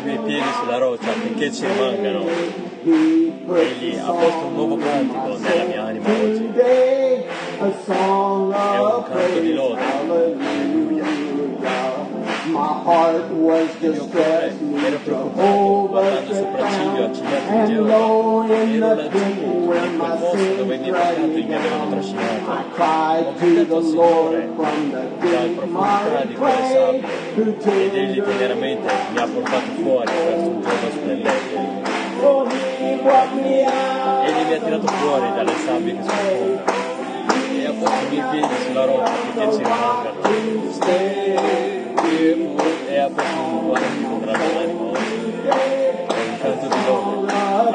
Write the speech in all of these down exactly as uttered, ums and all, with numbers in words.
i miei piedi sulla roccia affinché ci rimangano. Egli ha posto un nuovo cantico nella mia anima oggi. È un canto di lode. Alleluia. Il mio cuore era preoccupato guardando sopracciglio accigliato di Geova. Ero laggiù, in quel posto dove i miei peccati mi avevano trascinato. Ho gridato al Signore dalla profondità di quelle sabbie ed Egli teneramente mi ha portato fuori verso un giorno splendente. Egli mi ha tirato fuori dalle sabbie che sprofondano e ha posto i miei piedi sulla roccia affinché ci rimangano. E ha posto un cuore che potrà l'anima oggi. È un canto di lode.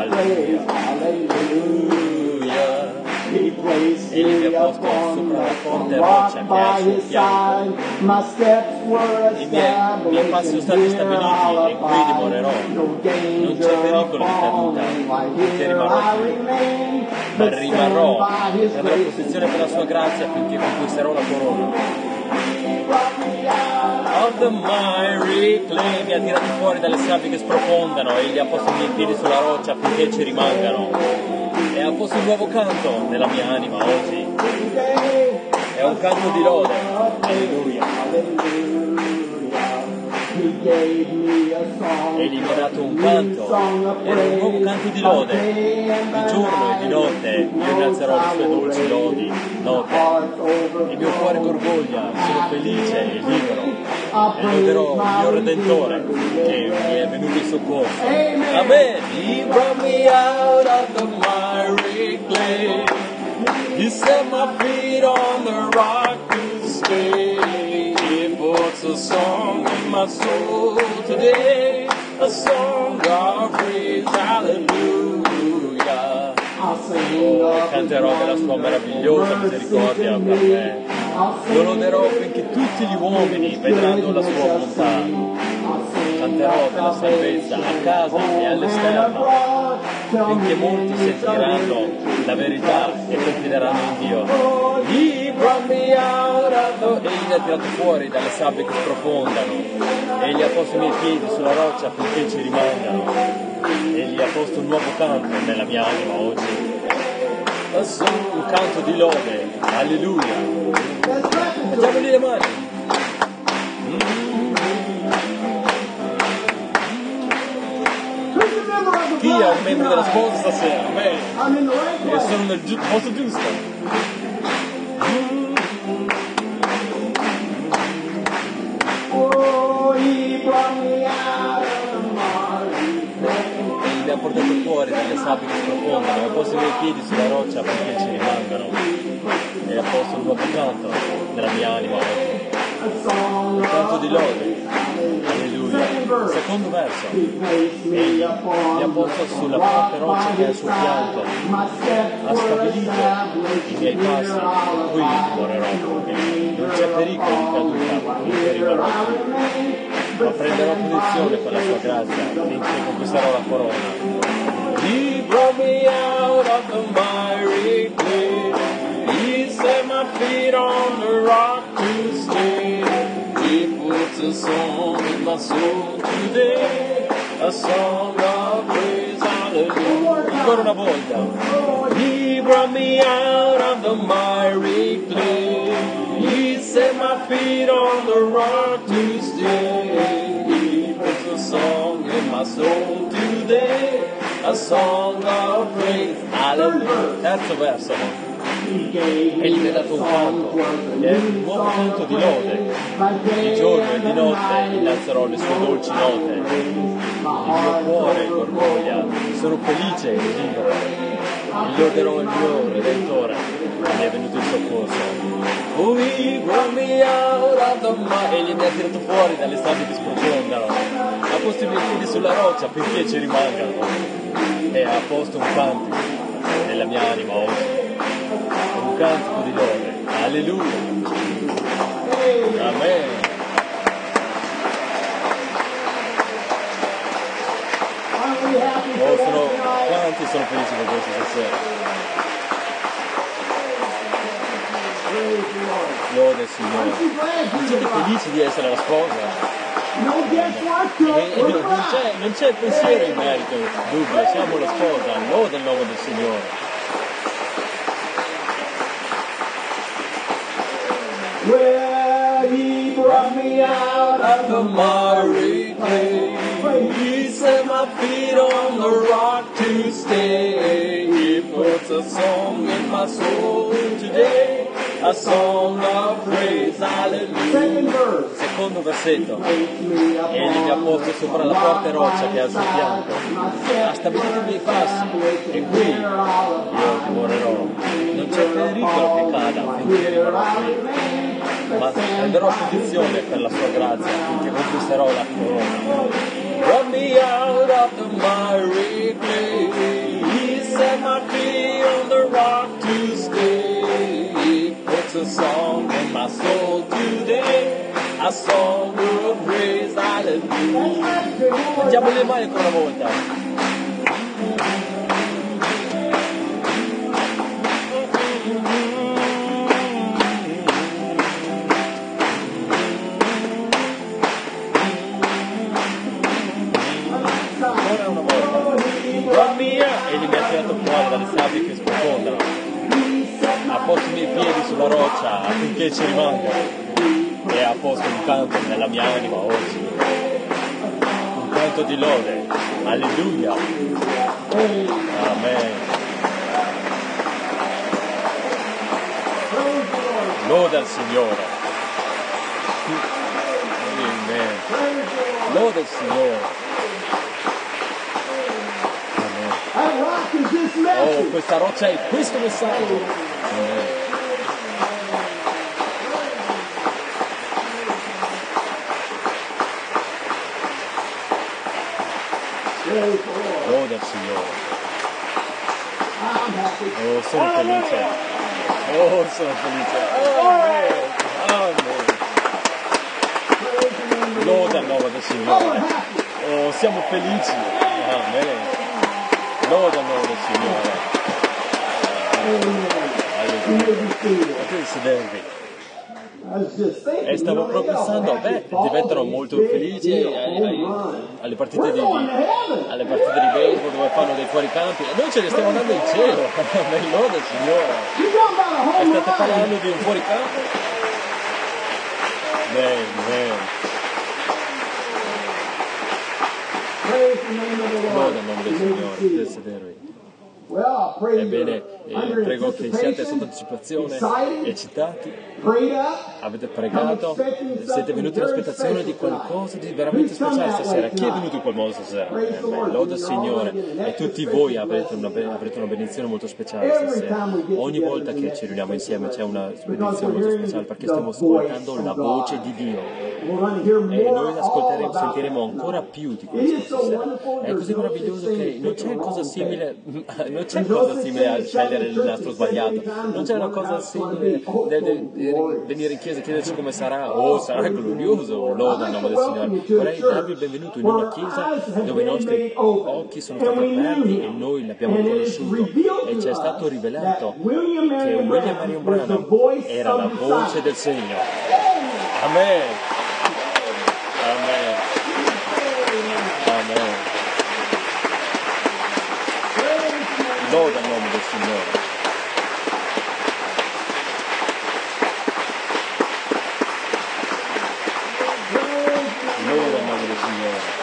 Alleluia. Egli mi ha posto sopra la forte roccia che è al suo fianco. I miei, i miei passi sono stati stabiliti e qui dimorerò. Non c'è pericolo di caduta, finché rimarrò qui. Ma rimarrò, prenderò posizione per la sua grazia finché conquisterò la corona. Of the miry clay, mi ha tirato fuori dalle sabbie che sprofondano, egli ha posto i miei piedi sulla roccia affinché ci rimangano e ha posto un nuovo canto nella mia anima oggi. È un canto di lode. Alleluia. Egli mi ha dato un canto, era un nuovo canto di lode. Di giorno e di notte io innalzerò le sue dolci lodi, note. Il mio cuore gorgoglia, sono felice e libero. E loderò il mio Redentore che mi è venuto in soccorso. Amen. He brought me out of the miry clay. He set my feet on the rock to stay. He puts a song in my soul today, a song of praise, hallelujah. Oh, canterò della sua meravigliosa misericordia per me. Lo loderò finché tutti gli uomini vedranno la sua bontà. Canterò della salvezza a casa e all'esterno, finché molti sentiranno la verità e confideranno in Dio. He brought me out of the... Egli mi ha tirato fuori dalle sabbie che sprofondano. Egli ha posto i miei piedi sulla roccia affinché ci rimangano. Egli ha posto un nuovo canto nella mia anima oggi. Un canto di lode. Alleluia. Facciamoli le mani. Mm. Chi è un membro della sposa stasera? Beh, io sono nel giu- posto giusto. Egli mi ha portato fuori dalle sabbie che sprofondano, ha posto i miei piedi sulla roccia perché ci rimangano e ha posto un nuovo canto nella mia anima oggi. Un canto di lode. Alleluia. Secondo verso. Egli mi ha posto sulla forte roccia che è al suo fianco. Ha stabilito i miei passi e qui dimorerò. Non c'è pericolo di caduta finché rimarrò qui. Ma prenderò posizione per la sua grazia finché conquisterò la corona. He brought me out of the miry clay. He set my feet on the rock to stay. He puts a song in my soul today, a song of praise, hallelujah. Ancora una volta. He brought me out of the miry clay. He set my feet on the rock to stay. He puts a song in my soul today, a song of praise, hallelujah. Terzo verso. Egli mi ha dato un canto, è un nuovo canto di lode. Di giorno e di notte innalzerò le sue dolci note. Il mio cuore gorgoglia, sono felice e libero. E loderò il mio Redentore che mi è venuto in soccorso. Oh, he brought me out of the mud. Egli mi ha tirato fuori dalle sabbie che sprofondano. Ha posto i miei piedi sulla roccia perché ci rimangano. E ha posto un cantico nella mia anima oggi. Un cantico di lode. Alleluia. Amen. Oh, sono, quanti sono felici per questo stasera? Lode Signore. Non siete felici di essere la sposa? No guesswork. E, e non c'è, non c'è pensiero in merito, dubbio, siamo la sposa, loda il nome del Signore. Well, he brought me out of the miry clay. He set my feet on the rock to stay. He puts a song in my soul today, a song of praise, hallelujah. second verse. Secondo versetto. Egli mi ha posto sopra la forte roccia che è al suo fianco. Ha stabilito i miei passi. E qui io dimorerò. Non c'è pericolo che cada finché rimarrò qui. Ma prenderò posizione per la sua grazia finché conquisterò la corona. Brought me out of the miry clay. He set my feet on the rock to stay. He puts a song in my soul today, a song of praise, hallelujah. Andiamo le mani ancora una volta. Egli mi ha tirato fuori dalle sabbie che sprofondano, ha posto i miei piedi sulla roccia affinché ci rimangano e ha posto un canto nella mia anima oggi, un canto di lode, alleluia, amen, lode al Signore, amen, lode al Signore. Oh, questa roccia è questo messaggio. Lode al Signore. Oh, sono felice. Oh, sono felice. Amen. Lode al nome del Signore. Oh, siamo felici. Amen. Loda il nome del Signore. Alleluia. Potete sedervi. E stavo proprio pensando, beh, diventano molto felici ai, ai, alle partite di, di alle partite di baseball dove fanno dei fuoricampi e noi ce ne stiamo andando in cielo. Nel nome del Signore. E state parlando di un fuoricampo? Bene, bene. Loda il nome del Signore, potete sedervi. Ebbene, eh, prego che siate sotto anticipazione, eccitati, avete pregato, siete venuti in aspettazione di qualcosa di veramente speciale stasera. Chi è venuto in quel modo stasera? Eh, beh, loda il Signore e tutti voi avrete una, avrete una benedizione molto speciale stasera. Ogni volta che ci riuniamo insieme c'è una benedizione molto speciale perché stiamo ascoltando la voce di Dio. E noi ascolteremo, sentiremo ancora più di questo stasera. È così meraviglioso che non c'è cosa simile, non c'è cosa simile a scegliere il nastro sbagliato, non c'è una cosa simile del venire in chiesa e chiederci come sarà. Oh, sarà glorioso, loda il nome del Signore. Vorrei darvi il benvenuto in una chiesa dove i nostri occhi sono stati aperti e noi l'abbiamo conosciuto e ci è stato rivelato che William Marion Branham era la voce del Signore. Amen. Amen. Amen. Loda il nome del Signore. Loda il nome del Signore.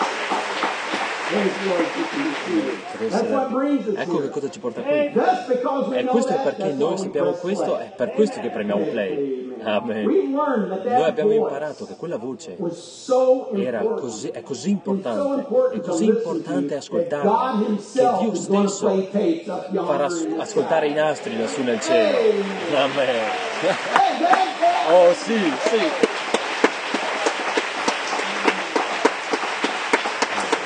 Ecco che cosa ci porta qui. E questo è perché noi sappiamo questo, è per questo che premiamo play. Amen. Noi abbiamo imparato che quella voce era così, è così importante, è così importante ascoltarla, che Dio stesso farà ascoltare i nastri lassù nel cielo. Amen. Oh sì, sì.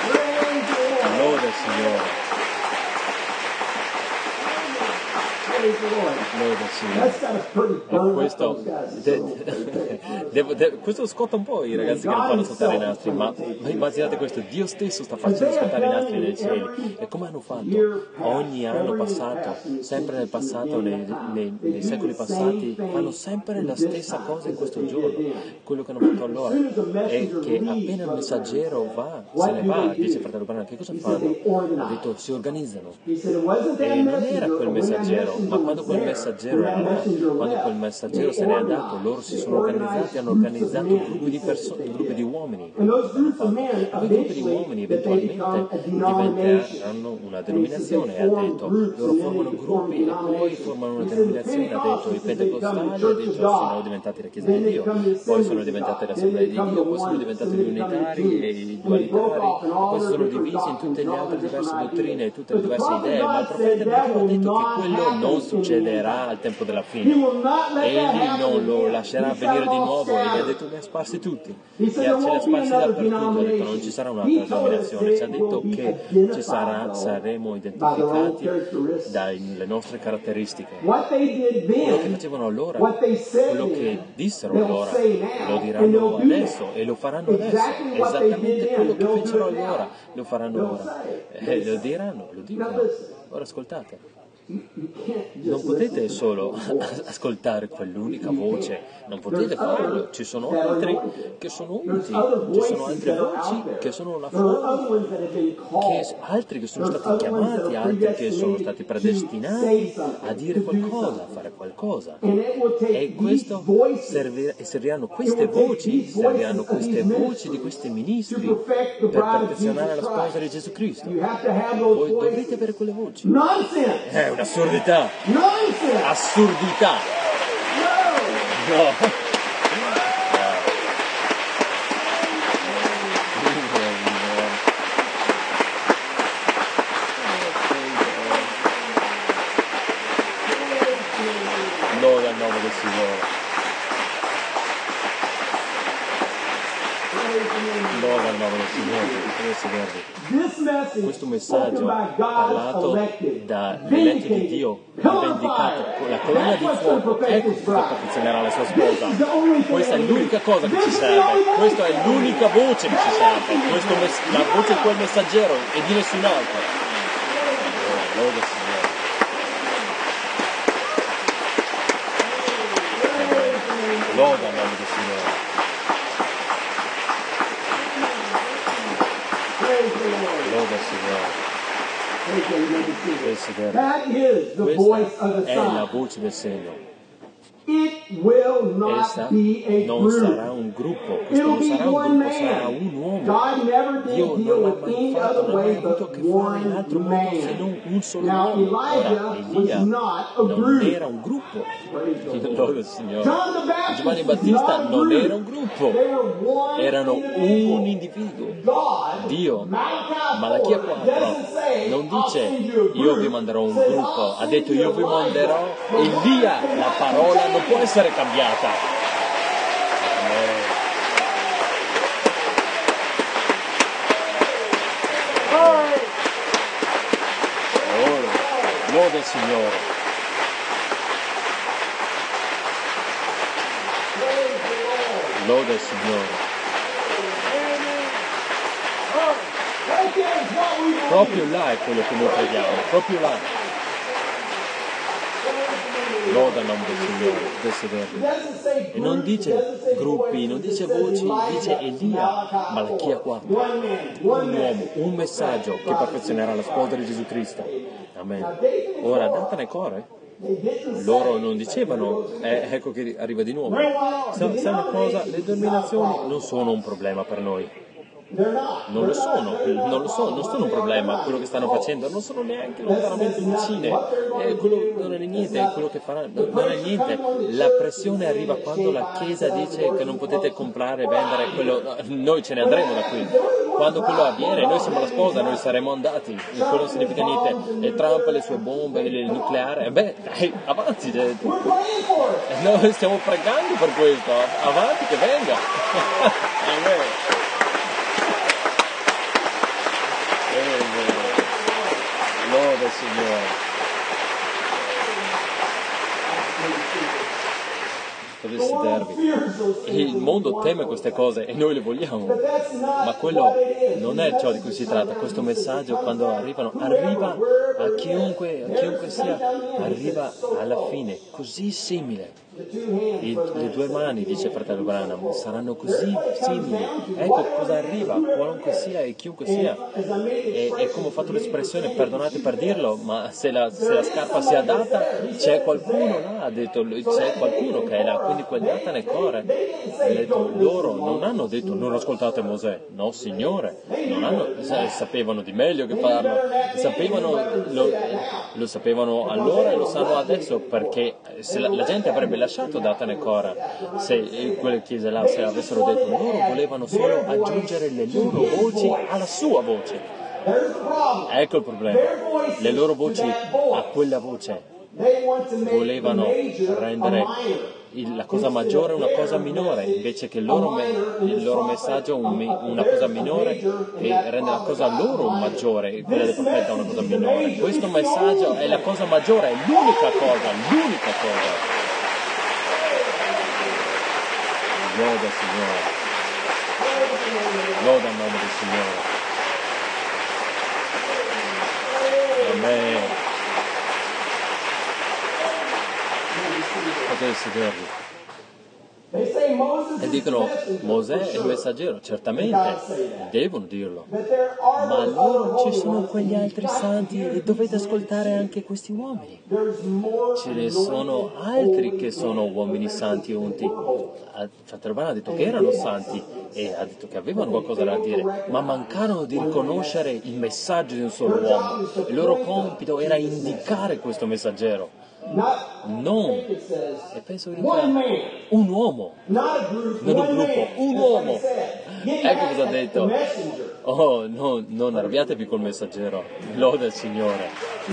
Signore. Lode al Signore. E questo, de, devo, de, questo scotta un po' i ragazzi che non fanno saltare i nastri, ma, ma immaginate questo, Dio stesso sta facendo scottare i nastri nei cieli. E come hanno fatto? Ogni anno passato, sempre nel passato, nei, nei, nei secoli passati, fanno sempre la stessa cosa in questo giorno. Quello che hanno fatto allora è che appena il messaggero va, se ne va, dice fratello Branham, che cosa fanno? Ha detto, si organizzano. E non era quel messaggero, ma quando quel messaggero era là, quando quel messaggero se n'è andato, loro si sono organizzati, hanno organizzato gruppi di persone, gruppi di uomini. E quei gruppi di uomini eventualmente diventeranno una denominazione, e ha detto, loro formano gruppi e poi formano una denominazione, ha detto i pentecostali, ha detto sono diventati la Chiesa di Dio, poi sono diventate l'Assemblea di Dio, poi sono diventati gli unitari e i dualitari, e poi si sono divisi in tutte le altre diverse dottrine e tutte le diverse idee, ma il profeta Dio ha detto che quello non succederà al tempo della fine. Egli non lo lascerà venire di nuovo e gli ha detto li ha sparsi tutti, e ce li ha sparsi dappertutto, ha detto non ci sarà un'altra denominazione, ci ha detto che ci sarà, saremo identificati dalle nostre caratteristiche. Quello che facevano allora, quello che dissero allora, lo diranno adesso e lo faranno adesso, esattamente quello che fecero allora, lo faranno ora, e lo diranno, lo dicono. Ora ascoltate. Non potete solo ascoltare quell'unica voce, non potete farlo, ci sono altri che sono unti, ci sono altre voci che sono là fuori, che, altri che sono stati chiamati, altri che sono stati predestinati a dire qualcosa, a fare qualcosa. E questo servirà, e serviranno queste voci, serviranno queste voci di questi ministri per perfezionare la sposa di Gesù Cristo. Voi dovrete avere quelle voci. È un'assurdità. Assurdità. No. Lode al nome del Signore. Lode al nome del Signore. Questo messaggio parlato dagli eletti di Dio, rivendicato con la colonna di fuoco, ecco che perfezionerà la sua sposa. Questa è l'unica cosa che ci serve, questa è l'unica voce che ci serve, questo mess- la voce di quel messaggero e di nessun altro. Lode al Signore. Lode al nome del Signore. Lode al Signore. Questa è la voce del segno. Essa non sarà un gruppo, questo non sarà un gruppo, sarà un uomo. Dio non l'ha mai fatto, non ha mai avuto a che fare in altro modo se non un solo uomo. Ora, Elia non era un gruppo, lode al Signore. Giovanni Battista non era un gruppo, erano un individuo. Dio, Malachia quattro, non dice io vi manderò un gruppo, ha detto io vi manderò Elia, la parola non può essere cambiata. Amen. Oh, lode al Signore. Lode al Signore. Proprio là è quello che noi crediamo, proprio là. Loda il nome del Signore, questo verbo. E non dice gruppi, non dice voci, dice Elia, Malachia quattro. Un uomo, un messaggio che perfezionerà la sposa di Gesù Cristo. Amen. Ora datene core. Loro non dicevano, eh, ecco che arriva di nuovo. Sai una cosa? Le denominazioni non sono un problema per noi. Non lo sono, non lo so, non sono un problema quello che stanno facendo, non sono neanche lontanamente vicine, eh, quello non è niente, quello che faranno non è niente. La pressione arriva quando la Chiesa dice che non potete comprare, vendere, quello, noi ce ne andremo da qui. Quando quello avviene, noi siamo la sposa, noi saremo andati, quello non significa niente. E Trump, le sue bombe, il nucleare, beh, dai, avanti, gente. Noi stiamo pregando per questo, avanti che venga. Amen. Lode Signore. per desidervi. E il mondo teme queste cose e noi le vogliamo, ma quello non è ciò di cui si tratta. Questo messaggio, quando arrivano, arriva a chiunque, a chiunque sia, arriva alla fine, così simile. I, le tue mani, dice fratello Branham, saranno così simili. Ecco cosa arriva, qualunque sia e chiunque sia. E, e come ho fatto l'espressione, perdonate per dirlo, ma se la, se la scarpa si adatta, c'è qualcuno là, ha detto, c'è qualcuno che è là, quindi quel data nel cuore. Ha detto, loro non hanno detto non ascoltate Mosè, no signore, non hanno, sapevano di meglio che farlo, sapevano, lo, lo sapevano allora e lo sanno adesso, perché se la, la gente avrebbe lasciato data nel cuore se quelle chiese là se avessero detto. Loro volevano solo aggiungere le loro voci alla sua voce. Ecco il problema, le loro voci a quella voce volevano rendere il, la cosa maggiore una cosa minore, invece che il loro, me, il loro messaggio un, una cosa minore e rende la cosa loro maggiore e quella del profeta una cosa minore. Questo messaggio è la cosa maggiore, è l'unica cosa, l'unica cosa. Loda Signore, loda il nome del Signore. Amen. Potete sedervi. E dicono, Mosè è il messaggero, certamente, devono dirlo, ma loro ci sono quegli altri santi e dovete ascoltare anche questi uomini. Ce ne sono altri che sono uomini santi unti. Fratello Branham ha detto che erano santi e ha detto che avevano qualcosa da dire, ma mancarono di riconoscere il messaggio di un solo uomo. Il loro compito era indicare questo messaggero. Non, e penso che dica un uomo, non un gruppo, un uomo. Ecco cosa ha detto. Oh, no, non arrabbiatevi col messaggero, loda il Signore.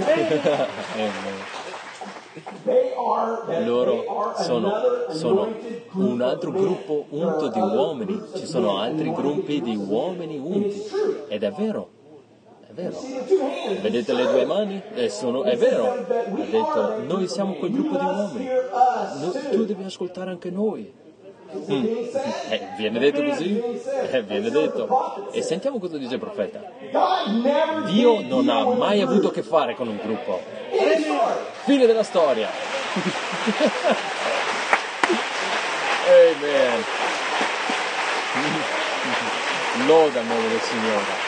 Loro sono, sono un altro gruppo unto di uomini, ci sono altri gruppi di uomini unti, ed è vero. È vero. Vedete le due mani? Eh, sono, è vero. Ha detto, noi siamo quel gruppo di uomini. No, tu devi ascoltare anche noi. Mm. Eh, viene detto così? Eh, viene detto. E sentiamo cosa dice il profeta. Dio non ha mai avuto a che fare con un gruppo. Fine della storia. Amen. Loda il nome del Signore.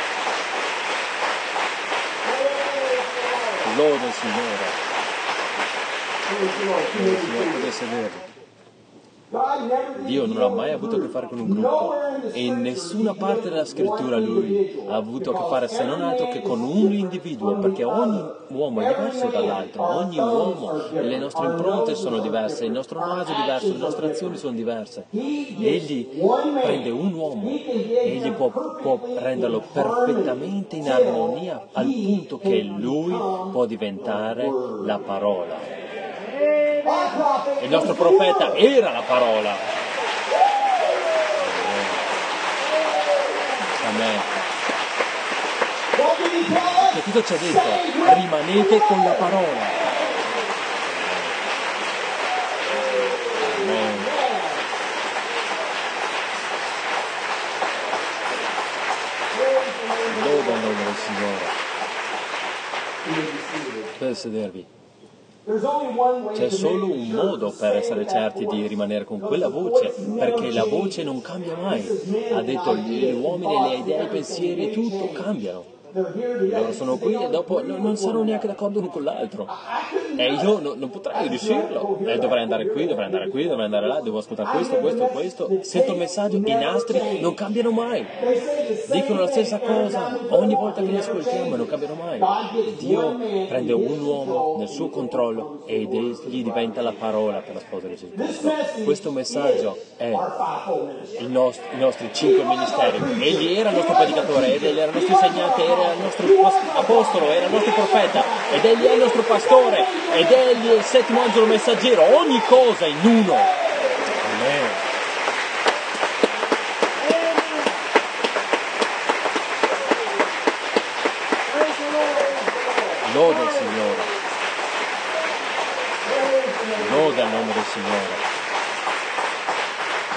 Loda il Signore. Loda il Signore, potete sedervi. Dio non ha mai avuto a che fare con un gruppo e in nessuna parte della scrittura lui ha avuto a che fare se non altro che con un individuo, perché ogni uomo è diverso dall'altro, ogni uomo, le nostre impronte sono diverse, il nostro naso è diverso, le nostre azioni sono diverse. Egli prende un uomo e egli può, può renderlo perfettamente in armonia al punto che lui può diventare la parola. Il nostro profeta era la parola. Amen. Che cosa ci ha detto? Rimanete con la parola. Amen. Loda il nome del Signore. Per sedervi. C'è solo un modo per essere certi di rimanere con quella voce, perché la voce non cambia mai. Ha detto gli uomini, le idee, i pensieri, tutto cambiano. Loro sono qui e dopo non, non saranno neanche d'accordo uno con l'altro. E io no, non potrei riuscirlo. E dovrei andare qui, dovrei andare qui, dovrei andare là, devo ascoltare questo, questo, questo. Sento il messaggio, i nastri non cambiano mai. Dicono la stessa cosa ogni volta che li ascoltiamo e non cambiano mai. Dio prende un uomo nel suo controllo ed egli diventa la parola per la sposa di Gesù Cristo. Questo messaggio è il nostro, i nostri cinque ministeri. Egli era il nostro predicatore, ed egli era il nostro insegnante, era il nostro apostolo, era il nostro profeta, ed egli è il nostro pastore, ed egli è il settimo angelo messaggero, ogni cosa in uno. Amen. Loda il Signore. Loda il nome del Signore.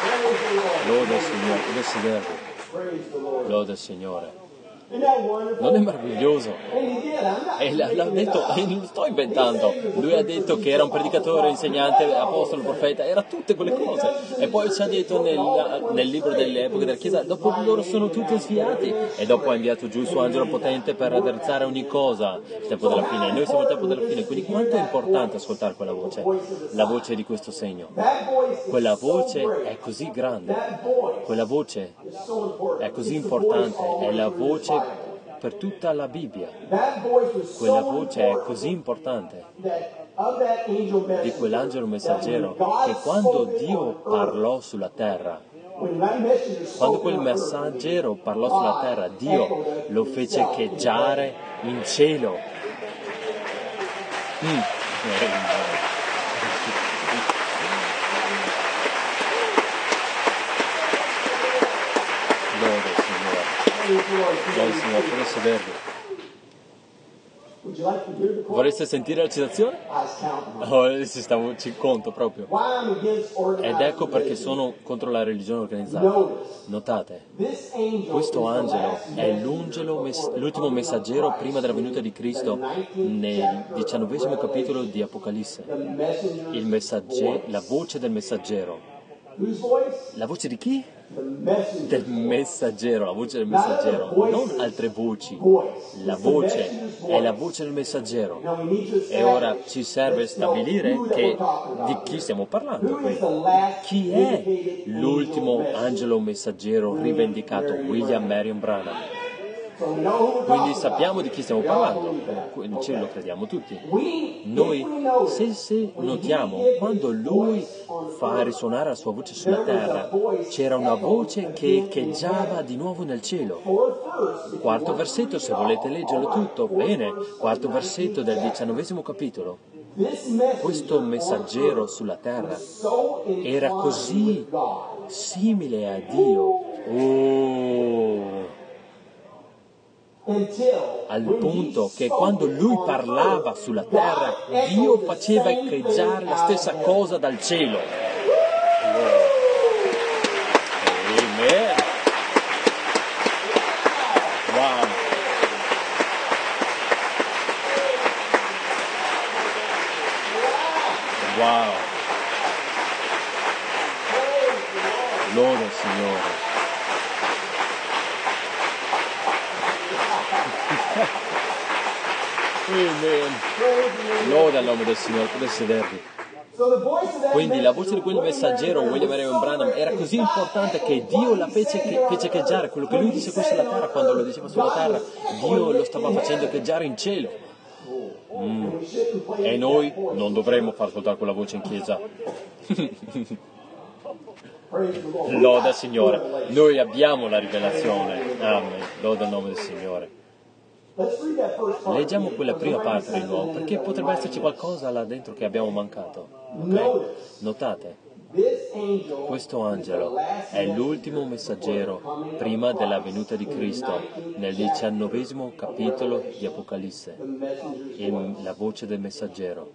Lode il Signore, potete sedervi. Praise the Lord. Lode il Signore. Isn't that wonderful? Non è meraviglioso? And he did. I'm not E l'ha, l'ha making it detto, up. e non sto inventando. Lui ha detto che era un predicatore, insegnante, apostolo, profeta, era tutte quelle cose. E poi ci ha detto nel, nel libro delle epoche della Chiesa, dopo loro sono tutti sviati. E dopo ha inviato giù il suo angelo potente per raddrizzare ogni cosa. Il tempo della fine. E noi siamo il tempo della fine. Quindi quanto è importante ascoltare quella voce? La voce di questo segno. That voice is Quella so voce great. è così grande. That voice Quella voce is so important. è così It's the voice importante. all È la through this voce Bible. per tutta la Bibbia. That voice was Quella so voce è important così importante that of that angel di messenger, quell'angelo messaggero that when God che quando spoke Dio on earth, parlò sulla terra, when that messenger spoke quando quel on earth, messaggero parlò sulla terra, Dio lo fece echeggiare in cielo. Mm. Lode il Signore, praise the Lord. lode il Signore, potete sedervi. Would you like to hear the quote? Vorreste sentire la citazione? I was counting. Oh, si stavo, ci conto proprio. Why I'm against organized Ed ecco perché religion. sono contro la religione organizzata. Notice, Notate, this angel questo is the angelo last è messenger l'ungelo mes- before the l'ultimo coming of messaggero Christ. prima della venuta di Cristo nel diciannovesimo capitolo di Apocalisse. The messenger's Il messagge- voice. la voce del messaggero. Whose voice? La voce di chi? The messenger's Del messaggero, la voce del messaggero, non altre voci. voice. La voce è la voce del messaggero. Now we need to establish, E ora ci serve let's know stabilire who that che we're talking about di here. chi stiamo parlando Who qui. is the last Chi è vindicated l'ultimo angel angelo messaggero rivendicato? William Marion Branham. So we know who we're Quindi talking sappiamo about. di chi stiamo We all parlando, believe that. Que- ce lo crediamo tutti. We, Noi, if we notice, se, se when he notiamo, did quando his lui voice on fa earth, risuonare la sua voce sulla terra, c'era una voce che echeggiava di nuovo nel cielo. fourth verse, if you Quarto want to versetto, read se it volete all. leggerlo All right, tutto, fourth bene. verse, Quarto nineteenth versetto del chapter. diciannovesimo capitolo. This messenger Questo on messaggero earth sulla terra was so era inclined così with God. simile a Dio. Oh! Until Al when he punto che spoke quando lui on parlava earth, sulla God terra, echoed Dio the faceva same echeggiare thing la out stessa of heaven. cosa dal cielo. Amen. Wow. Wow. Lode il Signore. Amen. Lode al nome del Signore, potete sedervi. So the voice of that Quindi la voce di messenger, quel William messaggero, Marion William Branham, Marion Branham, era così importante che Dio la fece, che, fece echeggiare quello che lui disse qui sulla terra, quando lo diceva sulla terra, Dio lo stava facendo echeggiare in cielo. Mm. E noi non dovremmo far ascoltare quella voce in chiesa. Loda al Signore, noi abbiamo la rivelazione. Amen. Loda il nome del Signore. Leggiamo quella prima parte di nuovo, perché potrebbe esserci qualcosa là dentro che abbiamo mancato. Ok? Notate, questo angelo è l'ultimo messaggero prima della venuta di Cristo, nel diciannovesimo capitolo di Apocalisse, il- la voce del messaggero.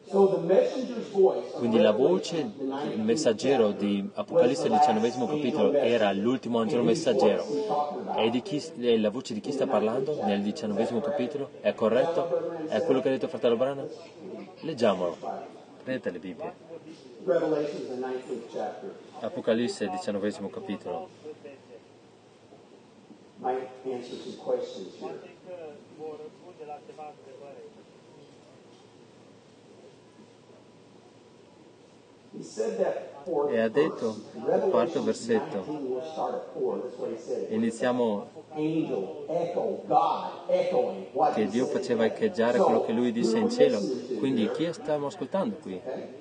Quindi la voce del messaggero di Apocalisse diciannovesimo capitolo era l'ultimo angelo messaggero. E di chi, e la voce di chi sta parlando nel diciannovesimo capitolo? È corretto? È quello che ha detto fratello Branham? Leggiamolo. Prendete le Bibbie. Revelation, the nineteenth chapter, Apocalisse diciannovesimo capitolo. might answer some questions here. He said that fourth E ha detto, verse. il quarto Revelation versetto, nineteen, we'll start at four. That's what he said. iniziamo Angel, echo, God, echoing what che he Dio said. faceva echeggiare quello che lui disse in cielo. Quindi chi stiamo ascoltando qui?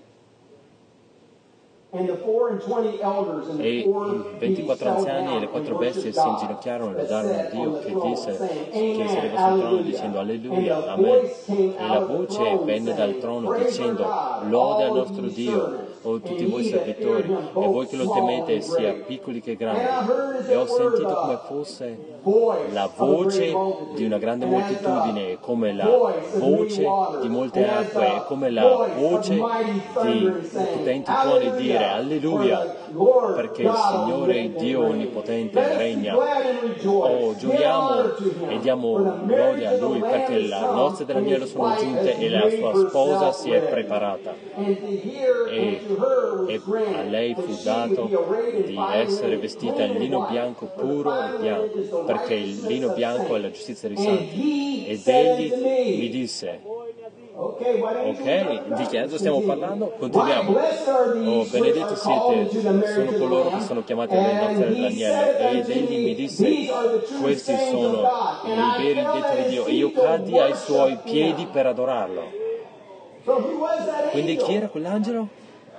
And the four and twenty elders and E the four i ventiquattro anziani e le quattro bestie si inginocchiarono e lodarono a Dio, che disse, che sedeva sul trono dicendo alleluia, amen. E la voce venne dal trono dicendo, lode al nostro Dio, o tutti voi servitori, e voi che lo temete, sia piccoli che grandi. E ho sentito come fosse la voce di una grande moltitudine, come la voce di molte acque, e come la voce di potenti tuoni dire, alleluia, perché il Signore Dio Onnipotente regna. Oh, gioiamo e diamo gloria a Lui, perché le nozze dell'agnello sono giunte e la sua sposa si è preparata. E, e a lei fu dato di essere vestita in lino bianco puro e bianco, perché il lino bianco è la giustizia dei santi. Ed egli mi disse, ok, di che cosa stiamo parlando? Continuiamo. Oh, benedetti siete, sono coloro che sono chiamati alle nozze dell'agnello. Ed egli mi disse, questi sono i veri detti di Dio. E io caddi ai suoi piedi per adorarlo. Quindi chi era quell'angelo?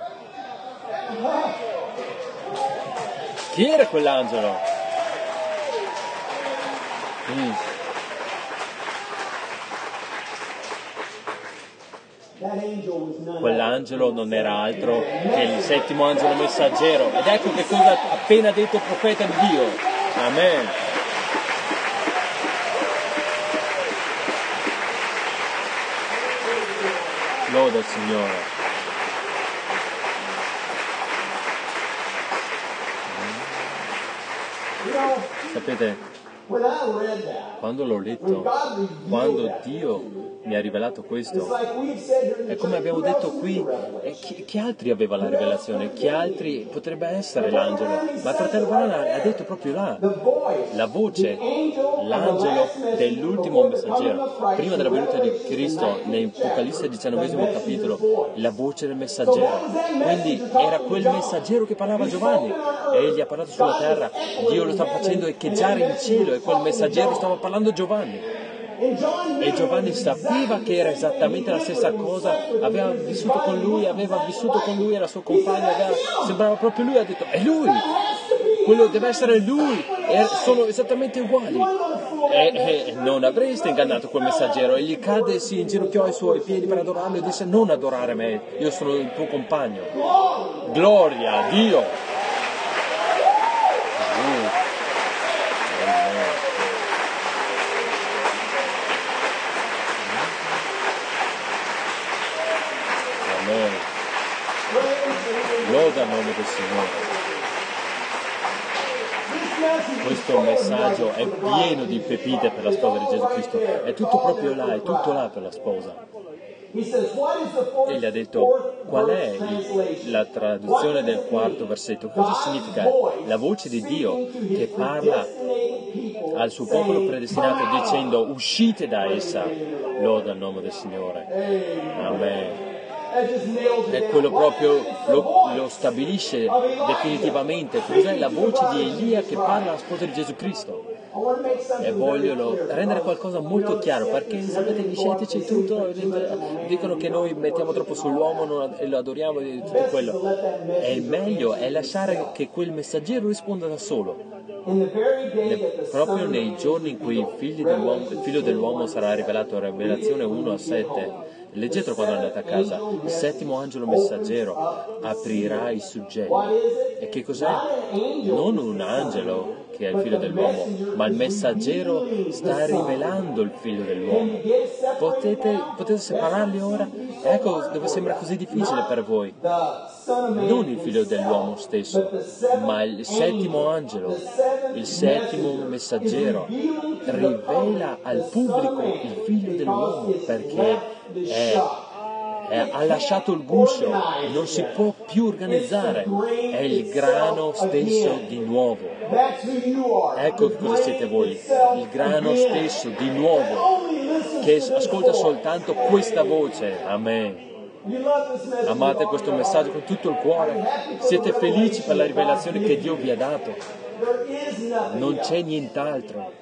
Chi era quell'angelo? Mm. Quell'angelo non era altro che il settimo angelo messaggero. Ed ecco che cosa ha appena detto il profeta di Dio. Amen. Loda il Signore. Sapete, quando l'ho letto, quando Dio mi ha rivelato questo, è come abbiamo detto qui, eh, chi, chi altri aveva la rivelazione? Chi altri potrebbe essere l'angelo? Ma il fratello Branham ha detto proprio là, la voce, l'angelo dell'ultimo messaggero, prima della venuta di Cristo, nell'Apocalisse diciannovesimo capitolo, la voce del messaggero. Quindi era quel messaggero che parlava a Giovanni, e egli ha parlato sulla terra, Dio lo stava facendo echeggiare in cielo, e quel messaggero stava parlando a Giovanni. E Giovanni sapeva che era esattamente la stessa cosa, aveva vissuto con lui, aveva vissuto con lui, era suo compagno, aveva, sembrava proprio lui, ha detto, è lui, quello deve essere lui, e sono esattamente uguali. E, e non avreste ingannato quel messaggero. Egli cadde e si inginocchiò ai suoi piedi per adorarlo e disse, non adorare me, io sono il tuo compagno. Gloria a Dio. Loda il nome del Signore. Questo messaggio è pieno di pepite per la sposa di Gesù Cristo. È tutto proprio là, è tutto là per la sposa. Egli ha detto, qual è il, la traduzione del quarto versetto? Cosa significa? La voce di Dio che parla al suo popolo predestinato dicendo, uscite da essa. Loda il nome del Signore. Amen. È quello proprio, lo, lo stabilisce definitivamente. Cos'è la voce di Elia che parla alla sposa di Gesù Cristo? E voglio rendere qualcosa molto chiaro, perché sapete, gli scettici tutto dicono che noi mettiamo troppo sull'uomo non, e lo adoriamo e tutto quello. È meglio è lasciare che quel messaggero risponda da solo. Ne, proprio nei giorni in cui il figlio dell'uomo, il figlio dell'uomo sarà rivelato, Rivelazione uno a sette, leggetelo quando andate a casa, il settimo angelo messaggero aprirà i suggelli. E che cos'è? Non un angelo che è il figlio dell'uomo, ma il messaggero sta rivelando il figlio dell'uomo. Potete, potete separarli ora? Ecco dove sembra così difficile per voi. Non il figlio dell'uomo stesso, ma il settimo angelo, il settimo messaggero, rivela al pubblico il figlio dell'uomo, perché è, è, ha lasciato il guscio, non si può più organizzare, è il grano stesso di nuovo. Ecco che cosa siete voi, il grano stesso di nuovo, che ascolta soltanto questa voce. Amen. Amate questo messaggio con tutto il cuore, siete felici per la rivelazione che Dio vi ha dato, non c'è nient'altro.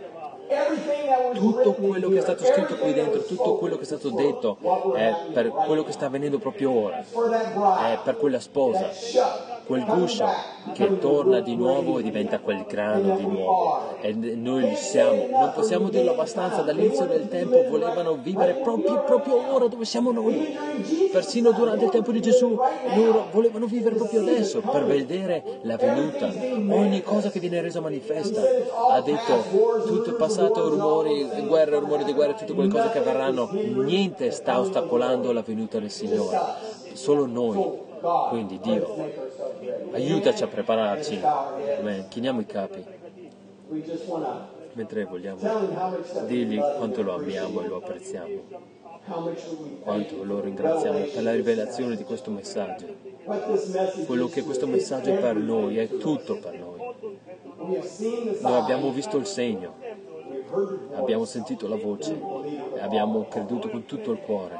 Tutto quello che è stato scritto qui dentro, tutto quello che è stato detto è per quello che sta avvenendo proprio ora, è per quella sposa, quel guscio che torna di nuovo e diventa quel grano di nuovo, e noi siamo, non possiamo dirlo abbastanza, dall'inizio del tempo volevano vivere proprio, proprio ora dove siamo noi, persino durante il tempo di Gesù loro volevano vivere proprio adesso per vedere la venuta, ogni cosa che viene resa manifesta. Ha detto tutto è passato, rumori, guerre, rumori di guerra, tutte quelle cose che avverranno, niente sta ostacolando la venuta del Signore. solo noi. Quindi Dio, aiutaci a prepararci. Amen. Chiniamo i capi. Mentre vogliamo dirgli quanto lo amiamo e lo apprezziamo, quanto lo ringraziamo per la rivelazione di questo messaggio. Quello che questo messaggio è per noi, è tutto per noi. Noi abbiamo visto il segno, abbiamo sentito la voce e abbiamo creduto con tutto il cuore.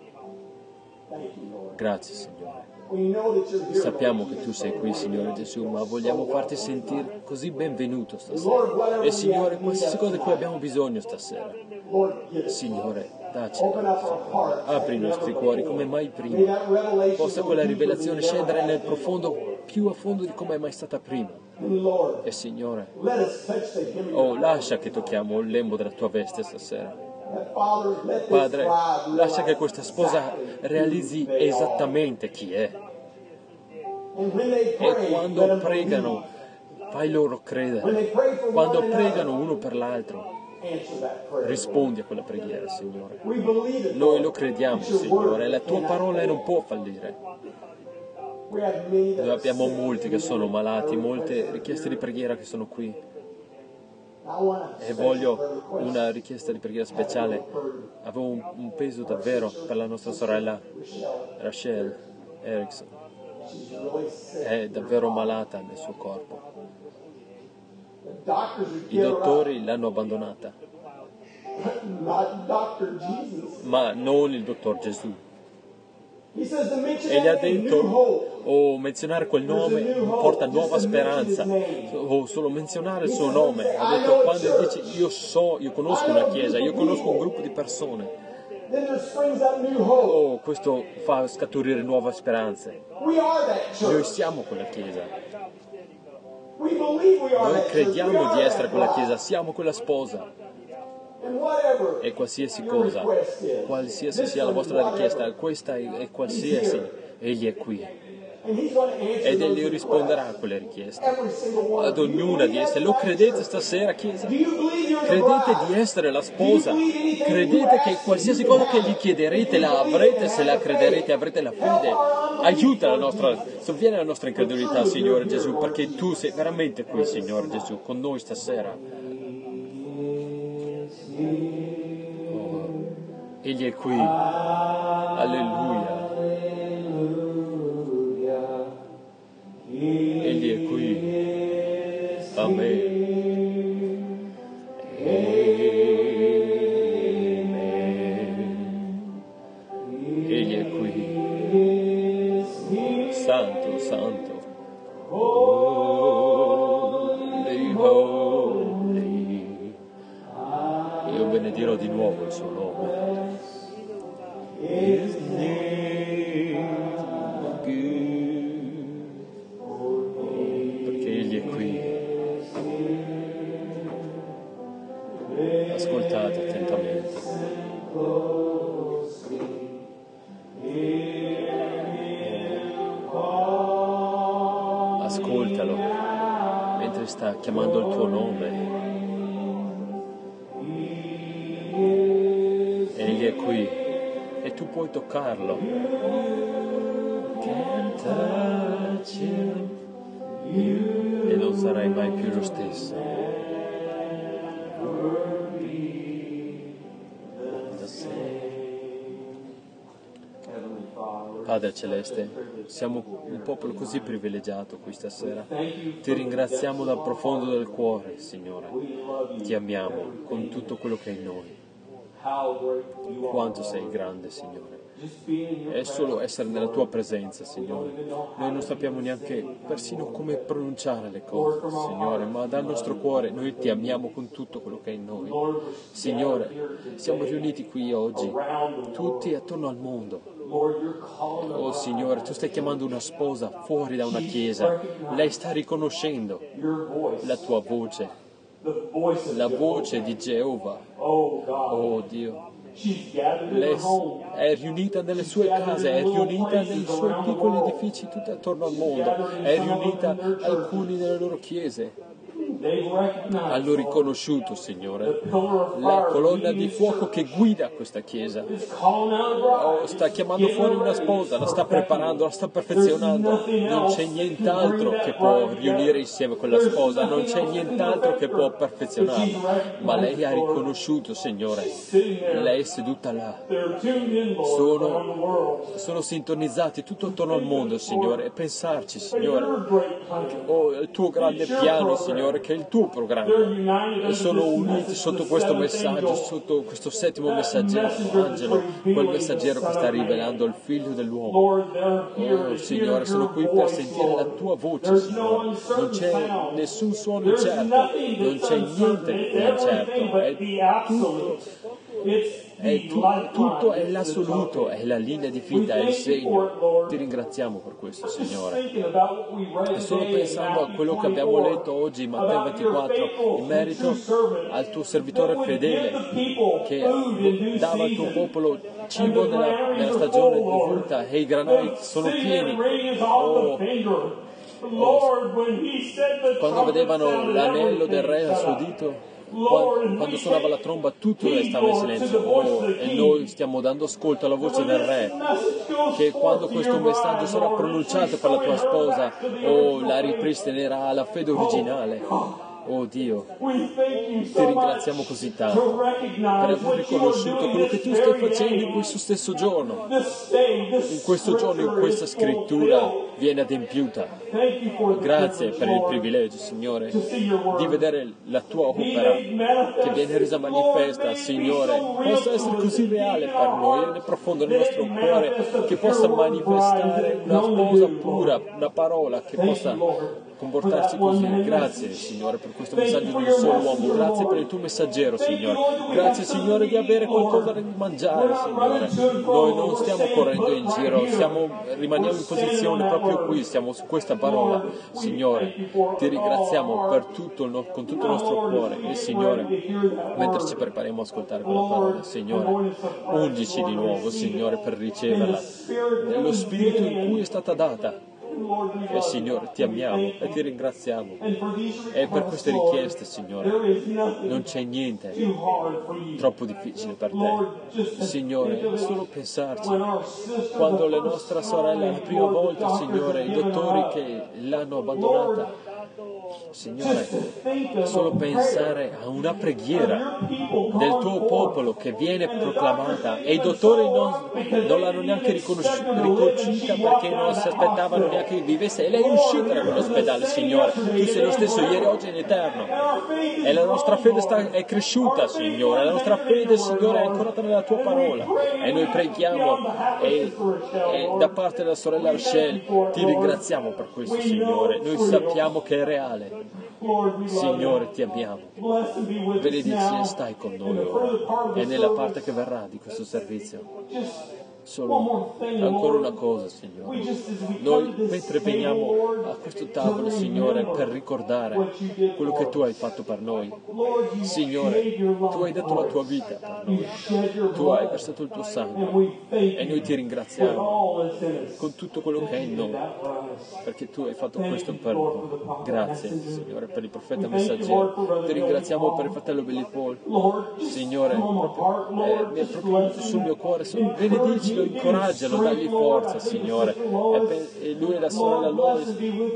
Grazie, Signore. Sappiamo che tu sei qui, Signore Gesù, ma vogliamo farti sentire così benvenuto stasera. E Signore, qualsiasi cosa di cui abbiamo bisogno stasera, Signore, dacci, apri i nostri cuori come mai prima. Possa quella rivelazione scendere nel profondo, più a fondo di come è mai stata prima. E Signore, oh, lascia che tocchiamo il lembo della tua veste stasera. Padre, lascia che questa sposa realizzi esattamente chi è. E quando pregano, fai loro credere. Quando pregano uno per l'altro, rispondi a quella preghiera, Signore. Noi lo crediamo, Signore, la tua parola non può fallire. Noi abbiamo molti che sono malati, molte richieste di preghiera che sono qui. E voglio una richiesta di preghiera speciale. Avevo un, un peso davvero per la nostra sorella Rachel Erickson. È davvero malata nel suo corpo. I dottori l'hanno abbandonata, ma non il dottor Gesù. E gli ha detto, oh, menzionare quel nome porta nuova speranza, oh, solo menzionare il suo nome. Ha detto, quando dice io so, io conosco una chiesa, io conosco un gruppo di persone, oh, questo fa scaturire nuove speranze. Noi siamo quella chiesa, noi crediamo di essere quella chiesa, siamo quella sposa. E qualsiasi cosa, qualsiasi sia la vostra richiesta, questa è qualsiasi, Egli è qui. Ed Egli risponderà a quelle richieste, ad ognuna di esse. Lo credete stasera, Chiesa? Credete di essere la sposa? Credete che qualsiasi cosa che gli chiederete la avrete, se la crederete avrete la fede? Aiuta la nostra, sovviene la nostra incredulità, Signore Gesù, perché Tu sei veramente qui, Signore Gesù, con noi stasera. Oh, Egli è qui. Alleluia. Egli è qui. Amen. Amen. Egli è qui. Santo, santo. Holy, holy. Io benedirò di nuovo il suo nome. His name good. Perché Egli è qui. Ascoltate attentamente. Ascoltalo mentre sta chiamando il tuo nome. Egli è qui e tu puoi toccarlo. E non sarai mai più lo stesso. Padre Celeste, siamo un popolo così privilegiato qui stasera. Ti ringraziamo dal profondo del cuore, Signore. Ti amiamo con tutto quello che è in noi. Quanto sei grande, Signore. È solo essere nella tua presenza, Signore. Noi non sappiamo neanche persino come pronunciare le cose, Signore, ma dal nostro cuore noi ti amiamo con tutto quello che è in noi. Signore, siamo riuniti qui oggi, tutti attorno al mondo. Oh Signore, tu stai chiamando una sposa fuori da una chiesa. Lei sta riconoscendo la tua voce, la voce di Geova. Oh Dio. Lei è riunita nelle sue case, è riunita nei suoi piccoli edifici tutti attorno al mondo, è riunita alcuni nelle loro chiese. hanno riconosciuto, Signore, la colonna di fuoco che guida questa Chiesa. Oh, sta chiamando fuori una sposa, la sta preparando, la sta perfezionando. Non c'è nient'altro che può riunire insieme quella sposa, non c'è nient'altro che può perfezionarla. Ma lei ha riconosciuto, Signore, lei è seduta là. Sono, sono sintonizzati tutto attorno al mondo, Signore, e pensarci, Signore, oh, il tuo grande piano, Signore, che è il tuo programma, e sono uniti sotto questo messaggio, sotto questo settimo messaggero, angelo, quel messaggero che sta rivelando il figlio dell'uomo. Oh, Signore, sono qui per sentire la tua voce, Signore. Non c'è nessun suono incerto, non c'è niente di incerto, è tutto. È tu, tutto è l'assoluto, è la linea di vita, è il segno. Ti ringraziamo per questo, Signore. E solo pensando a quello che abbiamo letto oggi in Matteo ventiquattro, in merito al tuo servitore fedele che dava al tuo popolo cibo nella, nella stagione dovuta e i granai sono pieni. Oh, oh, quando vedevano l'anello del re al suo dito, Quando, quando suonava la tromba tutto stava in silenzio. Oh, e noi stiamo dando ascolto alla voce del Re, che quando questo messaggio sarà pronunciato per la tua sposa, oh, la ripristinerà la fede originale. Oh Dio, ti ringraziamo così tanto per aver riconosciuto quello che tu stai facendo in questo stesso giorno. In questo giorno, in questa scrittura viene adempiuta. Grazie per il privilegio, Signore, di vedere la tua opera che viene resa manifesta, Signore, possa essere così reale per noi e nel profondo del nostro cuore, che possa manifestare una sposa pura, una parola che possa comportarsi così. Grazie, Signore, per questo messaggio di un solo uomo. Grazie per il tuo messaggero, Signore. Grazie, Signore, di avere qualcosa da mangiare, Signore. Noi non stiamo correndo in giro, siamo, rimaniamo in posizione proprio qui, siamo su questa parola. Signore, ti ringraziamo per tutto il no- con tutto il nostro cuore. E, Signore, mentre ci prepariamo a ascoltare quella parola, Signore, ungici di nuovo, Signore, per riceverla nello spirito in cui è stata data. E Signore, ti amiamo e ti ringraziamo. E per queste richieste, Signore, non c'è niente troppo difficile per te. Signore, solo pensarci. Quando la nostra sorella, la prima volta, Signore, i dottori che l'hanno abbandonata, Signore, solo pensare a una preghiera del tuo popolo che viene proclamata e i dottori non, non l'hanno neanche riconosciuta perché non si aspettavano neanche che vivesse, e lei è uscita da quell'ospedale, Signore. Tu sei lo stesso ieri, oggi e in eterno, e la nostra fede sta, è cresciuta, Signore, la nostra fede, Signore, è ancorata nella tua parola, e noi preghiamo e, e da parte della sorella Rachel ti ringraziamo per questo, Signore. Noi sappiamo che è reale. Signore, ti amiamo. Benedici e stai con noi ora e nella parte che verrà di questo servizio. Solo ancora una cosa, Signore. Noi mentre veniamo a questo tavolo, Signore, per ricordare quello che tu hai fatto per noi, Signore, tu hai dato la tua vita per noi, tu hai versato il tuo sangue e noi ti ringraziamo con tutto quello che è in noi, perché tu hai fatto questo per noi. Grazie, Signore, per il profeta messaggero. Ti ringraziamo per il fratello Billy Paul. Signore, proprio, eh, mi è proprio venuto sul mio cuore. Benedicilo, incoraggialo, dagli forza, Signore. E, pe- e lui e la sorella Lois,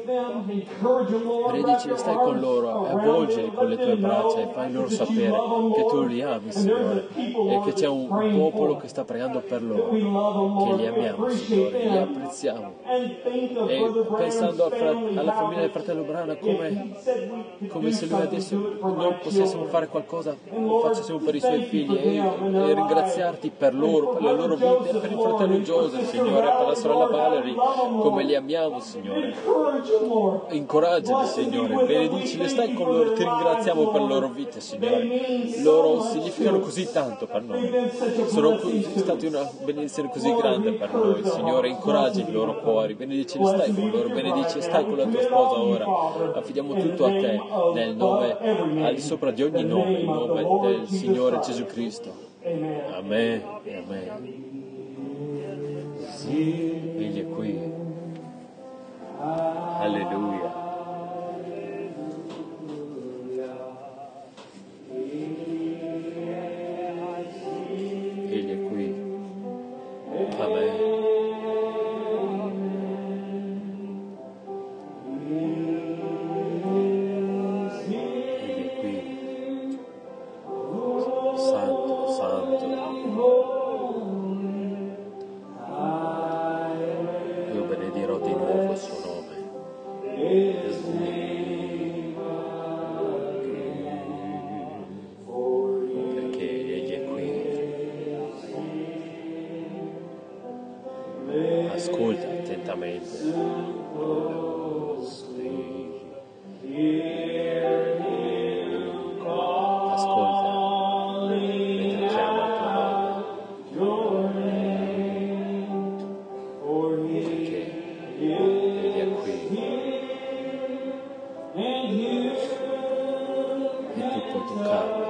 benedicili, stai con loro, avvolgili con le tue braccia e fai loro sapere che tu li ami, Signore, e che c'è un, un popolo che sta pregando per loro, che li amiamo, Signore, li apprezziamo. E pensando al frat- alla famiglia del fratello Brana, come, come se lui adesso noi potessimo fare qualcosa, lo facessimo per i suoi figli, e, e ringraziarti per loro, per le loro vite, per il fratello Joseph, Signore, per la sorella Valerie, come li amiamo, Signore. Incoraggiali, Signore, benedicili, stai con loro, ti ringraziamo per le loro vite, Signore. Loro significano così tanto per noi, sono stati una benedizione così grande per noi, Signore. Incoraggi i loro cuori, benedicili, stai con loro, benedici, stai con la tua sposa ora. Affidiamo tutto a te, nel nome, al di sopra di ogni nome, il nome del Signore Gesù Cristo. Amen e amen. Egli è qui. Alleluia. e tu puoi toccarmi.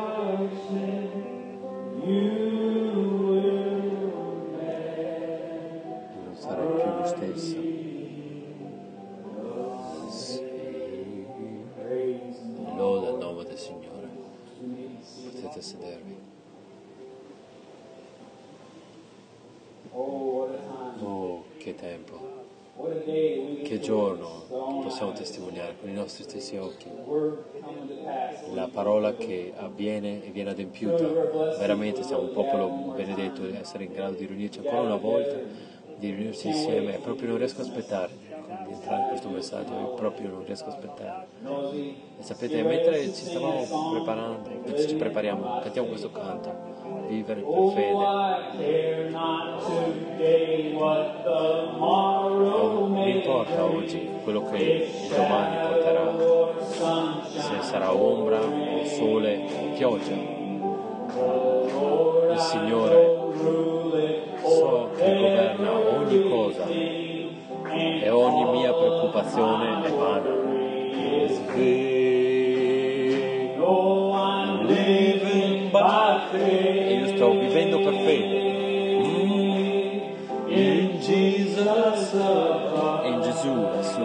Non sarai più lo stesso. Sì. Loda il nome del Signore. Potete sedervi. Oh, che tempo. Che giorno possiamo testimoniare con i nostri stessi occhi la parola che avviene e viene adempiuta. Veramente siamo un popolo benedetto di essere in grado di riunirci ancora una volta, di riunirsi insieme, e proprio non riesco a aspettare di entrare in questo messaggio, io proprio non riesco a aspettare. E sapete, mentre ci stavamo preparando, mentre ci prepariamo, cantiamo questo canto, vivere per fede. Non mi importa oggi quello che il domani porterà, se sarà ombra o sole o pioggia. Il Signore so che governa ogni cosa e ogni mia preoccupazione è vana. E io sto vivendo per fede. In Jesus, in Gesù lassù.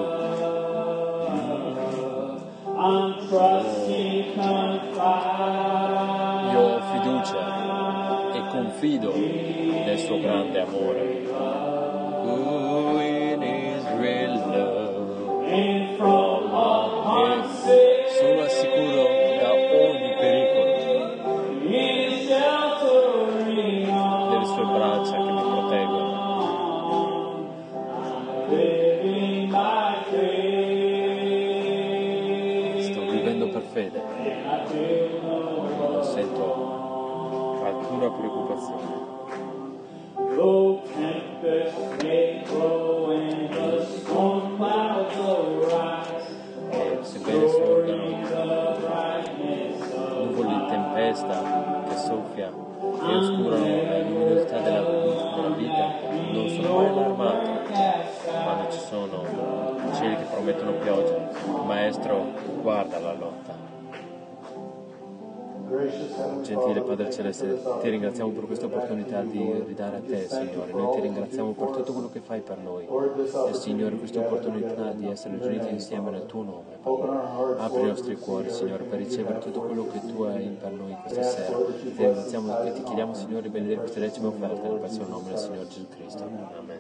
Io ho fiducia e confido nel suo grande amore. Who in Israel love, e sono al sicuro da ogni pericolo, delle sue braccia che mi proteggono. Sto vivendo per fede, non sento alcuna preoccupazione. E sebbene sorgano nuvoli di tempesta che soffia e oscurano la luminosità della, della vita, non sono mai allarmato quando ci sono cieli che promettono pioggia. Il Maestro guarda la lotta. Gentile Padre Celeste, ti ringraziamo per questa opportunità di ridare a te, Signore. Noi ti ringraziamo per tutto quello che fai per noi. E Signore, questa opportunità di essere riuniti insieme nel tuo nome, Padre. Apri i nostri cuori, Signore, per ricevere tutto quello che tu hai per noi questa sera. Ti ringraziamo e ti chiediamo, Signore, di benedire queste decime offerte nel precioso nome del Signore Gesù Cristo. Amen.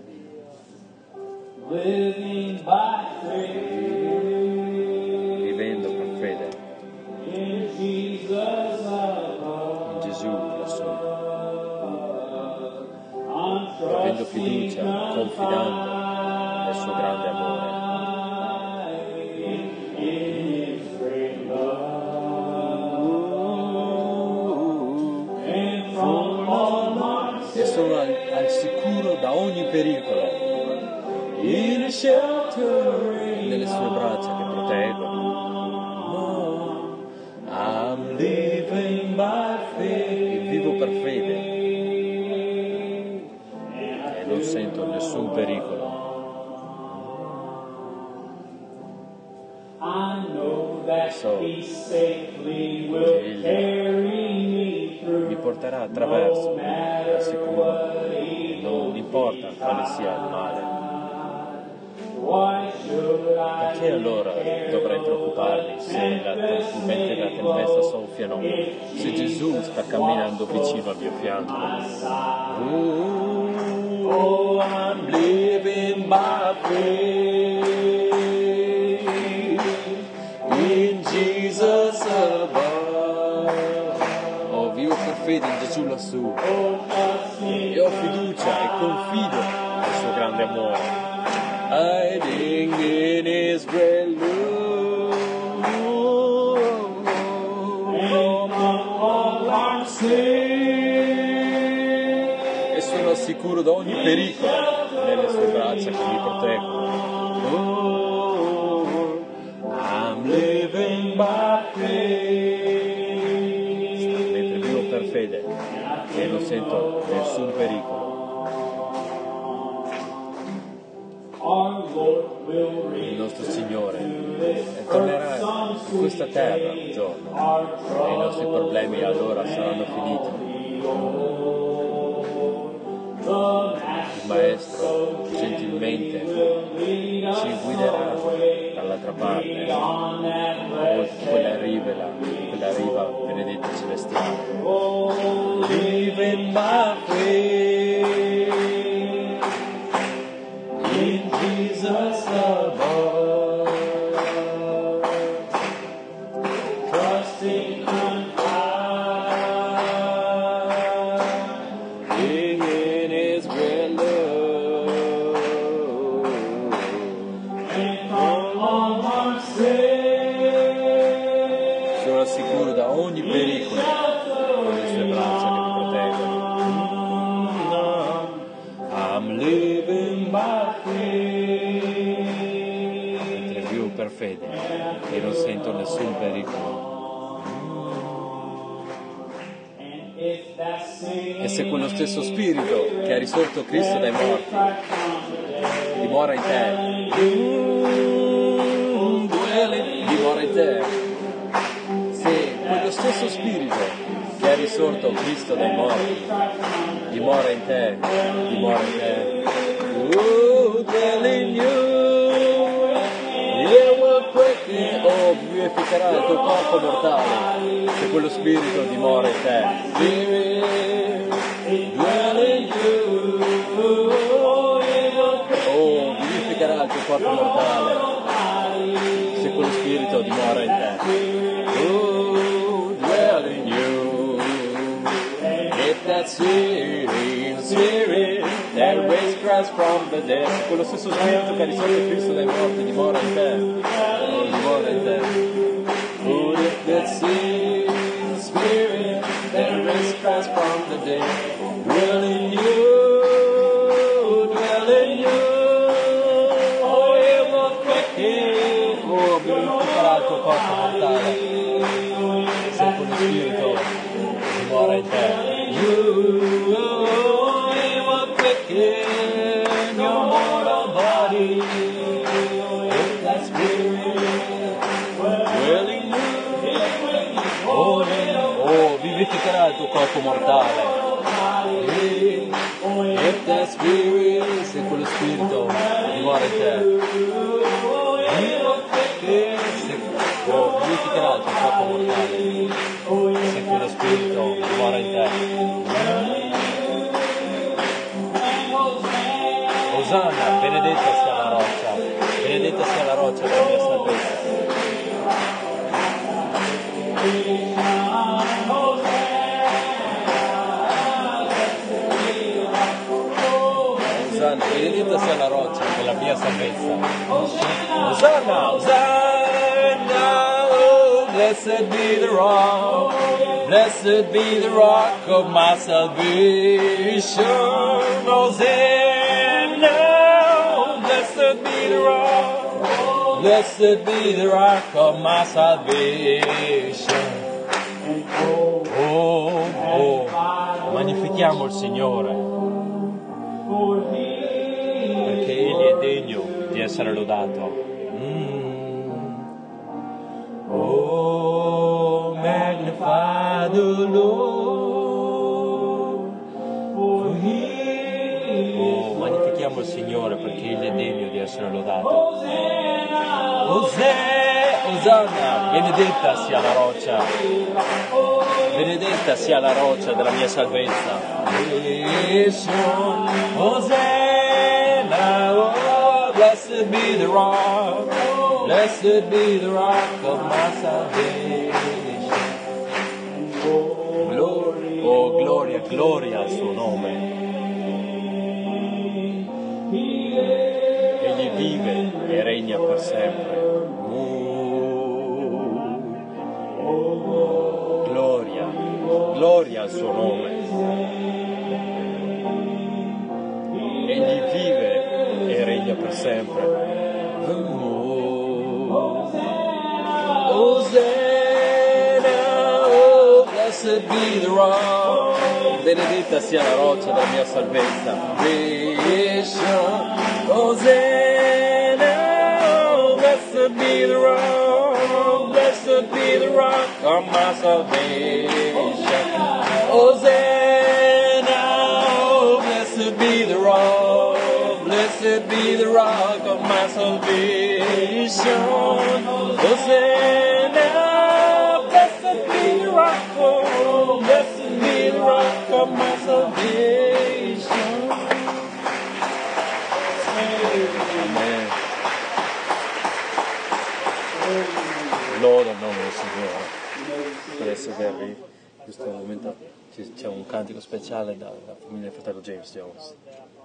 Vivendo per fede in Gesù lassù, avendo fiducia, confidando nel suo grande amore. E sono al, al sicuro da ogni pericolo, nelle sue braccia che proteggono. I'm living by faith. Vivo per fede e non sento nessun pericolo. So che Egli mi porterà attraverso da sicuro e non importa quale sia il male. Perché allora dovrei preoccuparmi se la tormenta e la tempesta soffiano, se Gesù sta camminando vicino al mio fianco? Oh, I'm living by faith in Jesus above. Oh, vivo per fede in Gesù lassù e ho fiducia e confido nel suo grande amore. Hiding in His great love, e sono al sicuro da ogni pericolo nelle sue braccia che mi proteggono. Oh, I'm living by faith. Mentre vivo per fede e non sento nessun pericolo. Il nostro Signore tornerà su questa terra un giorno e i nostri problemi allora saranno finiti. Il Maestro gentilmente ci guiderà dall'altra parte, oltre quella riva, quella riva benedetta celestiale. Live in my way, in Jesus above, trusting and in His great love, and from all our sins, sono sicuro da ogni pericolo con le sue braccia che mi proteggono. I'm living by faith, mentre vivo per fede e non sento nessun pericolo. E se quello stesso spirito che ha risorto Cristo dai morti dimora in te, dimora in te, se quello stesso spirito che ha risorto Cristo dai morti dimora in te, dimora in te, oh, telling you, you will quicken, oh, vivificherà il tuo corpo mortale, se quello spirito dimora in te. Spirit, dwell in you, oh, vivificherà il tuo corpo mortale, se quello spirito dimora in te. Oh, dwell in you, if that same spirit that raised Christ from the dead, se quello stesso spirito che ha risolto Cristo dai morti dimora in te, oh, dimora in te. Oh, if that same spirit that raised Christ from the dead, dwell in you, dwell in you, oh, it will quicken, oh, vivificherà il tuo corpo mortale, se quello spirito dimora in te. You, oh, it will quicken your mortal body, if that spirit dwell in you, oh, oh, vivificherà il tuo corpo mortale. If that spirit, se quello spirito dimora in te, se, oh, vivificherà il tuo corpo mortale, se quello spirito dimora in te. Osanna, benedetta sia la roccia, benedetta sia la roccia della mia salvezza. Osanna, benedetta sia la roccia della mia salvezza. Osanna, Osanna, oh, blessed be the rock, blessed be the rock of my salvation. Hosanna, oh, blessed be the rock, blessed be the rock of my salvation. Oh, oh, magnifichiamo il Signore, perché Egli è degno di essere lodato. Mm. Oh, magnify the Lord, for He, oh, magnifichiamo il Signore perché Egli è degno di essere lodato. Osanna, benedetta sia la roccia, benedetta sia la roccia della mia salvezza. Hosanna, oh, blessed be the rock, blessed be the rock of my salvation. Gloria, oh, gloria, gloria al suo nome. Egli vive e regna per sempre. Gloria, gloria al suo nome. Egli vive e regna per sempre. Hosanna, oh, blessed be the rock, benedetta sia la roccia della mia salvezza. Hosanna, oh, blessed be the rock, blessed be the rock of my salvation. Hosanna, oh, blessed be the rock, blessed be the rock of my salvation. Hosanna, blessed be the rock, oh, blessed be the rock of my salvation. Amen. Loda il nome del Signore. Per essere veri, in questo momento c'è un cantico speciale dalla famiglia del fratello James Jones.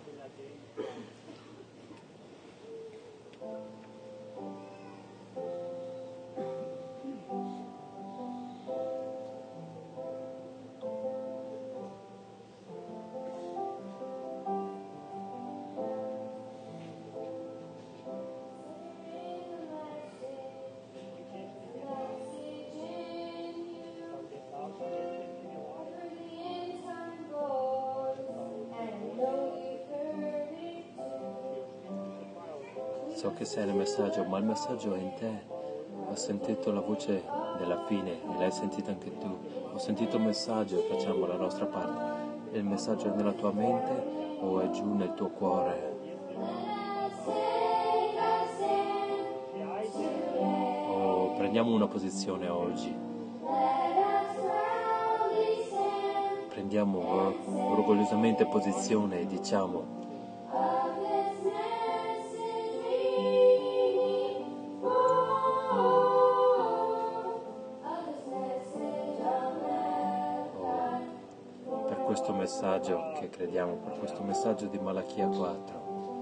So che sei nel messaggio, ma il messaggio è in te. Ho sentito la voce della fine e l'hai sentita anche tu. Ho sentito il messaggio e facciamo la nostra parte. Il messaggio è nella tua mente o è giù nel tuo cuore? Oh, prendiamo una posizione oggi. Prendiamo orgogliosamente posizione e diciamo: questo messaggio che crediamo, per questo messaggio di Malachia quattro.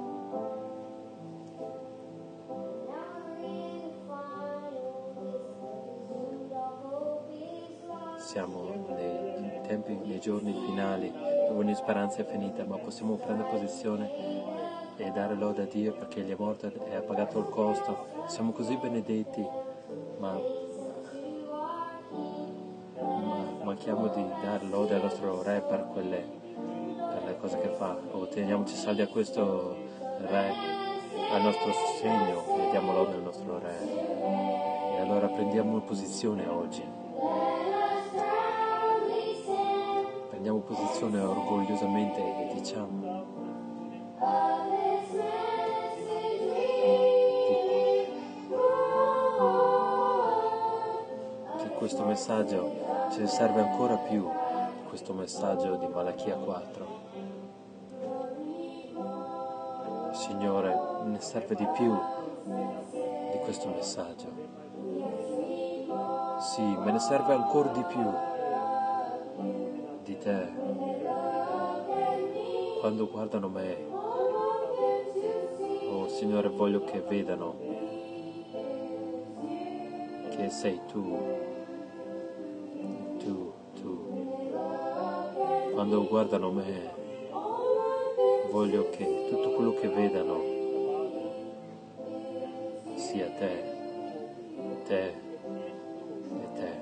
Siamo nei tempi, nei giorni finali, dove ogni speranza è finita, ma possiamo prendere posizione e dare lode a Dio perché Egli è morto e ha pagato il costo. Siamo così benedetti, ma manchiamo di dare lode al nostro Re per quelle, per le cose che fa. O teniamoci saldi a questo Re, al nostro segno, e diamo lode al nostro Re. E allora prendiamo posizione oggi. Prendiamo posizione orgogliosamente e diciamo: che questo messaggio ci serve ancora più, questo messaggio di Malachia quattro. Signore, ne serve di più di questo messaggio. Sì, me ne serve ancora di più di te. Quando guardano me, oh Signore, voglio che vedano che sei tu. Tu, tu. Quando guardano me, voglio che tutto quello che vedano sia te, te e te.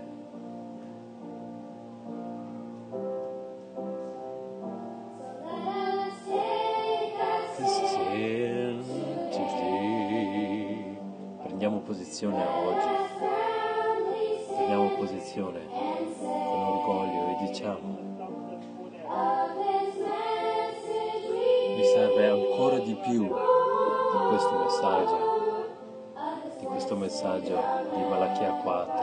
Prendiamo posizione oggi, prendiamo posizione con orgoglio e diciamo: mi serve ancora di più di questo messaggio, di questo messaggio di Malachia quattro.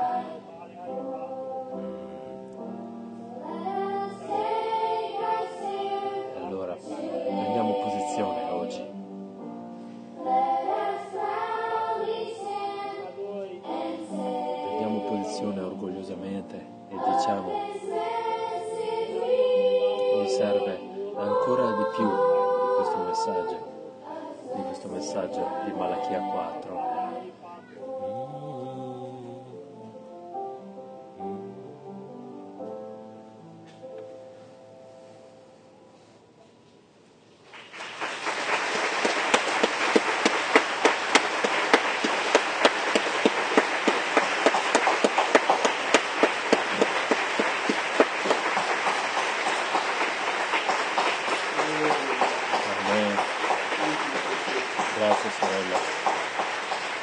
E allora prendiamo posizione oggi. Prendiamo posizione orgogliosamente e diciamo: mi serve ancora di più di questo messaggio, di questo messaggio di Malachia quattro. Grazie sorella.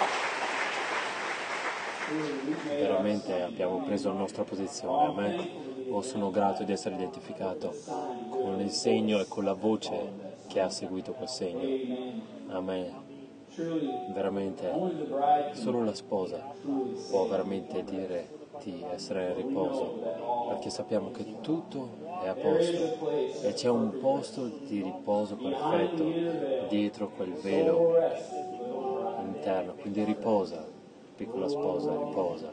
veramente abbiamo preso la nostra posizione. A me oh, sono grato di essere identificato con il segno e con la voce che ha seguito quel segno. Amen. Veramente solo la sposa può veramente dire di essere in riposo, perché sappiamo che tutto è a posto e c'è un posto di riposo perfetto dietro quel velo interno, quindi riposa, piccola sposa, riposa.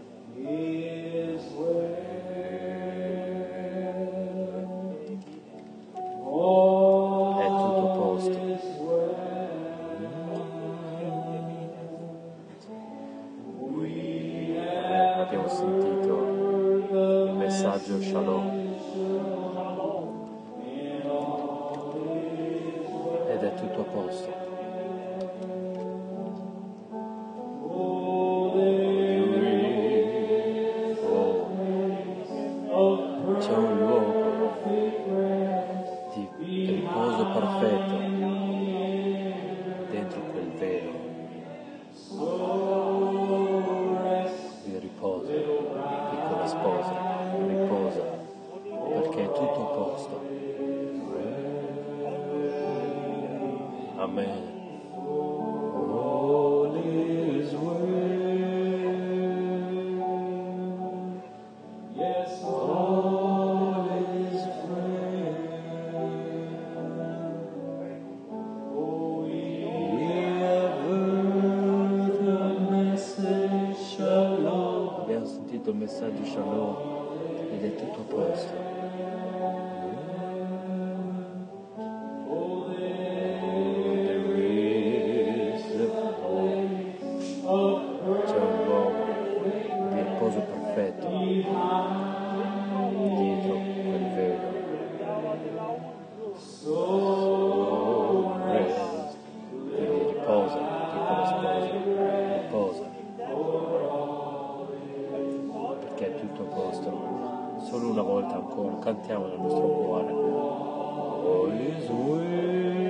È tutto a posto. Abbiamo sentito il messaggio Shalom ed è tutto a posto. Oh, c'è un luogo di riposo perfetto dentro quel velo di riposo. Piccola sposa, riposa, perché è tutto a posto. Amen. All is well. Yes, all is well. Oh, we have heard the message Shalom. Abbiamo sentito il messaggio Shalom ed è tutto a posto. C'è un luogo di riposo perfetto dietro quel velo. So rest. Quindi riposa, piccola sposa, riposa, perché è tutto a posto. Solo una volta ancora cantiamo nel nostro cuore. All is well.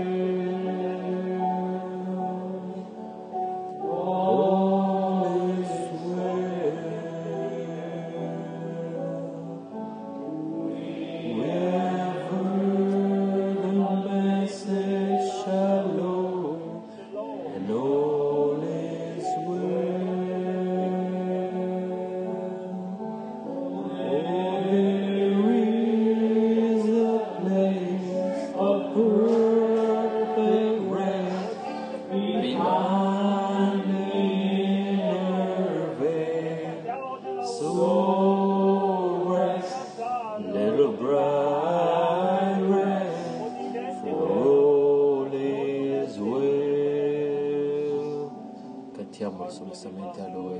Cantiamolo sommessamente a Lui.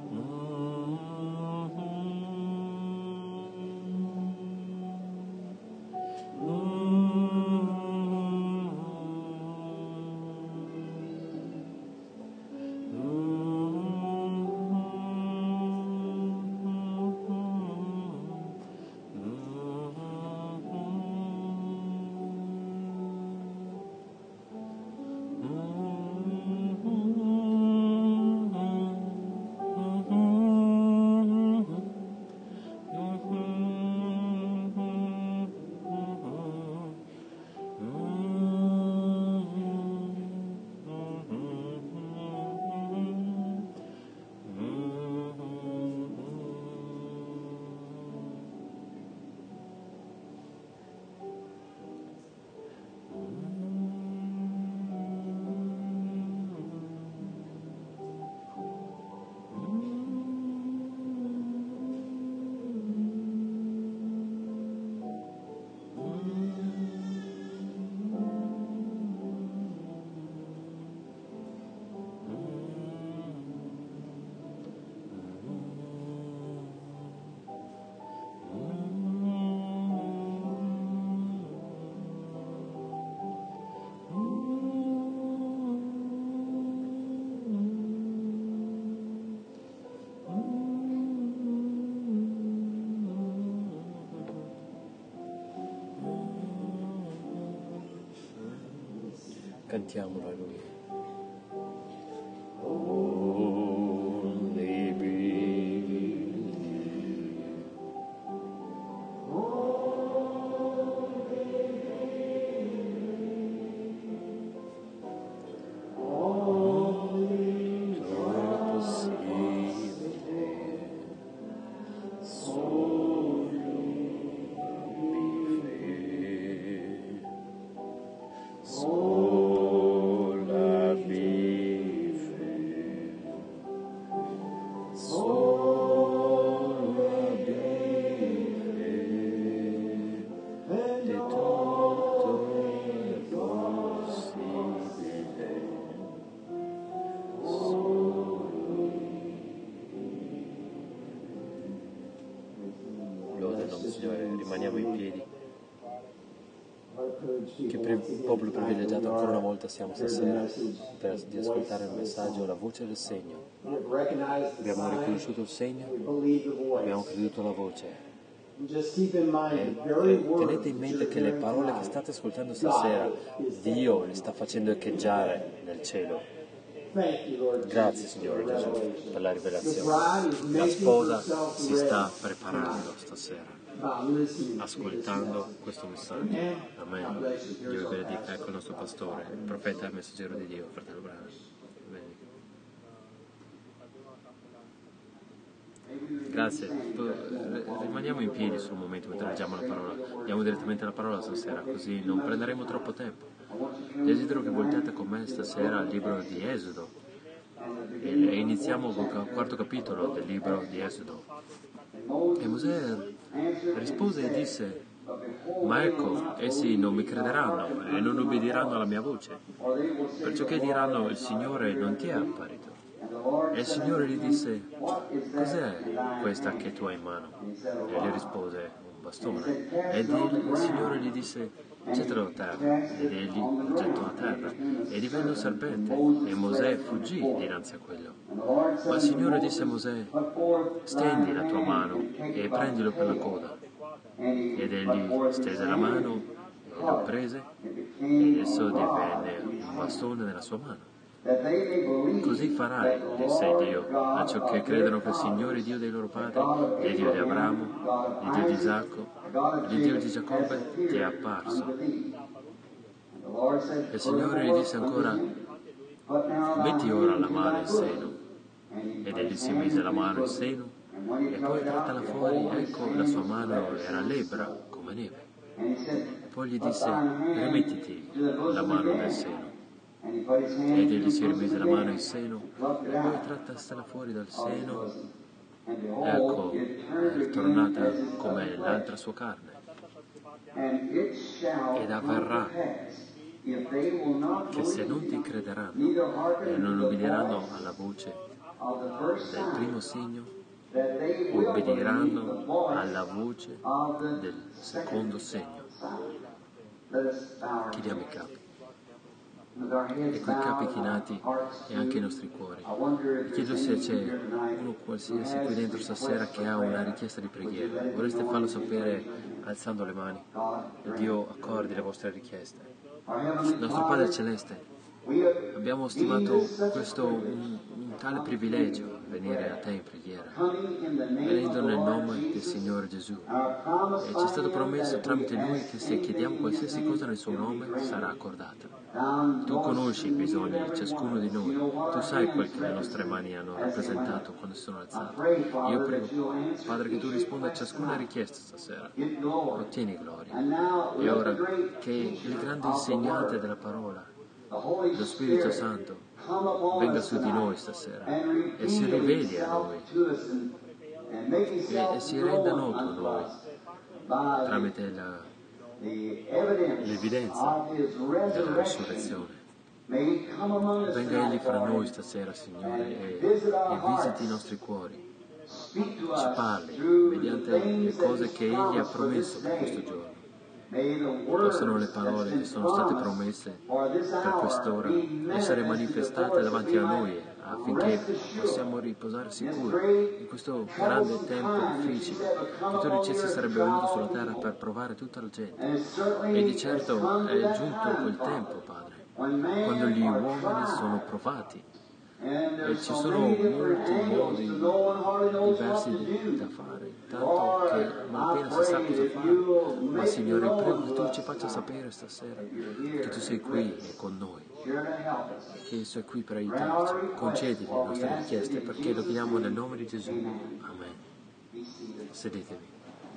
Cantiamolo a Lui. Only be Signore, rimaniamo in piedi. Che pri- popolo privilegiato ancora una volta siamo stasera per, di ascoltare il messaggio, la voce del segno. Abbiamo riconosciuto il segno, abbiamo creduto alla voce. E, e tenete in mente che le parole che state ascoltando stasera, Dio le sta facendo echeggiare nel cielo. Grazie Signore Gesù per la rivelazione. La sposa si sta preparando stasera, ascoltando questo messaggio. Amen. Dio vi benedica. Ecco il nostro pastore, il profeta e il messaggero di Dio, fratello Branham. Grazie. Rimaniamo in piedi sul momento mentre leggiamo la parola. Andiamo direttamente alla parola stasera, così non prenderemo troppo tempo. Desidero che voltiate con me stasera al libro di Esodo. E iniziamo col quarto capitolo del libro di Esodo. E Mosè rispose e disse: ma ecco, essi non mi crederanno e non obbediranno alla mia voce, perciò che diranno: il Signore non ti è apparito. E il Signore gli disse: cos'è questa che tu hai in mano? E gli rispose: un bastone. Ed il Signore gli disse: gettalo a terra. Ed egli lo gettò a terra e divenne un serpente, e Mosè fuggì dinanzi a quello. Ma il Signore disse a Mosè: stendi la tua mano e prendilo per la coda. Ed egli stese la mano e lo prese, ed esso divenne un bastone nella sua mano. Così farai, disse Dio, a ciò che credono che il Signore Dio dei loro padri, il Dio di Abramo, il Dio di Isacco, il Dio di Giacobbe, ti è apparso. E il Signore gli disse ancora: metti ora la mano in seno. Ed egli si mise la mano in seno, e poi trattala fuori, ecco la sua mano era lebbra come neve. E poi gli disse: rimettiti la mano nel seno. Ed egli si rimise la mano in seno, e poi trattasela fuori dal seno, ecco, è tornata come l'altra sua carne. Ed avverrà che se non ti crederanno e non obbediranno alla voce del primo segno, obbediranno alla voce del secondo segno. Chiudiamo i capi. E coi capi chinati e anche i nostri cuori. Vi chiedo se c'è uno qualsiasi qui dentro stasera che ha una richiesta di preghiera. Vorreste farlo sapere alzando le mani, e Dio accordi le vostre richieste. Nostro Padre Celeste, abbiamo stimato questo un, un tale privilegio, venire a Te in preghiera, venendo nel nome del Signore Gesù. E ci è stato promesso tramite Lui che se chiediamo qualsiasi cosa nel Suo nome sarà accordata. Tu conosci i bisogni di ciascuno di noi, Tu sai quel che le nostre mani hanno rappresentato quando sono alzate. Io prego, Padre, che Tu risponda a ciascuna richiesta stasera. Ottieni gloria. E ora che il grande insegnante della parola, lo Spirito Santo, venga su di noi stasera e si riveli a noi e, e si renda noto a noi tramite la, l'evidenza della risurrezione. Venga Egli fra noi stasera, Signore, e, e visiti i nostri cuori, ci parli mediante le cose che Egli ha promesso per questo giorno. Possano le parole che sono state promesse per quest'ora essere manifestate davanti a noi, affinché possiamo riposare sicuri in questo grande tempo difficile che Tu dicessi sarebbe venuto sulla terra per provare tutta la gente. E di certo è giunto quel tempo, Padre, quando gli uomini sono provati. E ci sono molti modi diversi da fare, tanto che non appena si sa cosa fare. Ma Signore, prego che Tu ci faccia sapere stasera che Tu sei qui e con noi, che sei qui per aiutarci. Concedili le nostre richieste, perché lo chiediamo nel nome di Gesù. Amen. Sedetevi.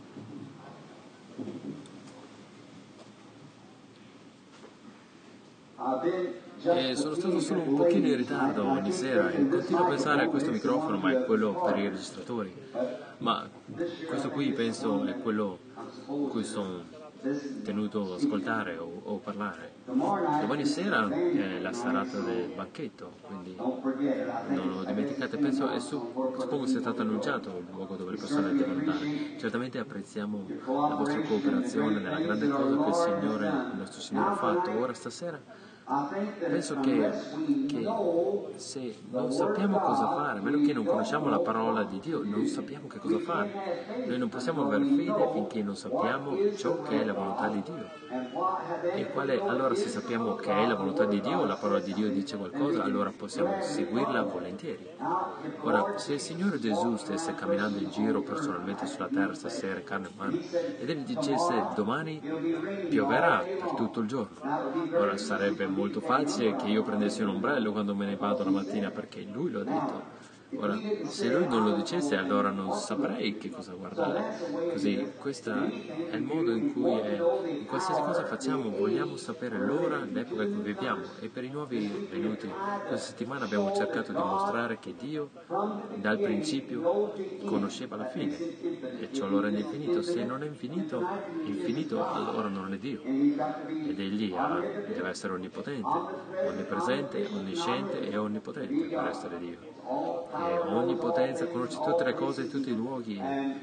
E sono stato solo un pochino in ritardo ogni sera e continuo a pensare a questo microfono, ma è quello per i registratori. Ma questo qui penso è quello cui sono tenuto ad ascoltare o, o parlare. Domani sera è la serata del banchetto, quindi non lo dimenticate. Penso, e su, suppongo sia stato annunciato il luogo dove le persone devono andare. Certamente apprezziamo la vostra cooperazione nella grande cosa che il Signore, il nostro Signore ha fatto. Ora stasera penso che, che se non sappiamo cosa fare, a meno che non conosciamo la parola di Dio, non sappiamo che cosa fare. Noi non possiamo aver fede finché non sappiamo ciò che è la volontà di Dio. E quale, allora se sappiamo che è la volontà di Dio, la parola di Dio dice qualcosa, allora possiamo seguirla volentieri. Ora, se il Signore Gesù stesse camminando in giro personalmente sulla terra stasera, carne e mano, ed Egli dicesse domani pioverà per tutto il giorno, ora sarebbe molto facile che io prendessi un ombrello quando me ne vado la mattina, perché Lui lo ha detto. Ora, se Lui non lo dicesse, allora non saprei che cosa guardare. Così, questo è il modo in cui è, in qualsiasi cosa facciamo, vogliamo sapere l'ora, l'epoca in cui viviamo. E per i nuovi venuti questa settimana abbiamo cercato di mostrare che Dio, dal principio, conosceva la fine, e ciò lo rende infinito. Se non è infinito, infinito, allora non è Dio. Ed Egli ha, deve essere onnipotente, onnipresente, onnisciente e onnipotente per essere Dio. E onnipotenza, conosce tutte le cose e tutti i luoghi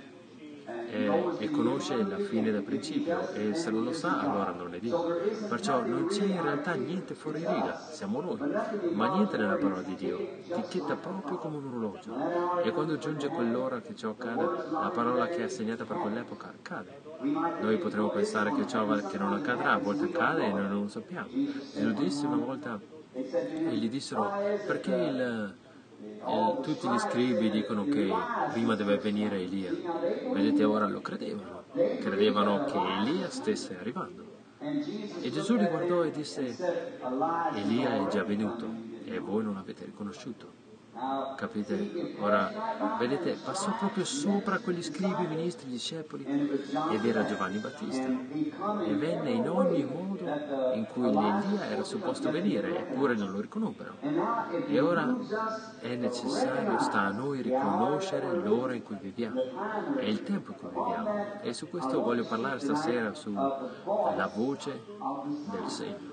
e, e conosce la fine dal principio, e se non lo sa allora non è Dio. Perciò non c'è in realtà niente fuori riga, siamo noi, ma niente nella parola di Dio, ticchetta proprio come un orologio, e quando giunge quell'ora che ciò accade, la parola che è assegnata per quell'epoca accade. Noi potremmo pensare che ciò che non accadrà, a volte accade e noi non lo sappiamo. Gesù disse una volta, e gli dissero, perché il Eh, tutti gli scribi dicono che prima deve venire Elia. Vedete, ora lo credevano, credevano che Elia stesse arrivando. E Gesù li guardò e disse, Elia è già venuto e voi non l'avete riconosciuto. Capite? Ora, vedete, passò proprio sopra quegli scribi, ministri, discepoli, ed era Giovanni Battista. E venne in ogni modo in cui l'Elia era supposto venire, eppure non lo riconobbero. E ora è necessario, sta a noi riconoscere l'ora in cui viviamo, è il tempo in cui viviamo. E su questo voglio parlare stasera, sulla voce del segno.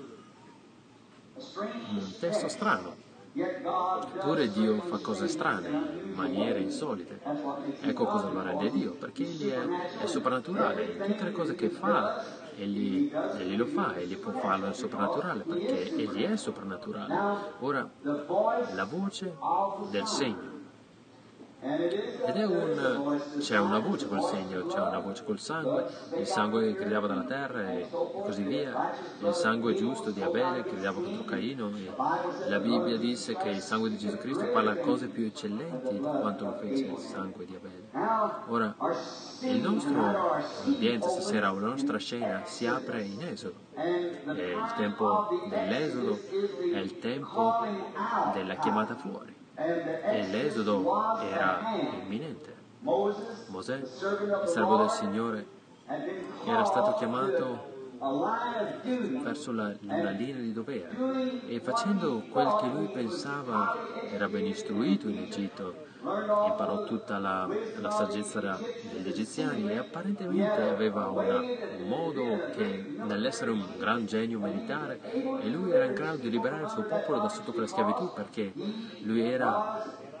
Un testo strano. Eppure Dio fa cose strane, in maniere insolite. Ecco cosa lo rende Dio, perché Egli è, è soprannaturale. Tutte le cose che fa, Egli, egli lo fa, Egli può farlo nel soprannaturale, perché Egli è soprannaturale. Ora, la voce del segno. Ed è un, c'è una voce col segno, c'è una voce col sangue, il sangue che gridava dalla terra e così via, il sangue giusto di Abele che gridava contro Caino, e la Bibbia disse che il sangue di Gesù Cristo parla cose più eccellenti di quanto lo fece il sangue di Abele. Ora, il nostro udienza stasera, la nostra scena si apre in Esodo, è il tempo dell'Esodo, è il tempo della chiamata fuori. E l'esodo era imminente. Mosè, il servo del Signore, era stato chiamato verso la, la linea di dovere, e facendo quel che lui pensava, era ben istruito in Egitto, imparò tutta la, la saggezza degli egiziani, e apparentemente aveva una, un modo che nell'essere un gran genio militare, e lui era in grado di liberare il suo popolo da sotto quella schiavitù, perché lui era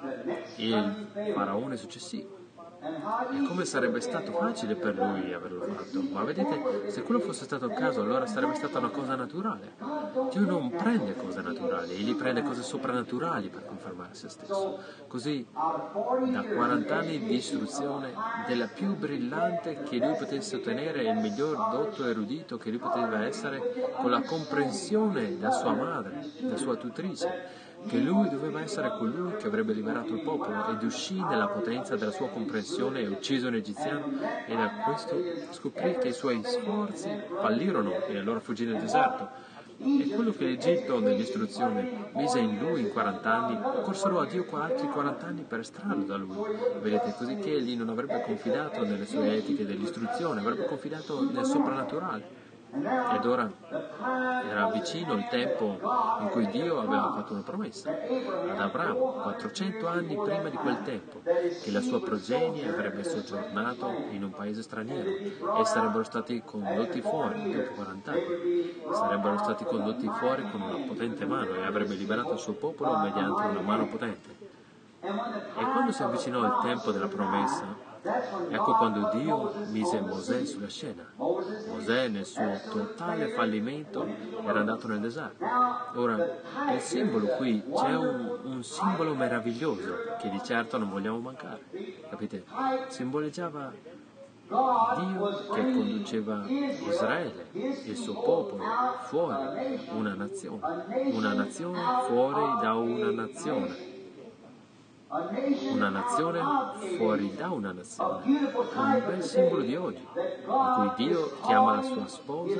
il faraone successivo. E come sarebbe stato facile per lui averlo fatto, ma vedete, se quello fosse stato il caso, allora sarebbe stata una cosa naturale. Dio non prende cose naturali, egli prende cose soprannaturali per confermare se stesso. Così, da quaranta anni di istruzione, della più brillante che lui potesse ottenere, il miglior dotto erudito che lui poteva essere, con la comprensione da sua madre, da sua tutrice, che lui doveva essere colui che avrebbe liberato il popolo, ed uscì nella potenza della sua comprensione e ucciso un egiziano, e da questo scoprì che i suoi sforzi fallirono e allora fuggì nel deserto. E quello che l'Egitto nell'istruzione mise in lui in quaranta anni, corsero a Dio altri quaranta anni per estrarlo da lui. Vedete, così che egli non avrebbe confidato nelle sue etiche dell'istruzione, avrebbe confidato nel soprannaturale. Ed ora era vicino il tempo in cui Dio aveva fatto una promessa ad Abramo, quattrocento anni prima di quel tempo, che la sua progenie avrebbe soggiornato in un paese straniero e sarebbero stati condotti fuori dopo quaranta anni. Sarebbero stati condotti fuori con una potente mano e avrebbe liberato il suo popolo mediante una mano potente. E quando si avvicinò il tempo della promessa, ecco quando Dio mise Mosè sulla scena. Mosè, nel suo totale fallimento, era andato nel deserto. Ora, il simbolo qui, c'è un, un simbolo meraviglioso che di certo non vogliamo mancare. Capite? Simboleggiava Dio che conduceva Israele, il suo popolo, fuori una nazione. Una nazione fuori da una nazione. Una nazione fuori da una nazione. Un bel simbolo di oggi, in cui Dio chiama la sua sposa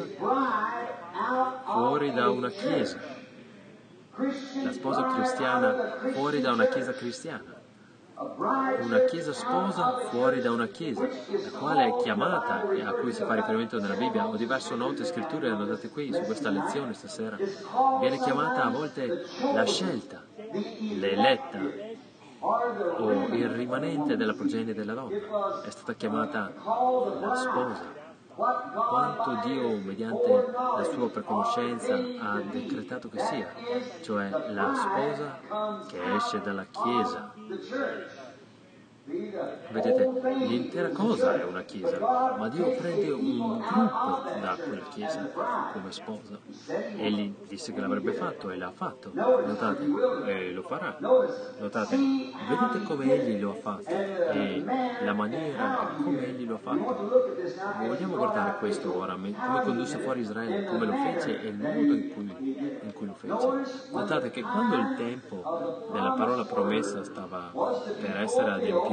fuori da una chiesa. La sposa cristiana fuori da una chiesa cristiana. Una chiesa sposa fuori da una chiesa, la quale è chiamata e a cui si fa riferimento nella Bibbia. Ho diverse note scritture annotate qui su questa lezione stasera. Viene chiamata a volte la scelta, l'eletta, o il rimanente della progenie della donna. È stata chiamata la sposa. Quanto Dio, mediante la sua preconoscenza, ha decretato che sia, cioè la sposa che esce dalla Chiesa. Vedete, l'intera cosa è una chiesa, ma Dio prende un gruppo da quella chiesa come sposa. Egli disse che l'avrebbe fatto e l'ha fatto. Notate, e lo farà. Notate, vedete come Egli lo ha fatto e la maniera e come Egli lo ha fatto. Vogliamo guardare questo ora, come condusse fuori Israele, come lo fece e il modo in cui, in cui lo fece. Notate che quando il tempo della parola promessa stava per essere adempiuto,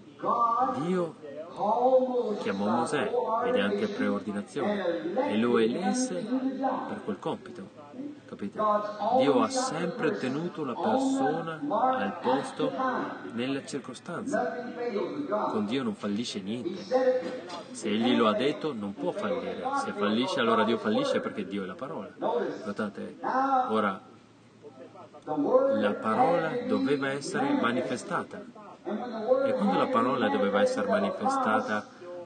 Dio chiamò Mosè mediante preordinazione e lo elesse per quel compito. Capite? Dio ha sempre tenuto la persona al posto nella circostanza. Con Dio non fallisce niente. Se Egli lo ha detto non può fallire. Se fallisce allora Dio fallisce perché Dio è la parola. Notate? Ora, la parola doveva essere manifestata. E quando la parola doveva essere manifestata,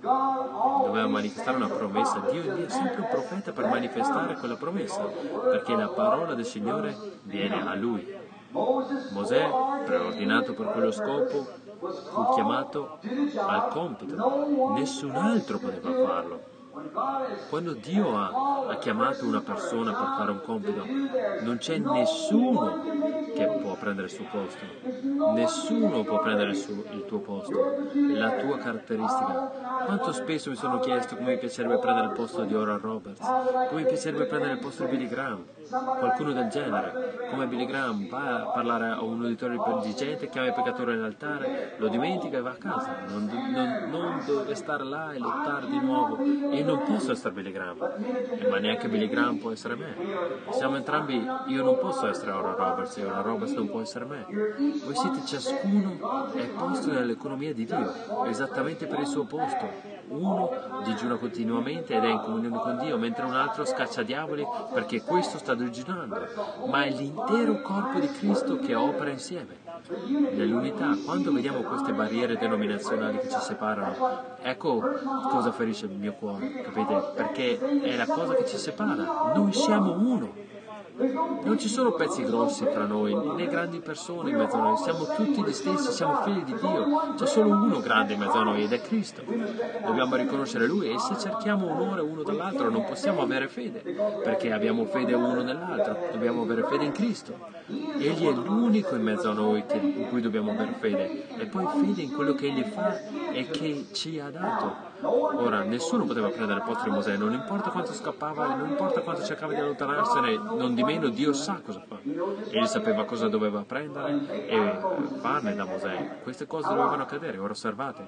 doveva manifestare una promessa, Dio è sempre un profeta per manifestare quella promessa, perché la parola del Signore viene a Lui. Mosè, preordinato per quello scopo, fu chiamato al compito. Nessun altro poteva farlo. Quando Dio ha, ha chiamato una persona per fare un compito, non c'è nessuno che può prendere il suo posto, nessuno può prendere il, suo, il tuo posto, la tua caratteristica. Quanto spesso mi sono chiesto come mi piacerebbe prendere il posto di Oral Roberts, come mi piacerebbe prendere il posto di Billy Graham, qualcuno del genere, come Billy Graham va a parlare a un uditorio di gente, chiama il peccatore all'altare, lo dimentica e va a casa, non, non, non deve stare là e lottare di nuovo. E non posso essere Billy Graham, ma neanche Billy Graham può essere me. Siamo entrambi, io non posso essere Oral Roberts e Oral Roberts non può essere me. Voi siete, ciascuno è posto nell'economia di Dio, esattamente per il suo posto. Uno digiuna continuamente ed è in comunione con Dio, mentre un altro scaccia diavoli perché questo sta digiunando. Ma è l'intero corpo di Cristo che opera insieme, nell'unità. Quando vediamo queste barriere denominazionali che ci separano, ecco cosa ferisce il mio cuore, capite? Perché è la cosa che ci separa. Noi siamo uno. Non ci sono pezzi grossi tra noi, né grandi persone in mezzo a noi, siamo tutti gli stessi, siamo figli di Dio, c'è solo uno grande in mezzo a noi ed è Cristo. Dobbiamo riconoscere Lui e se cerchiamo onore uno dall'altro non possiamo avere fede, perché abbiamo fede uno nell'altro, dobbiamo avere fede in Cristo. Egli è l'unico in mezzo a noi che, in cui dobbiamo avere fede, e poi fede in quello che Egli fa e che ci ha dato. Ora, nessuno poteva prendere il posto di Mosè, non importa quanto scappava, non importa quanto cercava di allontanarsene, non di meno Dio sa cosa fa. Egli sapeva cosa doveva prendere e farne da Mosè. Queste cose dovevano accadere. Ora osservate,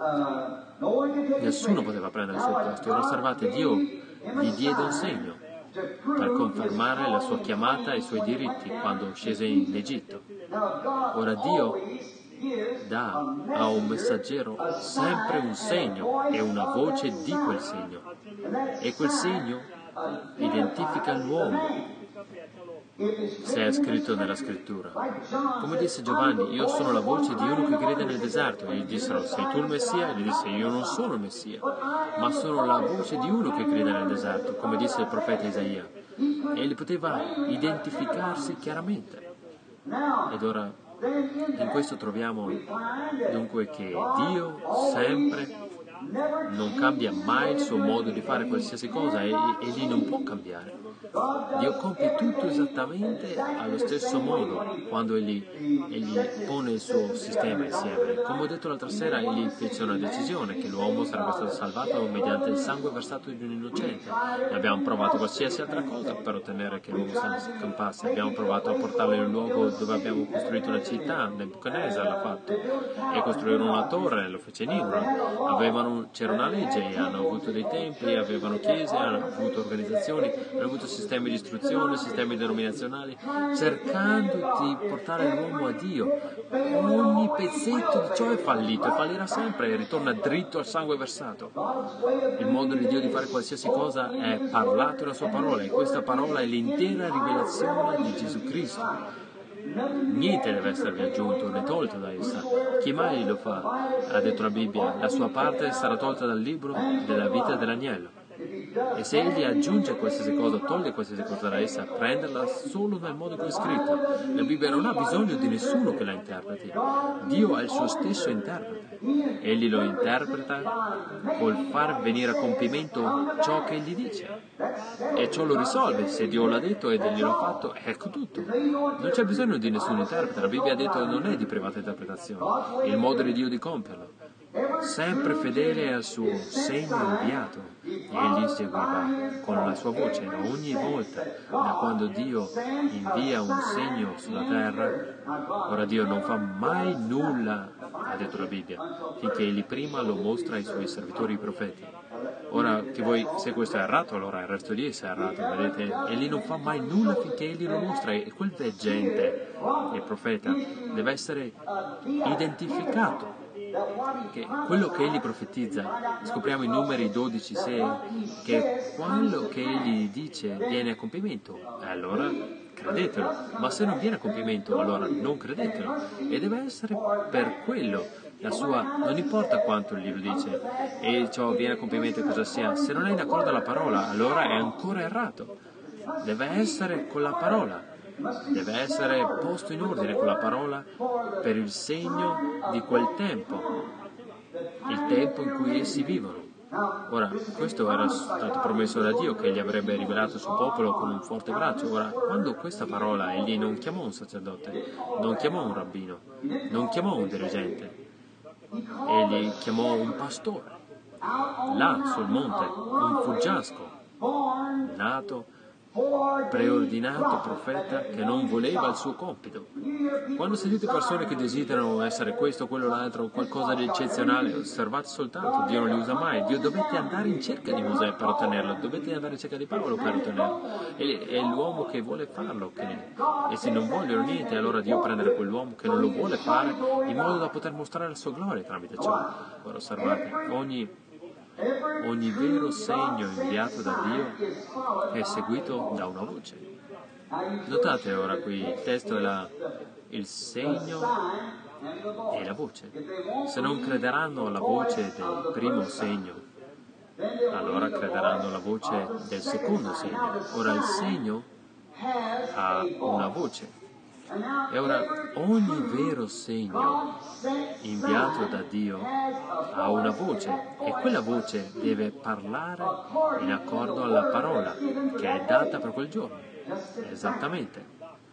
nessuno poteva prendere il suo posto. Ora osservate, Dio gli diede un segno per confermare la sua chiamata e i suoi diritti quando scese in Egitto. Ora Dio dà a un messaggero sempre un segno e una voce di quel segno, e quel segno identifica l'uomo, se è scritto nella scrittura. Come disse Giovanni, io sono la voce di uno che grida nel deserto. E gli dissero, sei tu il Messia? E gli disse, io non sono il Messia, ma sono la voce di uno che grida nel deserto, come disse il profeta Isaia. Egli poteva identificarsi chiaramente. Ed ora in questo troviamo dunque che Dio sempre non cambia mai il suo modo di fare qualsiasi cosa, e egli non può cambiare. Dio compie tutto esattamente allo stesso modo quando egli, egli pone il suo sistema insieme. Come ho detto l'altra sera, egli fece una decisione che l'uomo sarebbe stato salvato mediante il sangue versato di un innocente. E abbiamo provato qualsiasi altra cosa per ottenere che l'uomo scampasse. Abbiamo provato a portarlo in un luogo dove abbiamo costruito una città, Nebuchadnezzar l'ha fatto, e costruire una torre, lo fece Nimrod. Avevano c'era una legge, hanno avuto dei templi, avevano chiese, hanno avuto organizzazioni, hanno avuto sistemi di istruzione, sistemi denominazionali, cercando di portare l'uomo a Dio. Ogni pezzetto di ciò è fallito e fallirà sempre e ritorna dritto al sangue versato. Il modo di Dio di fare qualsiasi cosa è parlato nella sua parola, e questa parola è l'intera rivelazione di Gesù Cristo. Niente deve esservi aggiunto né tolto da essa. Chi mai lo fa? Ha detto la Bibbia, la sua parte sarà tolta dal libro della vita dell'agnello. E se egli aggiunge qualsiasi cosa, toglie qualsiasi cosa da essa, prenderla solo nel modo che è scritto. La Bibbia non ha bisogno di nessuno che la interpreti. Dio è il suo stesso interprete. Egli lo interpreta col far venire a compimento ciò che egli dice. E ciò lo risolve. Se Dio l'ha detto ed egli l'ha fatto, ecco tutto. Non c'è bisogno di nessun interprete. La Bibbia ha detto che non è di privata interpretazione. È il modo di Dio di compierlo. Sempre fedele al suo segno inviato, egli seguiva con la sua voce. Ogni volta, da quando Dio invia un segno sulla terra, ora Dio non fa mai nulla, ha detto la Bibbia, finché egli prima lo mostra ai suoi servitori, i profeti. Ora, che voi, se questo è errato, allora il resto di esso è errato, vedete? Egli non fa mai nulla finché egli lo mostra, e quel veggente, il profeta, deve essere identificato. Che quello che egli profetizza, scopriamo in Numeri dodici sei, che quello che egli dice viene a compimento, e allora credetelo, ma se non viene a compimento, allora non credetelo, e deve essere per quello. La sua, non importa quanto il libro dice, e ciò viene a compimento e cosa sia, se non è in accordo alla parola, allora è ancora errato. Deve essere con la parola. Deve essere posto in ordine con la parola per il segno di quel tempo, il tempo in cui essi vivono. Ora, questo era stato promesso da Dio, che egli avrebbe rivelato il suo popolo con un forte braccio. Ora, quando questa parola, egli non chiamò un sacerdote, non chiamò un rabbino, non chiamò un dirigente, egli chiamò un pastore, là sul monte, un fuggiasco, nato preordinato profeta che non voleva il suo compito. Quando sentite persone che desiderano essere questo, quello, l'altro, qualcosa di eccezionale, osservate soltanto, Dio non li usa mai. Dio dovete andare in cerca di Mosè per ottenerlo, dovete andare in cerca di Paolo per ottenerlo. E è l'uomo che vuole farlo, che... e se non vogliono niente, allora Dio prende quell'uomo che non lo vuole fare in modo da poter mostrare la sua gloria tramite ciò. Ora osservate, ogni Ogni vero segno inviato da Dio è seguito da una voce. Notate ora qui, il testo è la, il segno e la voce. Se non crederanno alla voce del primo segno, allora crederanno alla voce del secondo segno. Ora il segno ha una voce. E ora ogni vero segno inviato da Dio ha una voce, e quella voce deve parlare in accordo alla parola che è data per quel giorno. Esattamente.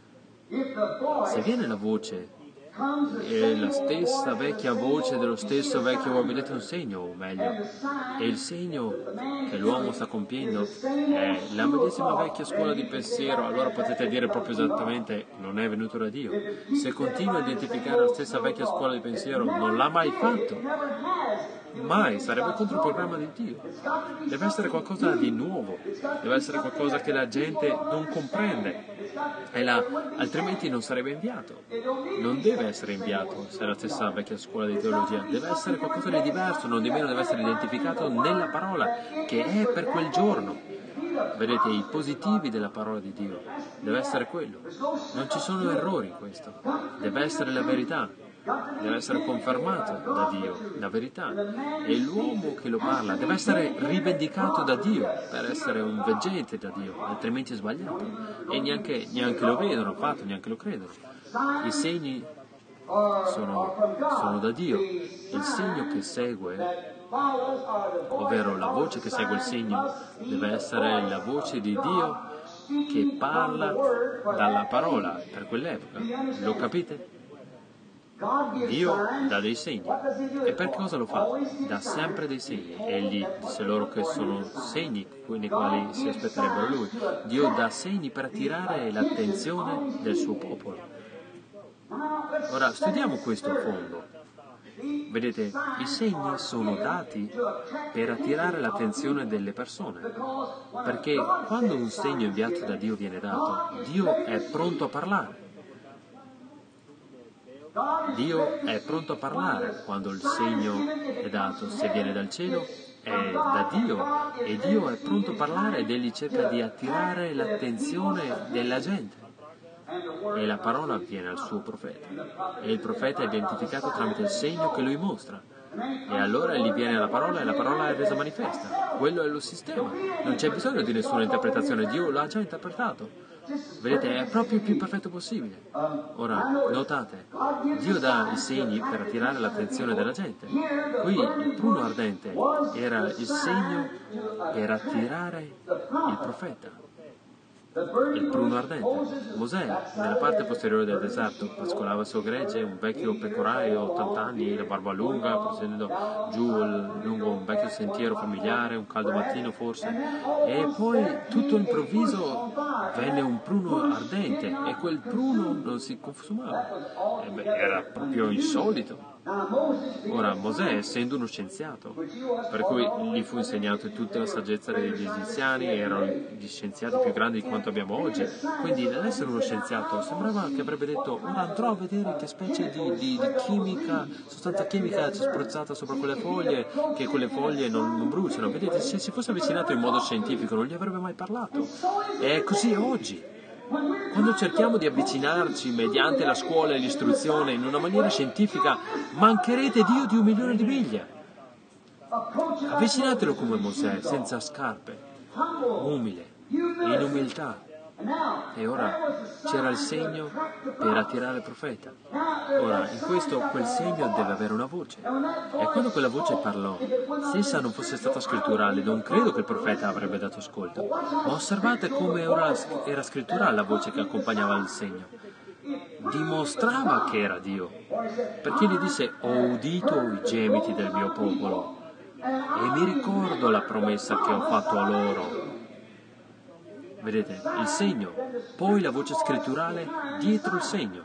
Se viene la voce, è la stessa vecchia voce dello stesso vecchio uomo, vedete un segno, o meglio, e il segno che l'uomo sta compiendo è la medesima vecchia scuola di pensiero, allora potete dire proprio esattamente non è venuto da Dio. Se continua a identificare la stessa vecchia scuola di pensiero, non l'ha mai fatto. Mai, sarebbe contro il programma di Dio. Deve essere qualcosa di nuovo, deve essere qualcosa che la gente non comprende, e la, altrimenti non sarebbe inviato. Non deve essere inviato se è la stessa vecchia scuola di teologia, deve essere qualcosa di diverso, non di meno deve essere identificato nella parola che è per quel giorno. vedete, i positivi della parola di Dio. Deve essere quello. Non ci sono errori in questo. Deve essere la verità. Deve essere confermato da Dio, la verità. E l'uomo che lo parla deve essere rivendicato da Dio per essere un veggente da Dio, altrimenti è sbagliato. E neanche, neanche lo vedono affatto, neanche lo credono. I segni sono, sono da Dio. Il segno che segue, ovvero la voce che segue il segno, deve essere la voce di Dio che parla dalla parola per quell'epoca. Lo capite? Dio dà dei segni. E per cosa lo fa? Dà sempre dei segni. Egli disse loro che sono segni nei quali si aspetterebbero Lui. Dio dà segni per attirare l'attenzione del suo popolo. Ora, studiamo questo a fondo. Vedete, i segni sono dati per attirare l'attenzione delle persone, perché quando un segno inviato da Dio viene dato, Dio è pronto a parlare. Dio è pronto a parlare quando il segno è dato. Se viene dal cielo è da Dio, e Dio è pronto a parlare ed egli cerca di attirare l'attenzione della gente. E la parola viene al suo profeta, e il profeta è identificato tramite il segno che lui mostra, e allora gli viene la parola e la parola è resa manifesta. Quello è lo sistema, non c'è bisogno di nessuna interpretazione, Dio l'ha già interpretato. Vedete, è proprio il più perfetto possibile. Ora, notate, Dio dà i segni per attirare l'attenzione della gente. Qui il pruno ardente era il segno per attirare il profeta. Il pruno ardente. Mosè, nella parte posteriore del deserto, pascolava il suo gregge, un vecchio pecoraio, ottanta anni, la barba lunga, procedendo giù lungo un vecchio sentiero familiare, un caldo mattino forse, e poi tutto all'improvviso venne un pruno ardente, e quel pruno non si consumava. E beh, era proprio insolito. Ora, Mosè, essendo uno scienziato, per cui gli fu insegnato tutta la saggezza degli egiziani, erano gli scienziati più grandi di quanto abbiamo oggi, quindi nell'essere uno scienziato sembrava che avrebbe detto: ora andrò a vedere che specie di, di, di chimica, sostanza chimica c'è spruzzata sopra quelle foglie, che quelle foglie non, non bruciano. Vedete, se si fosse avvicinato in modo scientifico non gli avrebbe mai parlato. E è così oggi. Quando cerchiamo di avvicinarci mediante la scuola e l'istruzione in una maniera scientifica, mancherete Dio di un milione di miglia. Avvicinatelo come Mosè, senza scarpe, umile, in umiltà. E ora c'era il segno per attirare il profeta. Ora, in questo, quel segno deve avere una voce. E quando quella voce parlò, se essa non fosse stata scritturale, non credo che il profeta avrebbe dato ascolto. Ma osservate come ora era scritturale la voce che accompagnava il segno. Dimostrava che era Dio. Perché gli disse: ho udito i gemiti del mio popolo e mi ricordo la promessa che ho fatto a loro. Vedete, il segno, poi la voce scritturale dietro il segno.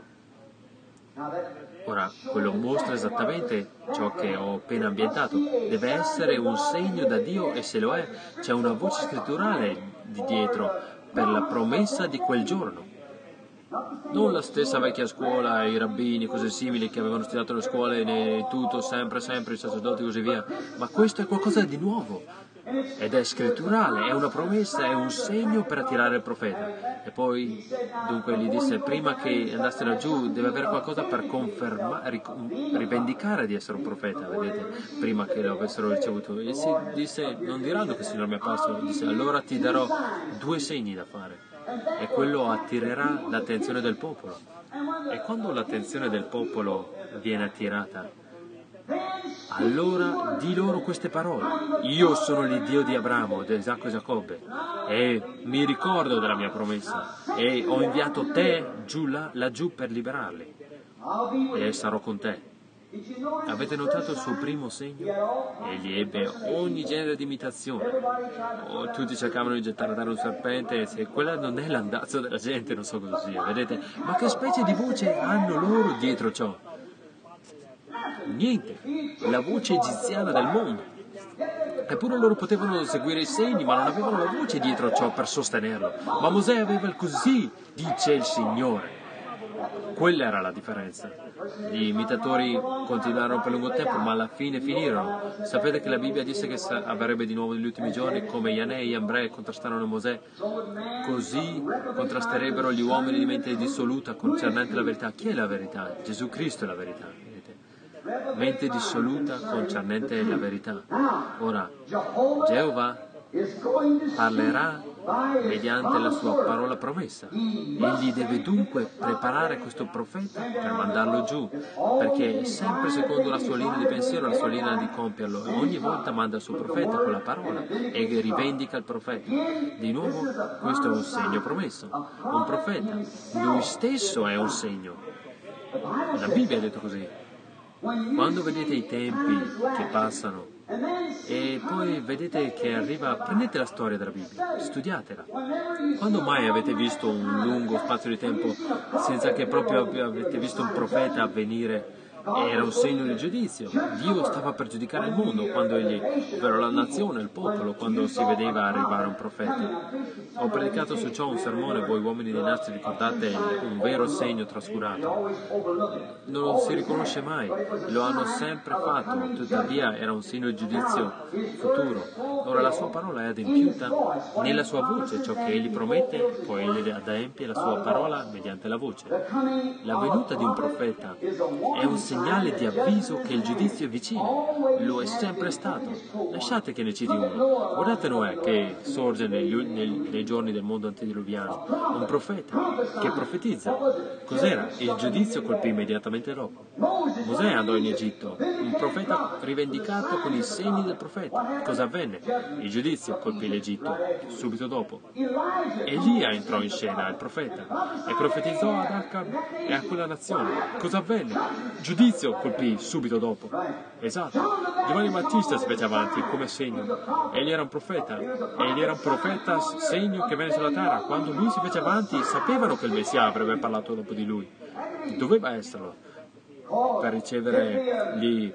Ora, quello mostra esattamente ciò che ho appena ambientato. Deve essere un segno da Dio, e se lo è, c'è una voce scritturale di dietro per la promessa di quel giorno. Non la stessa vecchia scuola, i rabbini, cose simili che avevano studiato nelle scuole, nei tutto, sempre, sempre, i sacerdoti e così via. Ma questo è qualcosa di nuovo. Ed è scritturale, è una promessa, è un segno per attirare il profeta. E poi, dunque, gli disse: prima che andasse laggiù deve avere qualcosa per confermare, rivendicare di essere un profeta, vedete, prima che lo avessero ricevuto. E si disse: non diranno che il Signore mi è apparso. Disse: allora ti darò due segni da fare, e quello attirerà l'attenzione del popolo. E quando l'attenzione del popolo viene attirata, allora di loro queste parole: io sono l'Iddio di Abramo, di Isacco e Giacobbe, e mi ricordo della mia promessa, e ho inviato te giù là, laggiù per liberarli, e sarò con te. Avete notato il suo primo segno? Egli ebbe ogni genere di imitazione. Oh, tutti cercavano di gettare a terra un serpente, se quella non è l'andazzo della gente, non so cosa sia, vedete? Ma che specie di voce hanno loro dietro ciò? Niente, la voce egiziana del mondo. Eppure loro potevano seguire i segni, ma non avevano la voce dietro ciò per sostenerlo. Ma Mosè aveva il così dice il Signore. Quella era la differenza. Gli imitatori continuarono per lungo tempo, ma alla fine finirono. Sapete che la Bibbia disse che avrebbe di nuovo negli ultimi giorni, come Yanè e Yambre contrastarono Mosè, così contrasterebbero gli uomini di mente dissoluta concernente la verità. Chi è la verità? Gesù Cristo è la verità. Vedete? Mente dissoluta concernente la verità. Ora, Geova parlerà mediante la sua parola promessa. Egli deve dunque preparare questo profeta per mandarlo giù, perché è sempre secondo la sua linea di pensiero, la sua linea di compierlo, e ogni volta manda il suo profeta con la parola e rivendica il profeta. Di nuovo, questo è un segno promesso, un profeta. Lui stesso è un segno. La Bibbia ha detto così. Quando vedete i tempi che passano e poi vedete che arriva, prendete la storia della Bibbia, studiatela. Quando mai avete visto un lungo spazio di tempo senza che proprio avete visto un profeta avvenire? Era un segno di giudizio. Dio stava per giudicare il mondo quando egli, ovvero la nazione, il popolo, quando si vedeva arrivare un profeta. Ho predicato su ciò un sermone, voi uomini di Nazio ricordate un vero segno trascurato. Non lo si riconosce mai, lo hanno sempre fatto, tuttavia era un segno di giudizio futuro. Ora la sua parola è adempiuta nella sua voce, ciò che egli promette, poi egli adempie la sua parola mediante la voce. La venuta di un profeta è un segnale di avviso che il giudizio è vicino, lo è sempre stato. Lasciate che ne citi uno. Guardate Noè che sorge negli, nel, nei giorni del mondo antediluviano, un profeta che profetizza. Cos'era? Il giudizio colpì immediatamente dopo. Mosè andò in Egitto, un profeta rivendicato con i segni del profeta. Cosa avvenne? Il giudizio colpì l'Egitto subito dopo. Elia entrò in scena, il profeta, e profetizzò ad Acab e a quella nazione. Cosa avvenne? Giudizio colpì subito dopo. Esatto. Giovanni Battista si fece avanti come segno. Egli era un profeta. Egli era un profeta segno che venne sulla terra. Quando lui si fece avanti, sapevano che il Messia avrebbe parlato dopo di lui. Doveva esserlo per ricevere gli,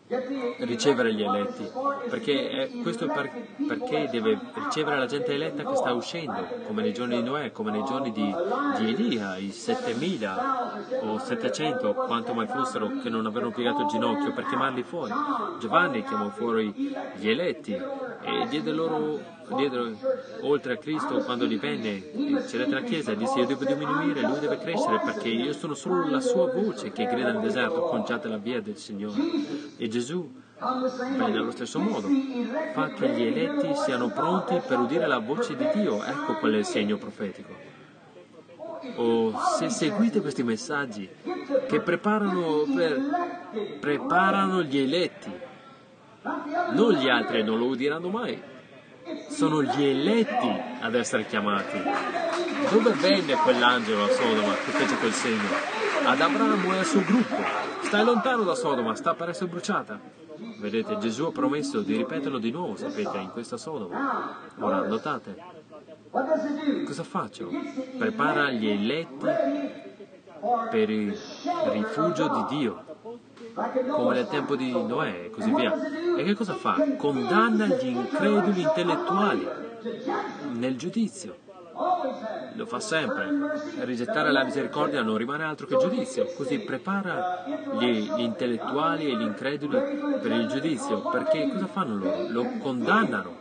ricevere gli eletti, perché è, questo è per, perché deve ricevere la gente eletta che sta uscendo, come nei giorni di Noè, come nei giorni di, di Elia, i settemila o settecento, quanto mai fossero, che non avevano piegato il ginocchio per chiamarli fuori. Giovanni chiamò fuori gli eletti e diede loro, diede, oltre a Cristo, quando gli venne, cedette la Chiesa e disse: io devo diminuire, lui deve crescere, perché io sono solo la sua voce che grida nel deserto, conciate la via del Signore. E Gesù venne allo stesso modo, fa che gli eletti siano pronti per udire la voce di Dio. Ecco qual è il segno profetico. O se seguite questi messaggi che preparano, per, preparano gli eletti, non gli altri, non lo udiranno mai. Sono gli eletti ad essere chiamati. Dove venne quell'angelo a Sodoma che fece quel segno? Ad Abramo e al suo gruppo. Stai lontano da Sodoma, sta per essere bruciata. Vedete, Gesù ha promesso di ripeterlo di nuovo, sapete, in questa Sodoma. Ora, notate, cosa faccio? Prepara gli eletti per il rifugio di Dio, come nel tempo di Noè e così via. E che cosa fa? Condanna gli increduli intellettuali nel giudizio. Lo fa sempre. Rigettare la misericordia non rimane altro che giudizio. Così prepara gli, gli intellettuali e gli increduli per il giudizio. Perché cosa fanno loro? Lo condannano.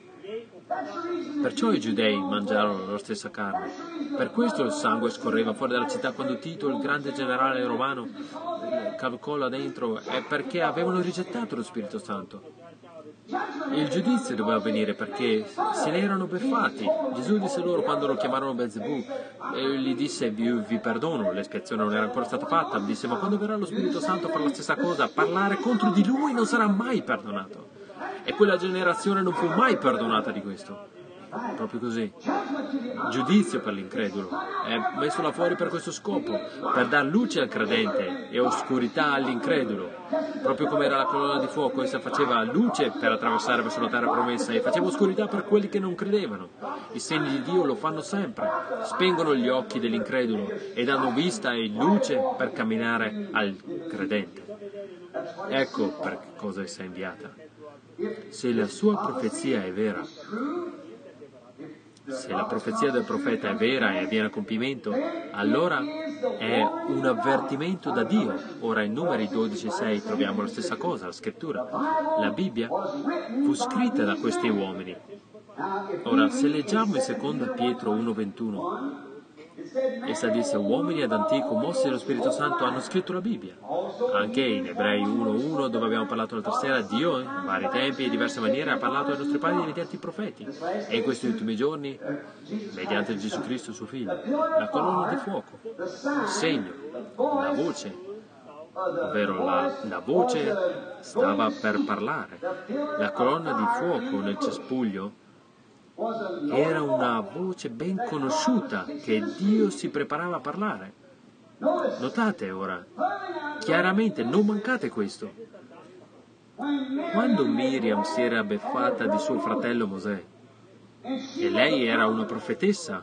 Perciò i giudei mangiarono la loro stessa carne. Per questo il sangue scorreva fuori dalla città quando Tito, il grande generale romano, cavalcò là dentro, è perché avevano rigettato lo Spirito Santo. Il giudizio doveva avvenire perché se ne erano beffati. Gesù disse loro quando lo chiamarono Beelzebù, e gli disse: vi, vi perdono, l'espiazione non era ancora stata fatta. Disse: ma quando verrà lo Spirito Santo per la stessa cosa, parlare contro di lui non sarà mai perdonato. E quella generazione non fu mai perdonata di questo. Proprio così. Giudizio per l'incredulo è messo là fuori per questo scopo, per dar luce al credente e oscurità all'incredulo. Proprio come era la colonna di fuoco, essa faceva luce per attraversare verso la terra promessa e faceva oscurità per quelli che non credevano. I segni di Dio lo fanno sempre, spengono gli occhi dell'incredulo e danno vista e luce per camminare al credente. Ecco per cosa essa è inviata. Se la sua profezia è vera, Se la profezia del profeta è vera e viene a compimento, allora è un avvertimento da Dio. Ora in Numeri dodici sei troviamo la stessa cosa, la scrittura. La Bibbia fu scritta da questi uomini. Ora, se leggiamo in seconda Pietro uno ventuno, essa disse: uomini ad antico, mossi dallo Spirito Santo, hanno scritto la Bibbia. Anche in Ebrei uno uno, dove abbiamo parlato l'altra sera, Dio in vari tempi e in diverse maniere ha parlato ai nostri padri mediante i profeti. E in questi ultimi giorni, mediante Gesù Cristo, suo Figlio, la colonna di fuoco, il segno, la voce, ovvero la, la voce stava per parlare. La colonna di fuoco nel cespuglio era una voce ben conosciuta che Dio si preparava a parlare. Notate ora, chiaramente, non mancate questo. Quando Miriam si era beffata di suo fratello Mosè, e lei era una profetessa,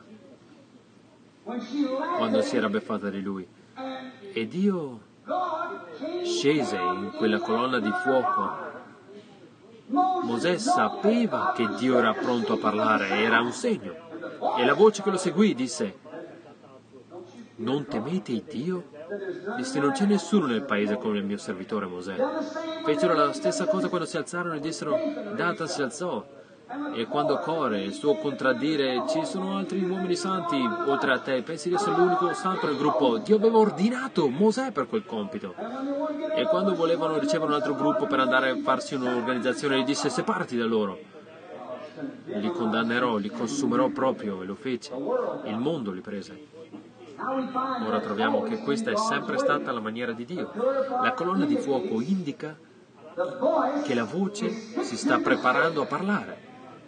quando si era beffata di lui, e Dio scese in quella colonna di fuoco, Mosè sapeva che Dio era pronto a parlare, era un segno. E la voce che lo seguì disse: non temete il Dio? Disse: non c'è nessuno nel paese come il mio servitore Mosè. Fecero la stessa cosa quando si alzarono e dissero: Datan si alzò. E quando Core, il suo contraddire, ci sono altri uomini santi oltre a te, pensi di essere l'unico santo nel gruppo? Dio aveva ordinato Mosè per quel compito. E quando volevano ricevere un altro gruppo per andare a farsi un'organizzazione, gli disse: separati da loro. Li condannerò, li consumerò proprio, e lo fece. Il mondo li prese. Ora troviamo che questa è sempre stata la maniera di Dio. La colonna di fuoco indica che la voce si sta preparando a parlare.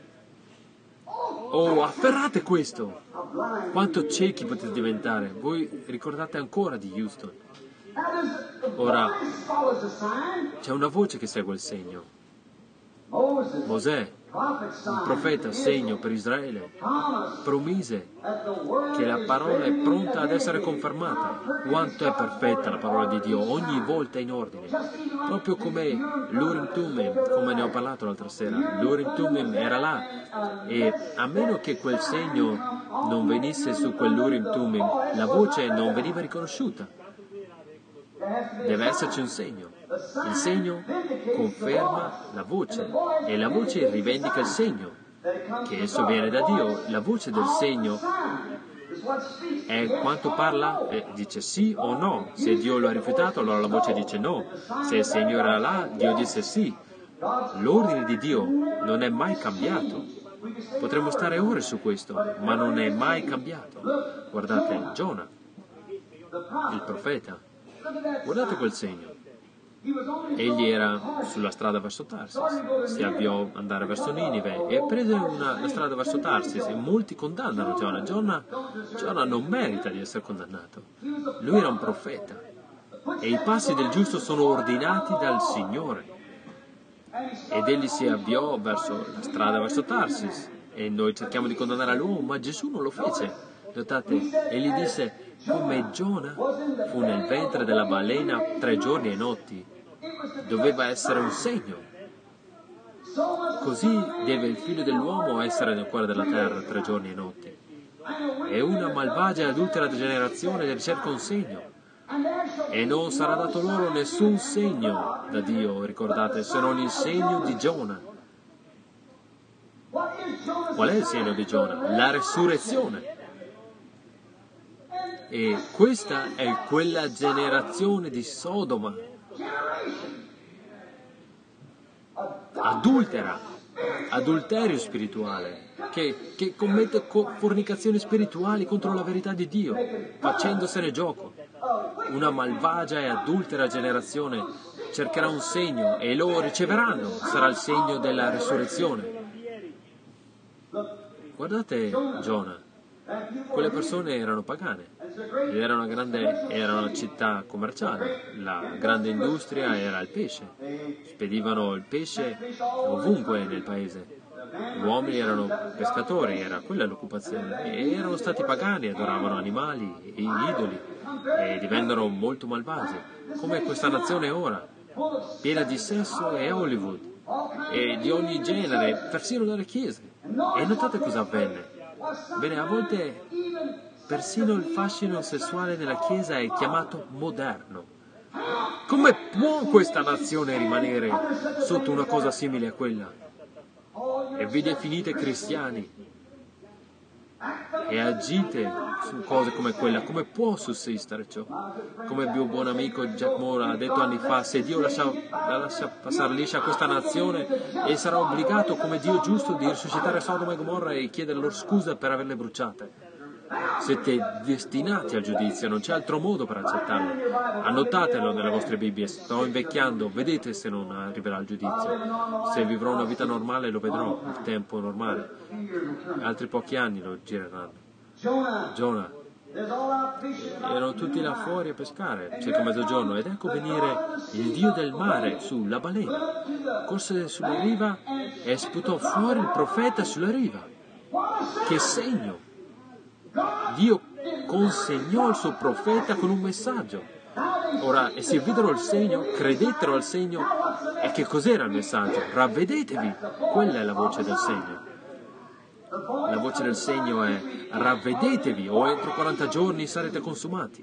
Oh, afferrate questo! Quanto ciechi potete diventare! Voi ricordate ancora di Houston? Ora, c'è una voce che segue il segno. Mosè, un profeta, segno per Israele, promise che la parola è pronta ad essere confermata. Quanto è perfetta la parola di Dio, ogni volta in ordine. Proprio come l'Urim Tumim, come ne ho parlato l'altra sera. L'Urim Tumim era là, e a meno che quel segno non venisse su quell'Urim Tumim, la voce non veniva riconosciuta. Deve esserci un segno. Il segno conferma la voce e la voce rivendica il segno, che esso viene da Dio. La voce del segno è quanto parla, eh, dice sì o no. Se Dio lo ha rifiutato, allora la voce dice no. Se il segno era là, Dio disse sì. L'ordine di Dio non è mai cambiato. Potremmo stare ore su questo, ma non è mai cambiato. Guardate Giona, il profeta. Guardate quel segno. Egli era sulla strada verso Tarsis, si avviò ad andare verso Ninive e prese una, la strada verso Tarsis, e molti condannano Giona. Giona. Giona non merita di essere condannato. Lui era un profeta e i passi del giusto sono ordinati dal Signore. Ed egli si avviò verso la strada verso Tarsis, e noi cerchiamo di condannare l'uomo, ma Gesù non lo fece. Notate, e gli disse: come Giona fu nel ventre della balena tre giorni e notti, doveva essere un segno. Così deve il figlio dell'uomo essere nel cuore della terra tre giorni e notti. E una malvagia e adultera generazione ricerca un segno, e non sarà dato loro nessun segno da Dio, ricordate, se non il segno di Giona. Qual è il segno di Giona? La resurrezione. E questa è quella generazione di Sodoma, adultera, adulterio spirituale, che, che commette fornicazioni spirituali contro la verità di Dio, facendosene gioco. Una malvagia e adultera generazione cercherà un segno e lo riceveranno, sarà il segno della resurrezione. Guardate Giona. Quelle persone erano pagane, era una grande, era una città commerciale, la grande industria era il pesce, spedivano il pesce ovunque nel paese, gli uomini erano pescatori, era quella l'occupazione, e erano stati pagani, adoravano animali e idoli e divennero molto malvagi, come questa nazione ora, piena di sesso e Hollywood e di ogni genere, persino nelle chiese. E notate cosa avvenne. Bene, a volte persino il fascino sessuale nella Chiesa è chiamato moderno. Come può questa nazione rimanere sotto una cosa simile a quella? E vi definite cristiani e agite su cose come quella. Come può sussistere ciò? Come il mio buon amico Jack Moore ha detto anni fa, se Dio lascia, la lascia passare liscia a questa nazione, e sarà obbligato come Dio giusto di risuscitare Sodoma e Gomorra e chiedere loro scusa per averle bruciate. Siete destinati al giudizio, non c'è altro modo per accettarlo. Annotatelo nelle vostre Bibbie. Sto invecchiando, vedete se non arriverà il giudizio. Se vivrò una vita normale lo vedrò, il tempo normale. Altri pochi anni lo gireranno. Giona. Erano tutti là fuori a pescare, circa mezzogiorno, ed ecco venire il dio del mare su, la balena. Corse sulla riva e sputò fuori il profeta sulla riva. Che segno! Dio consegnò il suo profeta con un messaggio. Ora, e se videro il segno, credettero al segno. E che cos'era il messaggio? Ravvedetevi! Quella è la voce del segno. La voce del segno è ravvedetevi o entro quaranta giorni sarete consumati.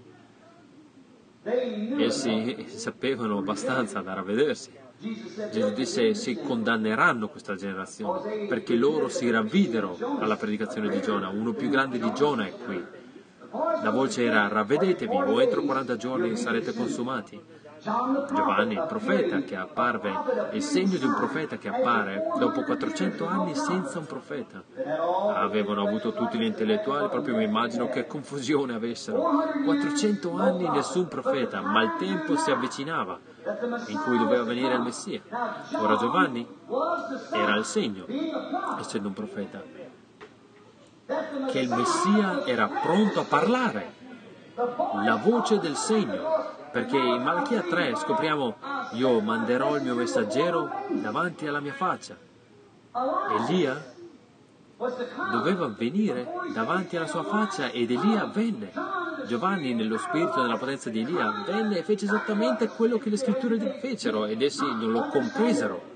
Essi sapevano abbastanza da ravvedersi. Gesù disse si condanneranno questa generazione perché loro si ravvidero alla predicazione di Giona. Uno più grande di Giona è qui. La voce era ravvedetevi o entro quaranta giorni sarete consumati. Giovanni, il profeta che apparve, il segno di un profeta che appare dopo quattrocento anni senza un profeta. Avevano avuto tutti gli intellettuali, proprio mi immagino che confusione avessero. quattrocento anni nessun profeta, ma il tempo si avvicinava in cui doveva venire il Messia. Ora Giovanni era il segno, essendo un profeta, che il Messia era pronto a parlare, la voce del segno. Perché in Malachia tre scopriamo io manderò il mio messaggero davanti alla mia faccia. Elia doveva venire davanti alla sua faccia ed Elia venne. Giovanni, nello spirito e nella potenza di Elia, venne e fece esattamente quello che le scritture fecero ed essi non lo compresero.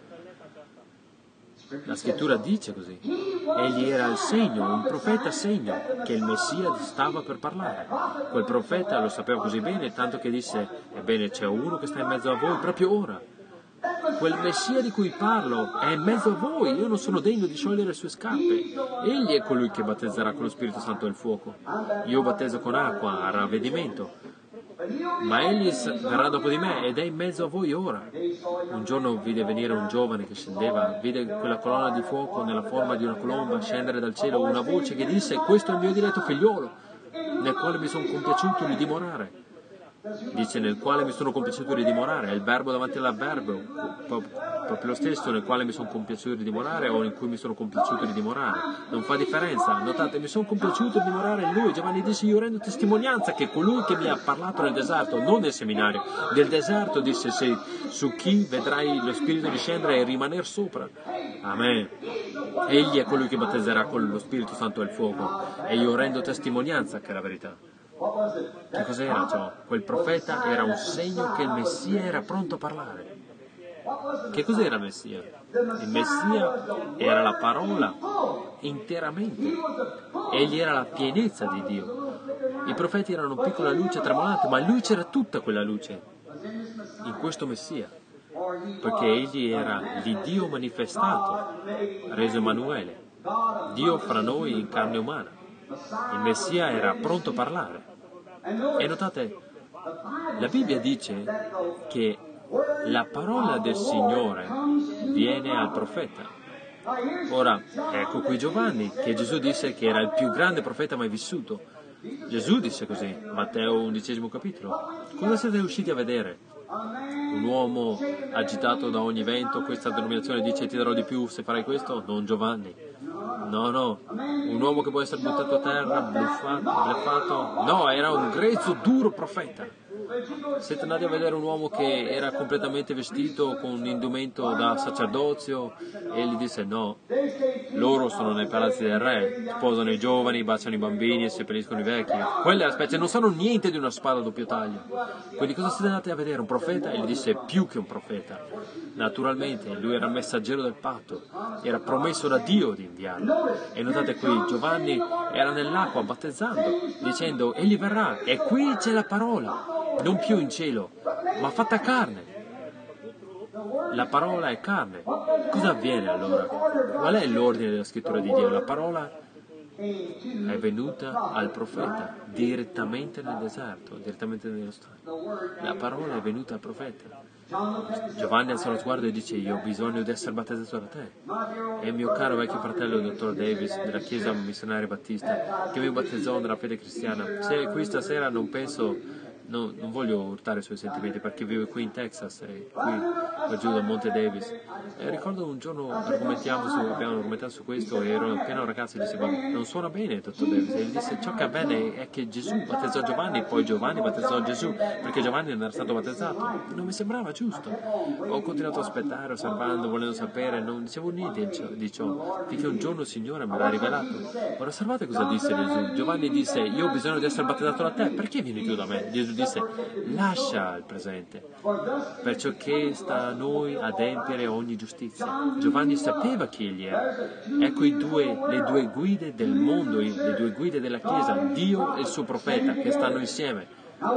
La scrittura dice così. Egli era il segno, un profeta segno, che il Messia stava per parlare. Quel profeta lo sapeva così bene, tanto che disse, ebbene c'è uno che sta in mezzo a voi proprio ora. Quel Messia di cui parlo è in mezzo a voi, io non sono degno di sciogliere le sue scarpe. Egli è colui che battezzerà con lo Spirito Santo e il fuoco. Io battezzo con acqua a ravvedimento, ma egli verrà dopo di me ed è in mezzo a voi ora. Un giorno vide venire un giovane che scendeva, vide quella colonna di fuoco nella forma di una colomba scendere dal cielo, una voce che disse, questo è il mio diletto figliolo, nel quale mi sono compiaciuto di dimorare. Dice nel quale mi sono compiaciuto di dimorare, è il verbo davanti all'avverbio, proprio lo stesso, nel quale mi sono compiaciuto di dimorare o in cui mi sono compiaciuto di dimorare. Non fa differenza, notate, mi sono compiaciuto di dimorare in lui. Giovanni dice, io rendo testimonianza che colui che mi ha parlato nel deserto, non nel seminario, del deserto disse, se su chi vedrai lo Spirito discendere e rimanere sopra. Amen. Egli è colui che battezzerà con lo Spirito Santo e il fuoco e io rendo testimonianza che è la verità. Che cos'era ciò? Quel profeta era un segno che il Messia era pronto a parlare. Che cos'era il Messia? Il Messia era la parola interamente. Egli era la pienezza di Dio. I profeti erano piccola luce tremolante, ma in lui c'era tutta quella luce, in questo Messia, perché egli era l'Iddio manifestato, reso Emanuele, Dio fra noi in carne umana. Il Messia era pronto a parlare. E notate, la Bibbia dice che la parola del Signore viene al profeta. Ora, ecco qui Giovanni, che Gesù disse che era il più grande profeta mai vissuto. Gesù disse così, Matteo undicesimo capitolo. Cosa siete usciti a vedere? Un uomo agitato da ogni vento, questa denominazione dice ti darò di più se farai questo? Non Giovanni. No, no, un uomo che può essere buttato a terra, bluffato, bleffato. No, era un grezzo, duro profeta. Siete andati a vedere un uomo che era completamente vestito con un indumento da sacerdozio e gli disse no, loro sono nei palazzi del re, sposano i giovani, baciano i bambini e seppelliscono i vecchi. Quelle aspetta, non sanno niente di una spada a doppio taglio. Quindi cosa siete andati a vedere? Un profeta? E gli disse più che un profeta. Naturalmente lui era messaggero del patto, era promesso da Dio di inviarlo. E notate qui, Giovanni era nell'acqua battezzando, dicendo egli verrà e qui c'è la parola, non più in cielo, ma fatta carne. La parola è carne. Cosa avviene allora? Qual è l'ordine della scrittura di Dio? La parola è venuta al profeta direttamente nel deserto, direttamente nello stadio. La parola è venuta al profeta. Giovanni alza lo sguardo e dice io ho bisogno di essere battezzato da te. E il mio caro vecchio fratello, il dottor Davis, della Chiesa Missionaria Battista, che mi battezzò nella fede cristiana, se è qui stasera non penso... No, non voglio urtare i suoi sentimenti perché vive qui in Texas e qui, qua giù da Monte Davis. E ricordo un giorno argomentiamo su, abbiamo argomentato su questo e ero appena un ragazzo e disse ma non suona bene dottor Davis. E gli disse ciò che avvenne è che Gesù battezzò Giovanni, poi Giovanni battezzò Gesù perché Giovanni non era stato battezzato. Non mi sembrava giusto. Ho continuato a aspettare, osservando, volendo sapere, non dicevo niente di ciò finché un giorno il Signore me l'ha rivelato. Ora osservate cosa disse Gesù. Giovanni disse io ho bisogno di essere battezzato da te, perché vieni tu da me? Gesù disse lascia il presente perciò che sta a noi adempiere ogni giustizia. Giovanni sapeva chi egli era. Ecco i due, le due guide del mondo, le due guide della Chiesa, Dio e il suo profeta che stanno insieme.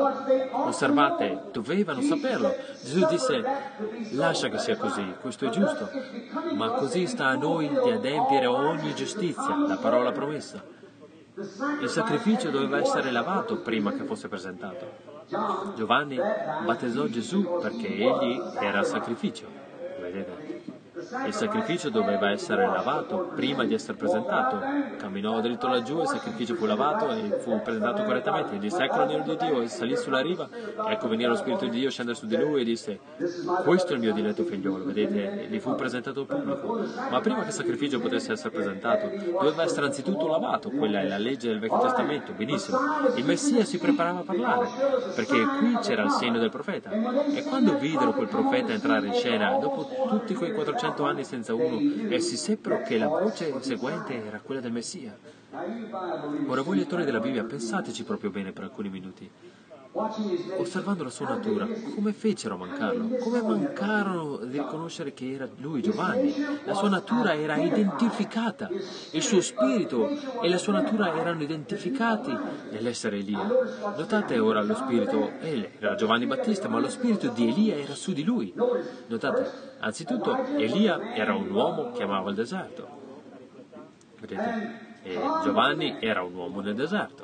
Osservate, dovevano saperlo. Gesù disse lascia che sia così, questo è giusto, ma così sta a noi di adempiere ogni giustizia, la parola promessa. Il sacrificio doveva essere lavato prima che fosse presentato. Giovanni battezzò Gesù perché egli era il sacrificio. Vedete? Il sacrificio doveva essere lavato prima di essere presentato. Camminò dritto laggiù, il sacrificio fu lavato e fu presentato correttamente. E disse ecco l'agnello di Dio, e salì sulla riva, ecco venire lo Spirito di Dio scendere su di lui e disse questo è il mio diletto figliolo, vedete? Gli fu presentato al pubblico. Ma prima che il sacrificio potesse essere presentato, doveva essere anzitutto lavato. Quella è la legge del Vecchio Testamento, benissimo. Il Messia si preparava a parlare, perché qui c'era il segno del profeta. E quando videro quel profeta entrare in scena, dopo tutti quei quattrocento anni senza uno, essi seppero che la voce seguente era quella del Messia. Ora voi lettori della Bibbia, pensateci proprio bene per alcuni minuti. Osservando la sua natura, come fecero a mancarlo? Come mancarono di riconoscere che era lui, Giovanni? La sua natura era identificata, il suo spirito e la sua natura erano identificati nell'essere Elia. Notate ora lo spirito, era Giovanni Battista, ma lo spirito di Elia era su di lui. Notate, anzitutto Elia era un uomo che amava il deserto. Vedete? E Giovanni era un uomo nel deserto.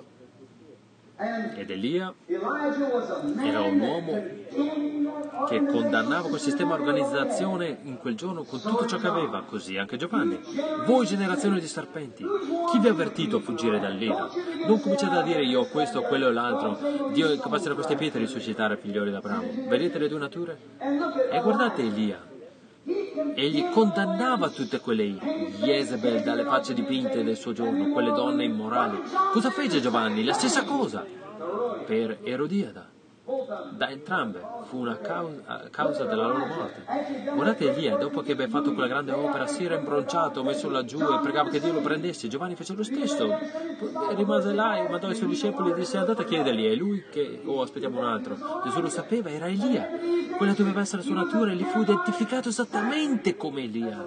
Ed Elia era un uomo che condannava quel sistema di organizzazione in quel giorno con tutto ciò che aveva, così anche Giovanni. Voi generazione di serpenti, chi vi ha avvertito a fuggire dall'ira? Non cominciate a dire io ho questo, quello e l'altro, Dio è capace da queste pietre risuscitare figlioli d'Abramo. Vedete le due nature? E guardate Elia. Egli condannava tutte quelle Jezebel dalle facce dipinte del suo giorno, quelle donne immorali. Cosa fece Giovanni? La stessa cosa per Erodiada. Da entrambe fu una causa, causa della loro morte. Guardate Elia, dopo che ebbe fatto quella grande opera, si era imbronciato, messo laggiù e pregava che Dio lo prendesse. Giovanni fece lo stesso, rimase là e mandò i suoi discepoli e disse andate a chiedergli, è lui che... oh aspettiamo un altro. Gesù lo sapeva, era Elia. Quella doveva essere la sua natura e gli fu identificato esattamente come Elia.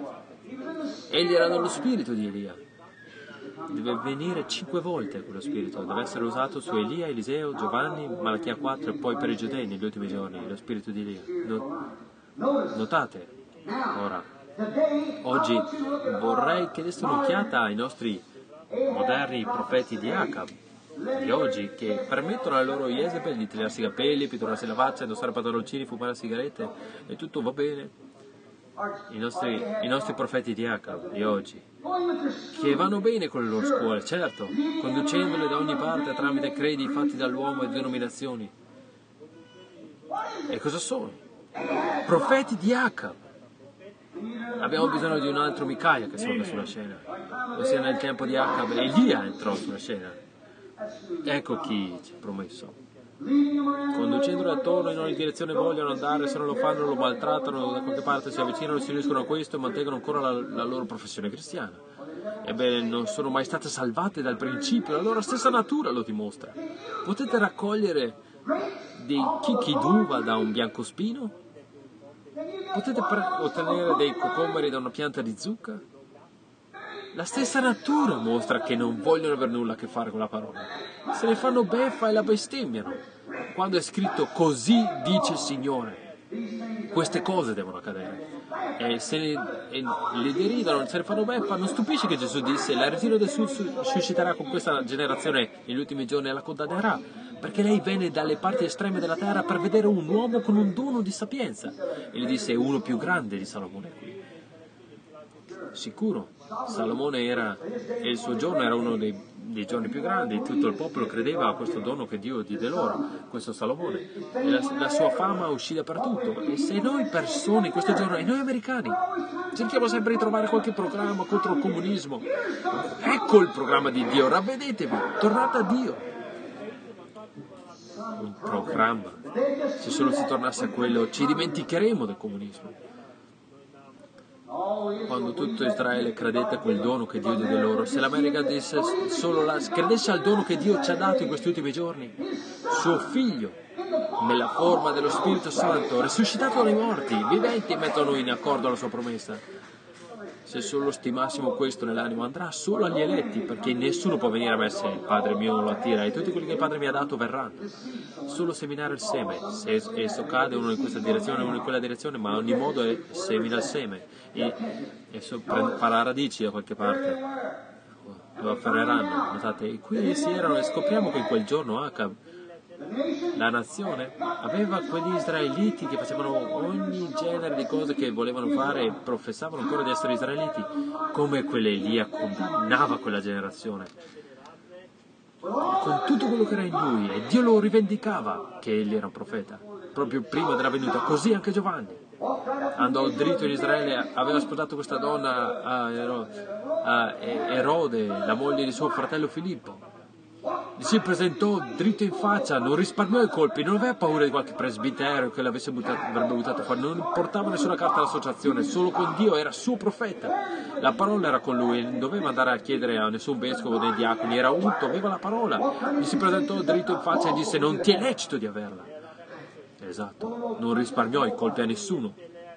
Egli era nello spirito di Elia. Deve venire cinque volte quello spirito, deve essere usato su Elia, Eliseo, Giovanni, Malachia quattro e poi per i giudei negli ultimi giorni, lo spirito di Elia. Notate, ora, oggi vorrei che deste un'occhiata ai nostri moderni profeti di Acab, di oggi, che permettono alle loro Jezebel di tagliarsi i capelli, pitturarsi la faccia, indossare pantaloncini, fumare sigarette e tutto va bene. I nostri, i nostri profeti di Acab di oggi, che vanno bene con le loro scuole, certo, conducendole da ogni parte tramite credi fatti dall'uomo e denominazioni. E cosa sono? Profeti di Acab. Abbiamo bisogno di un altro Micaia che salga sulla scena, ossia nel tempo di Acab Elia entrò sulla scena. Ecco chi ci ha promesso. conducendolo attorno in ogni direzione vogliono andare, se non lo fanno lo maltrattano, da qualche parte si avvicinano, si uniscono a questo e mantengono ancora la, la loro professione cristiana. Ebbene, non sono mai state salvate dal principio, la loro stessa natura lo dimostra. Potete raccogliere dei chicchi d'uva da un biancospino? Potete ottenere dei cocomeri da una pianta di zucca? La stessa natura mostra che non vogliono avere nulla a che fare con la parola. Se ne fanno beffa e la bestemmiano. Quando è scritto così dice il Signore, queste cose devono accadere. E se ne, e le deridono, se ne fanno beffa, non stupisce che Gesù disse: la ritiro del sud susciterà con questa generazione negli ultimi giorni e la condannerà, perché lei venne dalle parti estreme della terra per vedere un uomo con un dono di sapienza. E gli disse: uno più grande di Salomone qui. Sicuro, Salomone era, e il suo giorno era uno dei, dei giorni più grandi, tutto il popolo credeva a questo dono che Dio diede loro, questo Salomone, e la, la sua fama uscì dappertutto. E se noi persone in questo giorno, e noi americani, cerchiamo sempre di trovare qualche programma contro il comunismo, ecco il programma di Dio, ravvedetevi, tornate a Dio. Un programma, se solo si tornasse a quello ci dimenticheremo del comunismo. Quando tutto Israele credette a quel dono che Dio diede loro, se l'America disse solo la, credesse al dono che Dio ci ha dato in questi ultimi giorni, suo figlio, nella forma dello Spirito Santo, risuscitato dai morti, viventi, mettono in accordo la sua promessa. Se solo stimassimo questo nell'animo, andrà solo agli eletti, perché nessuno può venire a me se il Padre mio non lo attira, e tutti quelli che il Padre mi ha dato verranno. Solo seminare il seme, se esso cade uno in questa direzione, uno in quella direzione, ma a ogni modo è, semina il seme, e esso farà radici da qualche parte, lo afferreranno. Notate, e qui si erano, e scopriamo che in quel giorno Acab, la nazione, aveva quegli israeliti che facevano ogni genere di cose che volevano fare e professavano ancora di essere israeliti, come quell'Elia condannava quella generazione con tutto quello che era in lui, e Dio lo rivendicava che egli era un profeta proprio prima della venuta. Così anche Giovanni andò dritto in Israele, aveva sposato questa donna a Erode, la moglie di suo fratello Filippo. Si presentò dritto in faccia, non risparmiò i colpi, non aveva paura di qualche presbitero che l'avesse buttato, avrebbe buttato fuori, non portava nessuna carta all'associazione, solo con Dio, era suo profeta. La parola era con lui, non doveva andare a chiedere a nessun vescovo dei diaconi, era unto, aveva la parola. Gli si presentò dritto in faccia e disse: non ti è lecito di averla. Esatto, non risparmiò i colpi a nessuno.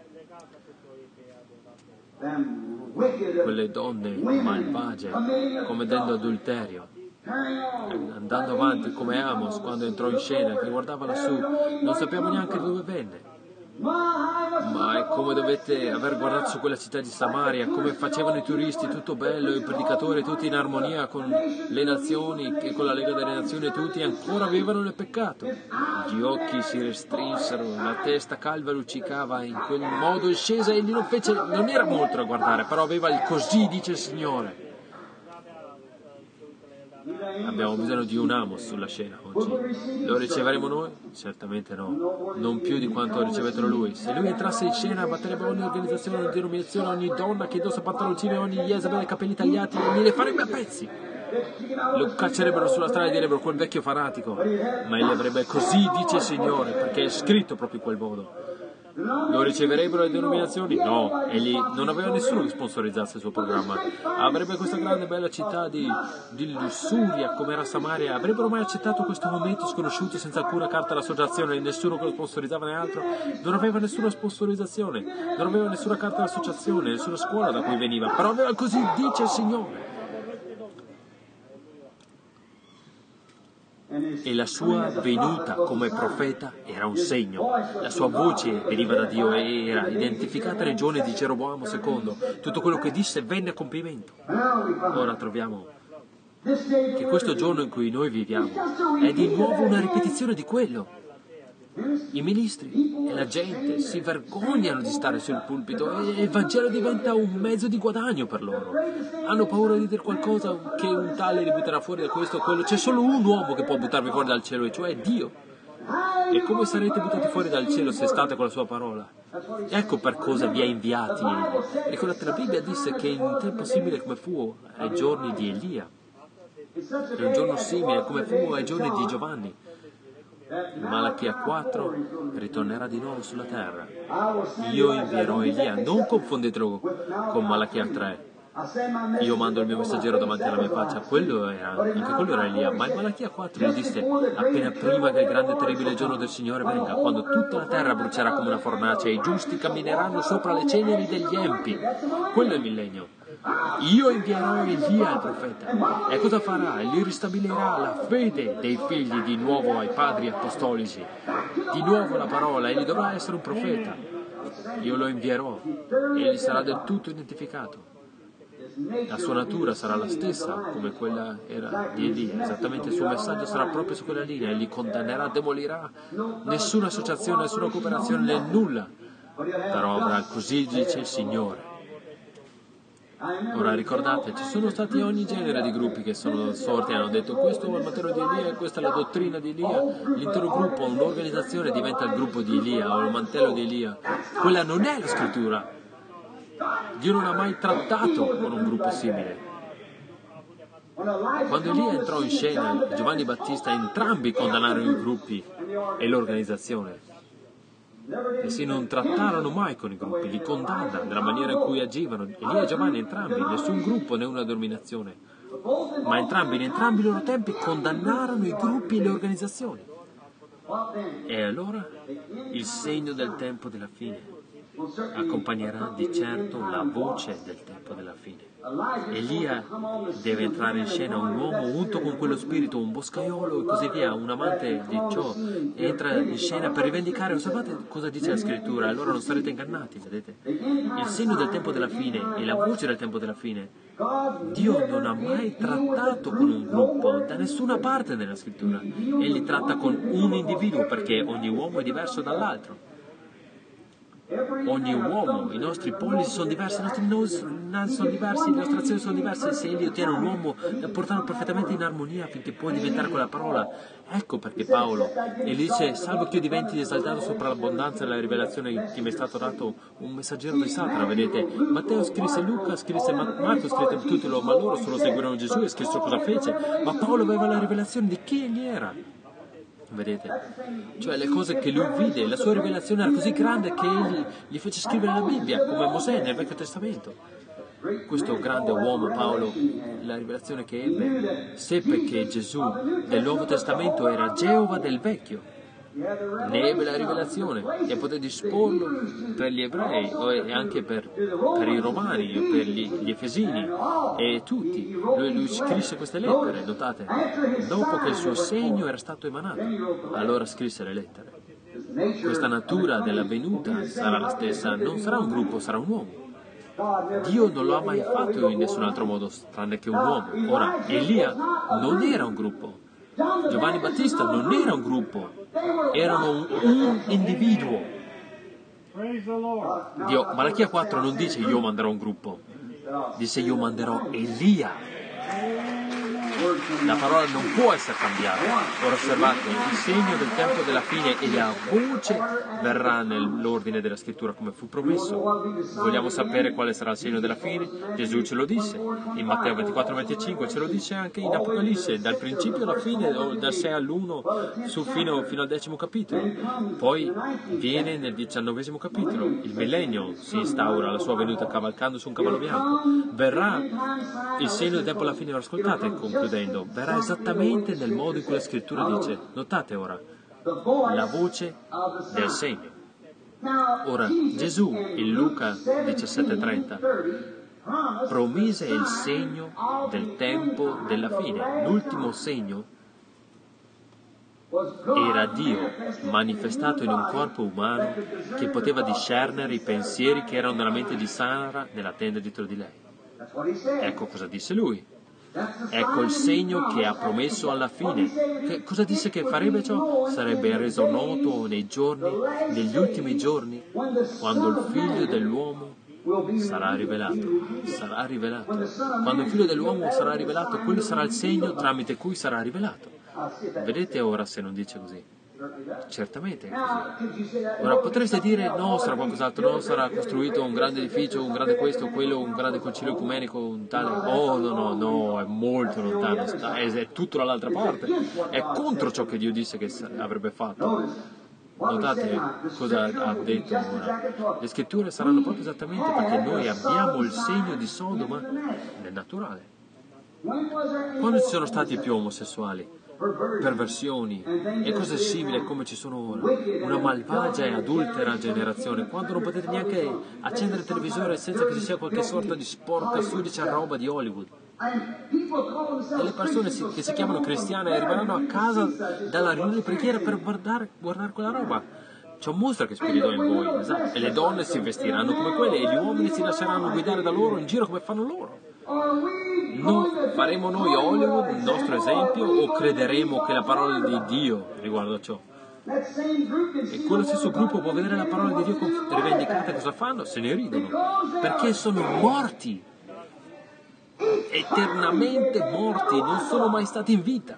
Quelle donne malvagie, commettendo adulterio, andando avanti come Amos quando entrò in scena, che guardava lassù, non sappiamo neanche dove venne, ma è come dovete aver guardato su quella città di Samaria, come facevano i turisti, tutto bello, i predicatori tutti in armonia con le nazioni e con la Lega delle Nazioni, e tutti ancora vivevano nel peccato. Gli occhi si restrinsero, la testa calva luccicava, in quel modo scesa, egli non fece, non era molto da guardare, però aveva il così dice il Signore. Abbiamo bisogno di un Amos sulla scena oggi. Lo riceveremo noi? Certamente no, non più di quanto ricevettero lui. Se lui entrasse in scena batterebbe ogni organizzazione, ogni denominazione, ogni donna che indossa pantaloncini, ogni Jezabel, capelli tagliati, e li farebbe a pezzi. Lo caccerebbero sulla strada e direbbero: quel vecchio fanatico. Ma egli avrebbe così dice il Signore, perché è scritto proprio in quel modo. Lo riceverebbero le denominazioni? No, egli non aveva nessuno che sponsorizzasse il suo programma. Avrebbe questa grande bella città di, di lussuria come era Samaria, avrebbero mai accettato questo momento sconosciuto senza alcuna carta d'associazione, nessuno che lo sponsorizzava né altro? Non aveva nessuna sponsorizzazione, non aveva nessuna carta d'associazione, nessuna scuola da cui veniva, però aveva così dice il Signore. E la sua venuta come profeta era un segno. La sua voce veniva da Dio e era identificata nei giorni di Geroboamo secondo. Tutto quello che disse venne a compimento. Ora troviamo che questo giorno in cui noi viviamo è di nuovo una ripetizione di quello. I ministri e la gente si vergognano di stare sul pulpito e il Vangelo diventa un mezzo di guadagno per loro. Hanno paura di dire qualcosa che un tale li butterà fuori da questo o quello. C'è solo un uomo che può buttarvi fuori dal cielo, e cioè Dio. E come sarete buttati fuori dal cielo se state con la sua parola? Ecco per cosa vi ha inviati egli. Ricordate, la Bibbia disse che in un tempo simile come fu ai giorni di Elia, in un giorno simile come fu ai giorni di Giovanni, Malachia quattro ritornerà di nuovo sulla terra. Io invierò Elia, non confondetelo con Malachia tre. Io mando il mio messaggero davanti alla mia faccia. Quello era, anche quello era Elia, ma in Malachia quattro gli disse: appena prima che il grande e terribile giorno del Signore venga, quando tutta la terra brucerà come una fornace e i giusti cammineranno sopra le ceneri degli empi. Quello è il millennio. Io invierò Elia il profeta. E cosa farà? Egli ristabilirà la fede dei figli di nuovo ai padri apostolici. Di nuovo la parola, egli dovrà essere un profeta. Io lo invierò, egli sarà del tutto identificato. La sua natura sarà la stessa come quella era di Elia, esattamente il suo messaggio sarà proprio su quella linea, egli condannerà, demolirà nessuna associazione, nessuna cooperazione, nel nulla. Però avrà, così dice il Signore. Ora ricordate, ci sono stati ogni genere di gruppi che sono sorti e hanno detto: questo è il mantello di Elia, questa è la dottrina di Elia. L'intero gruppo, un'organizzazione diventa il gruppo di Elia o il mantello di Elia. Quella non è la scrittura. Dio non ha mai trattato con un gruppo simile. Quando Elia entrò in scena, Giovanni Battista, entrambi condannarono i gruppi e l'organizzazione. Essi non trattarono mai con i gruppi, li condanna della maniera in cui agivano. Elia e Giovanni, entrambi, nessun gruppo né una dominazione. Ma entrambi, in entrambi i loro tempi, condannarono i gruppi e le organizzazioni. E allora il segno del tempo della fine accompagnerà di certo la voce del tempo della fine. Elia deve entrare in scena, un uomo unto con quello spirito, un boscaiolo e così via, un amante di ciò, entra in scena per rivendicare. Osservate cosa dice la scrittura, allora non sarete ingannati, vedete? Il segno del tempo della fine e la voce del tempo della fine. Dio non ha mai trattato con un gruppo da nessuna parte nella scrittura. Egli tratta con un individuo perché ogni uomo è diverso dall'altro. Ogni uomo, i nostri pollici sono diversi, i nostri nasi sono diversi, le nostre azioni sono diverse. Se egli ottiene un uomo, da portarlo perfettamente in armonia affinché può diventare quella parola. Ecco perché Paolo, e gli dice: salvo che io diventi esaltato sopra l'abbondanza della rivelazione che mi è stato dato un messaggero di Satana. Vedete, Matteo scrisse, Luca scrisse, Marco scrisse tutti loro, ma loro solo seguirono Gesù e scrissero cosa fece. Ma Paolo aveva la rivelazione di chi egli era. Vedete? Cioè le cose che lui vide, la sua rivelazione era così grande che egli gli fece scrivere la Bibbia, come Mosè nel Vecchio Testamento. Questo grande uomo, Paolo, la rivelazione che ebbe, seppe che Gesù del Nuovo Testamento era Geova del Vecchio. Ne ebbe la rivelazione e poté disporlo per gli ebrei e anche per, per i romani, per gli, gli efesini e tutti. Lui, lui scrisse queste lettere, notate, dopo che il suo segno era stato emanato, allora scrisse le lettere. Questa natura della venuta sarà la stessa, non sarà un gruppo, sarà un uomo. Dio non lo ha mai fatto in nessun altro modo tranne che un uomo. Ora, Elia non era un gruppo, Giovanni Battista non era un gruppo, erano un, un individuo. Dio, Malachia quattro non dice io manderò un gruppo, dice io manderò Elia. La parola non può essere cambiata. Ora osservate, il segno del tempo della fine e la voce verrà nell'ordine della scrittura come fu promesso. Vogliamo sapere quale sarà il segno della fine? Gesù ce lo disse in Matteo ventiquattro venticinque, ce lo dice anche in Apocalisse, dal principio alla fine, o dal sei all'uno su fino, fino al decimo capitolo. Poi viene nel diciannovesimo capitolo, il millennio si instaura, la sua venuta cavalcando su un cavallo bianco. Verrà il segno del tempo alla fine. Ascoltate, concludendo, verrà esattamente nel modo in cui la scrittura dice. Notate ora la voce del segno. Ora Gesù in Luca diciassette trenta promise il segno del tempo della fine. L'ultimo segno era Dio manifestato in un corpo umano che poteva discernere i pensieri che erano nella mente di Sara nella tenda dietro di lei. Ecco cosa disse lui. Ecco il segno che ha promesso alla fine. Che cosa disse che farebbe ciò? Sarebbe reso noto nei giorni, negli ultimi giorni, quando il figlio dell'uomo sarà rivelato. Sarà rivelato. Quando il figlio dell'uomo sarà rivelato, quello sarà il segno tramite cui sarà rivelato. Vedete ora se non dice così. Certamente è così. Ora potreste dire no, sarà qualcos'altro, no, sarà costruito un grande edificio, un grande questo, quello, un grande concilio ecumenico, un tale. Oh no, no, no, è molto lontano, sta, è, è tutto dall'altra parte, è contro ciò che Dio disse che avrebbe fatto. Notate cosa ha detto ora. Le scritture saranno proprio esattamente perché noi abbiamo il segno di Sodoma nel naturale. Quando ci sono stati più omosessuali, perversioni e cose simili come ci sono ora, una malvagia e adultera generazione, quando non potete neanche accendere il televisore senza che ci sia qualche sorta di sporca sudicia roba di Hollywood. E le persone si, che si chiamano cristiane arriveranno a casa dalla riunione di preghiera per guardare, guardare quella roba. C'è un mostro che spirito in voi, esatto. E le donne si vestiranno come quelle e gli uomini si lasceranno guidare da loro in giro come fanno loro. No, faremo noi Hollywood il nostro esempio o crederemo che la parola di Dio riguardo a ciò? E quello stesso gruppo può vedere la parola di Dio rivendicata, cosa fanno? Se ne ridono, perché sono morti, eternamente morti, non sono mai stati in vita.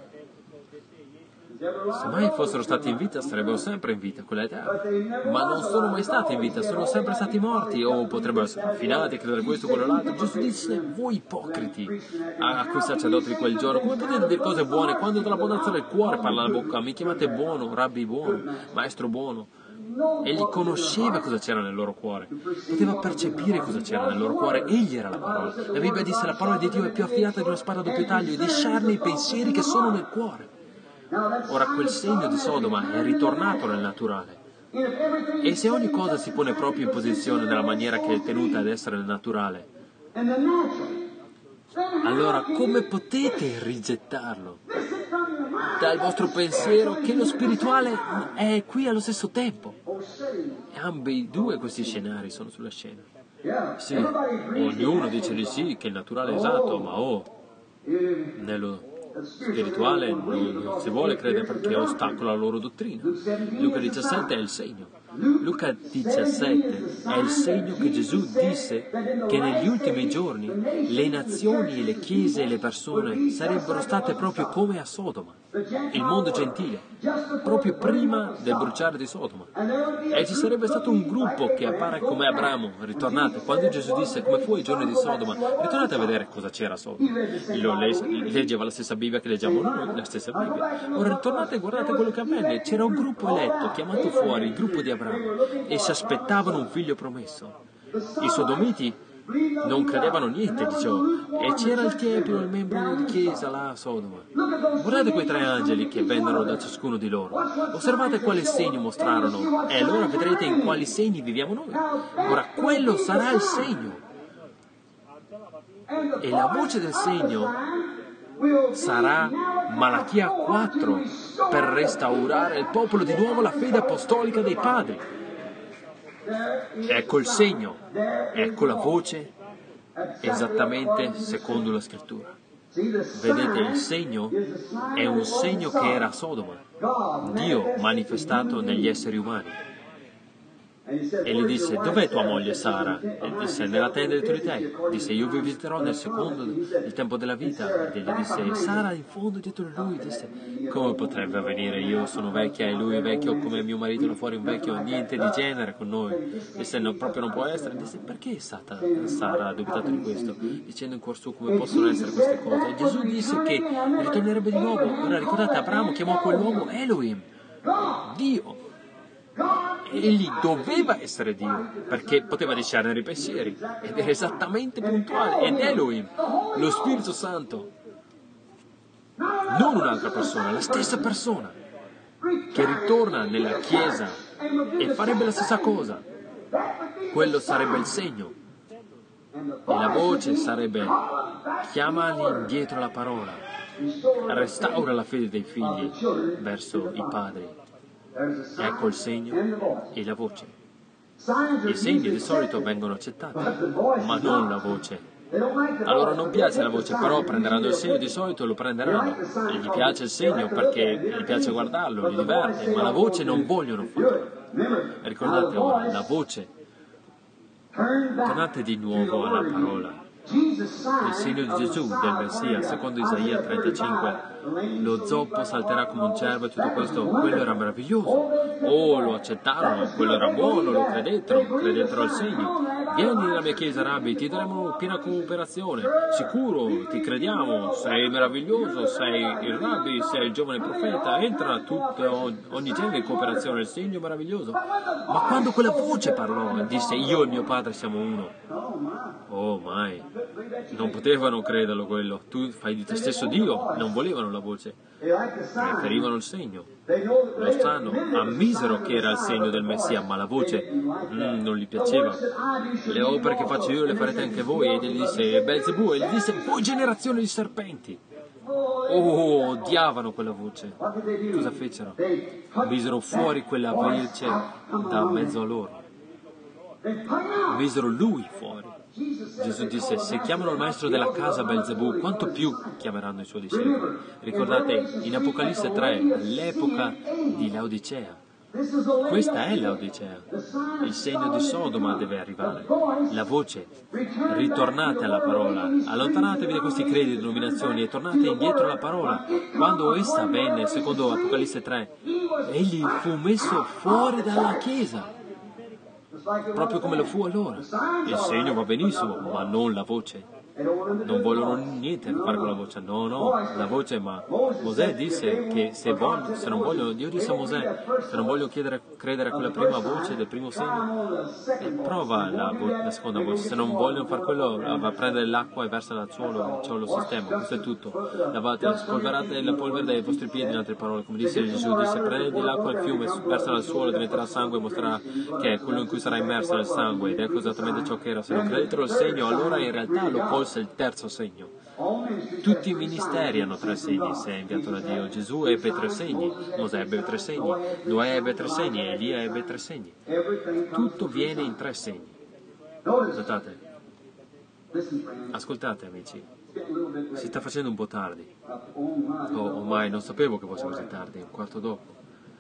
Se mai fossero stati in vita sarebbero sempre in vita, quella eterna, ma non sono mai stati in vita, sono sempre stati morti o potrebbero essere affinati, credere questo, quello, l'altro. Gesù dice: voi ipocriti, a quei sacerdoti di quel giorno, come potete dire cose buone quando dalla buonanza del cuore parla la bocca? Mi chiamate buono, rabbi buono, maestro buono. Egli conosceva cosa c'era nel loro cuore, poteva percepire cosa c'era nel loro cuore, egli era la parola. La Bibbia disse: la parola di Dio è più affilata di una spada a doppio taglio e discerne i pensieri che sono nel cuore. Ora quel segno di Sodoma è ritornato nel naturale. E se ogni cosa si pone proprio in posizione nella maniera che è tenuta ad essere nel naturale, allora come potete rigettarlo? Dal vostro pensiero che lo spirituale è qui allo stesso tempo. E ambi due questi scenari sono sulla scena. Sì, ognuno dice di sì, che il naturale è esatto, ma oh, nello spirituale non, non si vuole credere perché ostacola la loro dottrina. Luca diciassette è il segno. Luca diciassette è il segno che Gesù disse che negli ultimi giorni le nazioni e le chiese e le persone sarebbero state proprio come a Sodoma, il mondo gentile, proprio prima del bruciare di Sodoma. E ci sarebbe stato un gruppo che appare come Abramo. Ritornate, quando Gesù disse come fu ai giorni di Sodoma, ritornate a vedere cosa c'era a Sodoma. Lo leggeva la stessa Bibbia che leggiamo noi, la stessa Bibbia. Ora ritornate e guardate quello che avvenne. C'era un gruppo eletto, chiamato fuori, il gruppo di Abramo, e si aspettavano un figlio promesso. I sodomiti non credevano niente di ciò, e c'era il Tiepio, il membro di chiesa là a Sodoma. Guardate quei tre angeli che vennero da ciascuno di loro, osservate quale segno mostrarono, e allora vedrete in quali segni viviamo noi. Ora quello sarà il segno, e la voce del segno sarà Malachia quattro, per restaurare il popolo di nuovo la fede apostolica dei padri. Ecco il segno, ecco la voce, esattamente secondo la scrittura. Vedete, il segno è un segno che era a Sodoma, Dio manifestato negli esseri umani. E gli disse: dov'è tua moglie Sara? E disse: nella tenda dei tuoi dei. Disse: io vi visiterò nel secondo il tempo della vita. E gli disse: Sara in fondo dietro di lui. Disse: come potrebbe avvenire? Io sono vecchia e lui è vecchio come mio marito là fuori, un vecchio, niente di genere con noi. Disse: no, proprio non può essere. Disse: perché Sata, Sara ha dubitato di questo, dicendo in cuor suo come possono essere queste cose? E Gesù disse che ritornerebbe di nuovo. Ora ricordate, Abramo chiamò quell'uomo Elohim, Dio. Egli doveva essere Dio, perché poteva discernere i pensieri, ed era esattamente puntuale, ed Elohim, lo Spirito Santo, non un'altra persona, la stessa persona, che ritorna nella Chiesa e farebbe la stessa cosa. Quello sarebbe il segno, e la voce sarebbe: chiamali indietro la parola, restaura la fede dei figli verso i padri. Ecco il segno e la voce. I segni di solito vengono accettati, ma non la voce. A loro non piace la voce, però prenderanno il segno, di solito lo prenderanno. E gli piace il segno perché gli piace guardarlo, li diverte, ma la voce non vogliono farlo. Ricordate ora, la voce. Tornate di nuovo alla parola. Il segno di Gesù, del Messia, secondo Isaia trentacinque, lo zoppo salterà come un cervo e tutto questo, quello era meraviglioso. Oh, lo accettarono, quello era buono, lo credettero, credettero al segno. Vieni nella mia chiesa, Rabbi, ti daremo piena cooperazione. Sicuro, ti crediamo, sei meraviglioso, sei il Rabbi, sei il giovane profeta, entra tutta ogni genere di cooperazione, il segno meraviglioso. Ma quando quella voce parlò, disse, io e mio padre siamo uno. Oh, mai. Non potevano crederlo quello. Tu fai di te stesso Dio. Non volevano la voce. Preferivano il segno. Lo sanno. Ammisero che era il segno del Messia, ma la voce mm, non gli piaceva. Le opere che faccio io le farete anche voi. E gli disse Belzebù, e gli disse, voi generazione di serpenti. Oh, odiavano quella voce. Cosa fecero? Misero fuori quella voce da mezzo a loro. Misero lui fuori. Gesù disse, se chiamano il maestro della casa Belzebù, quanto più chiameranno i suoi discepoli. Ricordate, in Apocalisse tre, l'epoca di Laodicea. Questa è Laodicea. Il segno di Sodoma deve arrivare. La voce, ritornate alla parola, allontanatevi da questi credi e denominazioni e tornate indietro alla parola. Quando essa venne, secondo Apocalisse tre, egli fu messo fuori dalla chiesa. Proprio come lo fu allora. Il segno va benissimo, ma non la voce. Non vogliono niente a che fare con la voce. No, no, la voce, ma Mosè disse che se, voglio, se non vogliono, Dio disse a Mosè, se non voglio chiedere, credere a quella prima voce del primo segno, eh, prova la, vo- la seconda voce. Se non vogliono fare quello, va a prendere l'acqua e versala al suolo, c'è lo sistema, questo è tutto. Lavate, spolverate la polvere dai vostri piedi, in altre parole, come disse Gesù, disse, prendi l'acqua al fiume, versala al suolo, diventerà sangue e mostrerà che è quello in cui sarà immerso nel sangue, ed ecco esattamente ciò che era. Se non credetelo al segno, allora in realtà lo colse il terzo segno. Tutti i ministeri hanno tre segni, se è inviato da Dio. Gesù ebbe tre segni, Mosè ebbe tre segni, Noè ebbe tre segni, Elia ebbe tre segni. Tutto viene in tre segni. Notate? Ascoltate, amici, si sta facendo un po' tardi. Oh, ormai non sapevo che fosse così tardi, un quarto dopo.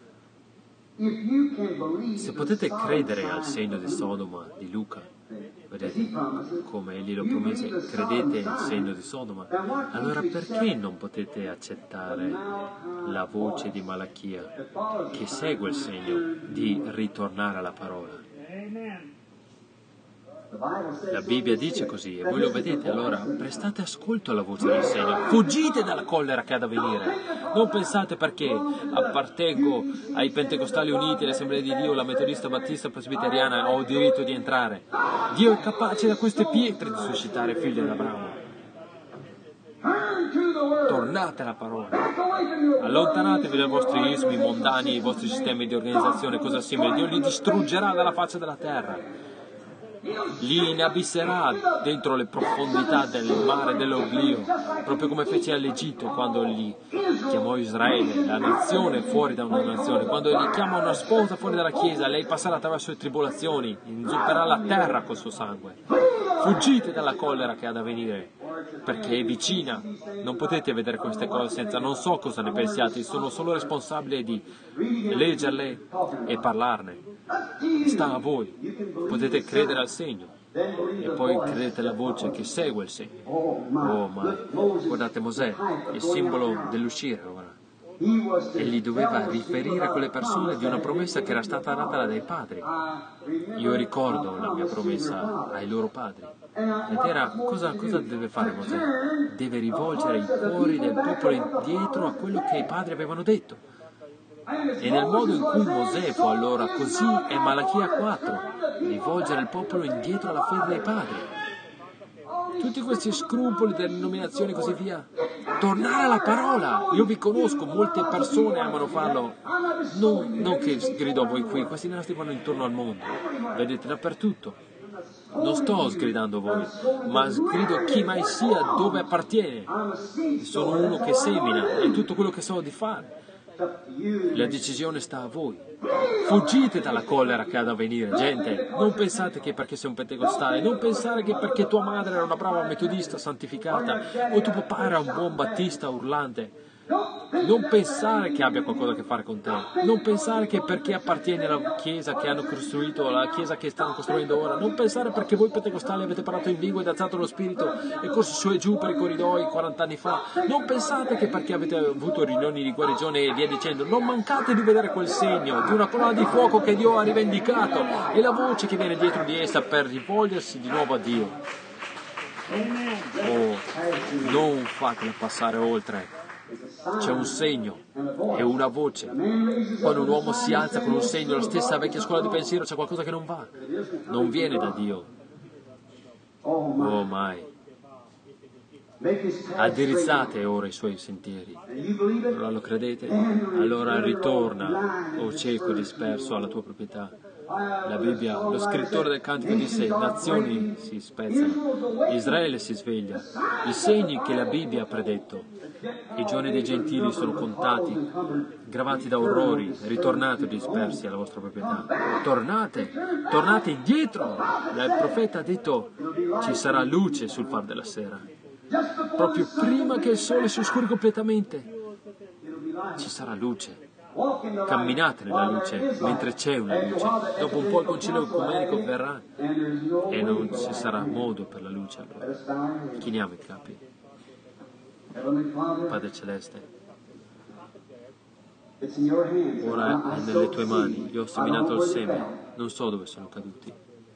Se potete credere al segno di Sodoma di Luca, vedete come egli lo promesse, credete al segno di Sodoma, allora perché non potete accettare la voce di Malachia che segue il segno di ritornare alla parola? La Bibbia dice così, e voi lo vedete, allora prestate ascolto alla voce del segno, fuggite dalla collera che ha da venire. Non pensate perché appartengo ai Pentecostali Uniti, all'Assemblea di Dio, la Metodista Battista Presbiteriana, ho diritto di entrare. Dio è capace da queste pietre di suscitare figli ad Abramo. Tornate alla parola, allontanatevi dai vostri ismi mondani, i vostri sistemi di organizzazione, cosa simile. Dio li distruggerà dalla faccia della terra. Li inabisserà dentro le profondità del mare dell'oblio, proprio come fece all'Egitto quando gli chiamò Israele, la nazione fuori da una nazione. Quando gli chiama una sposa fuori dalla chiesa, lei passerà attraverso le tribolazioni, inzupperà la terra col suo sangue. Fuggite dalla collera che ha da venire, perché è vicina. Non potete vedere queste cose senza, non so cosa ne pensiate, sono solo responsabile di leggerle e parlarne. Sta a voi. Potete credere al segno e poi credete alla voce che segue il segno. Oh, ma guardate Mosè, il simbolo dell'uscire ora. Egli doveva riferire a quelle persone di una promessa che era stata data dai padri. Io ricordo la mia promessa ai loro padri. Ed era, cosa, cosa deve fare Mosè? Deve rivolgere i cuori del popolo indietro a quello che i padri avevano detto. E nel modo in cui Mosè fu allora, così è Malachia quattro, rivolgere il popolo indietro alla fede dei padri. Tutti questi scrupoli delle denominazioni e così via. Tornare alla parola. Io vi conosco, molte persone amano farlo. Non, non che grido a voi qui, questi nastri vanno intorno al mondo. Vedete, dappertutto. Non sto sgridando voi, ma sgrido chi mai sia dove appartiene. Sono uno che semina, è tutto quello che so di fare. La decisione sta a voi. Fuggite dalla collera che ha da venire, gente. Non pensate che perché sei un pentecostale, non pensare che perché tua madre era una brava metodista santificata o tuo papà era un buon battista urlante, Non pensare che abbia qualcosa a che fare con te. Non pensare che perché appartieni alla chiesa che hanno costruito, alla chiesa che stanno costruendo ora. Non pensare perché voi pentecostali avete parlato in lingua ed alzato lo spirito e corso su e giù per i corridoi quaranta anni fa. Non pensate che perché avete avuto riunioni di guarigione e via dicendo. Non mancate di vedere quel segno di una colonna di fuoco che Dio ha rivendicato e la voce che viene dietro di essa per rivolgersi di nuovo a Dio. Oh, non fatela passare oltre. C'è un segno e una voce. Quando un uomo si alza con un segno, la stessa vecchia scuola di pensiero, c'è qualcosa che non va. Non viene da Dio. Oh mai. Addirizzate ora i suoi sentieri. Allora lo credete? Allora ritorna, o oh cieco disperso, alla tua proprietà. La Bibbia, lo scrittore del cantico disse: nazioni si spezzano, Israele si sveglia. I segni che la Bibbia ha predetto. I giorni dei gentili sono contati, gravati da orrori. Ritornate dispersi alla vostra proprietà. Tornate, tornate indietro. Il profeta ha detto: ci sarà luce sul far della sera. Proprio prima che il sole si oscuri completamente, ci sarà luce. Camminate nella luce mentre c'è una luce. Dopo un po' il concilio ecumenico verrà e non ci sarà modo per la luce. Allora chiniamo i capi. Padre Celeste, ora è nelle tue mani. Io ho seminato il seme, non so dove sono caduti.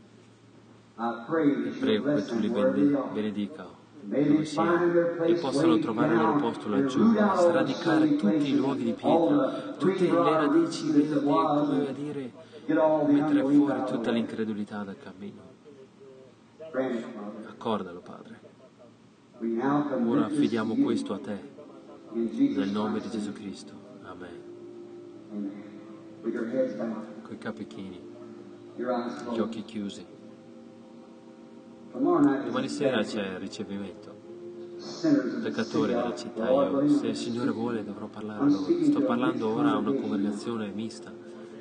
Prego che tu li benedica dove siano e possano trovare il loro posto laggiù, sradicare tutti i luoghi di pietra, tutte le radici verdi, come a dire, mettere fuori tutta l'incredulità dal cammino. Accordalo, Padre. Ora affidiamo questo a te, nel nome di Gesù Cristo. Amen. Coi capi chini, gli occhi chiusi. Domani sera c'è ricevimento. Peccatori della città. Io, se il Signore vuole, dovrò parlare a loro. Sto parlando ora a una congregazione mista.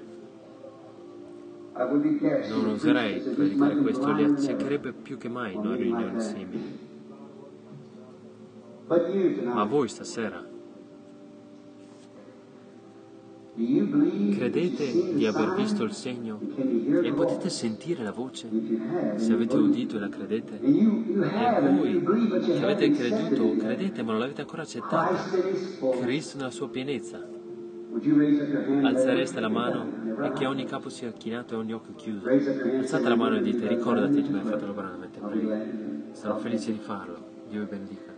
Non oserei predicare questo, li accecherebbe più che mai in una riunione simile. Ma voi stasera credete di aver visto il segno e potete sentire la voce? Se avete udito e la credete, e voi che avete creduto, credete ma non l'avete ancora accettata, Cristo nella sua pienezza, alzereste la mano e che ogni capo sia chinato e ogni occhio chiuso. Alzate la mano e dite: ricordati di me, fratello Branham, mentre prego. Sarò felice di farlo. Dio vi benedica.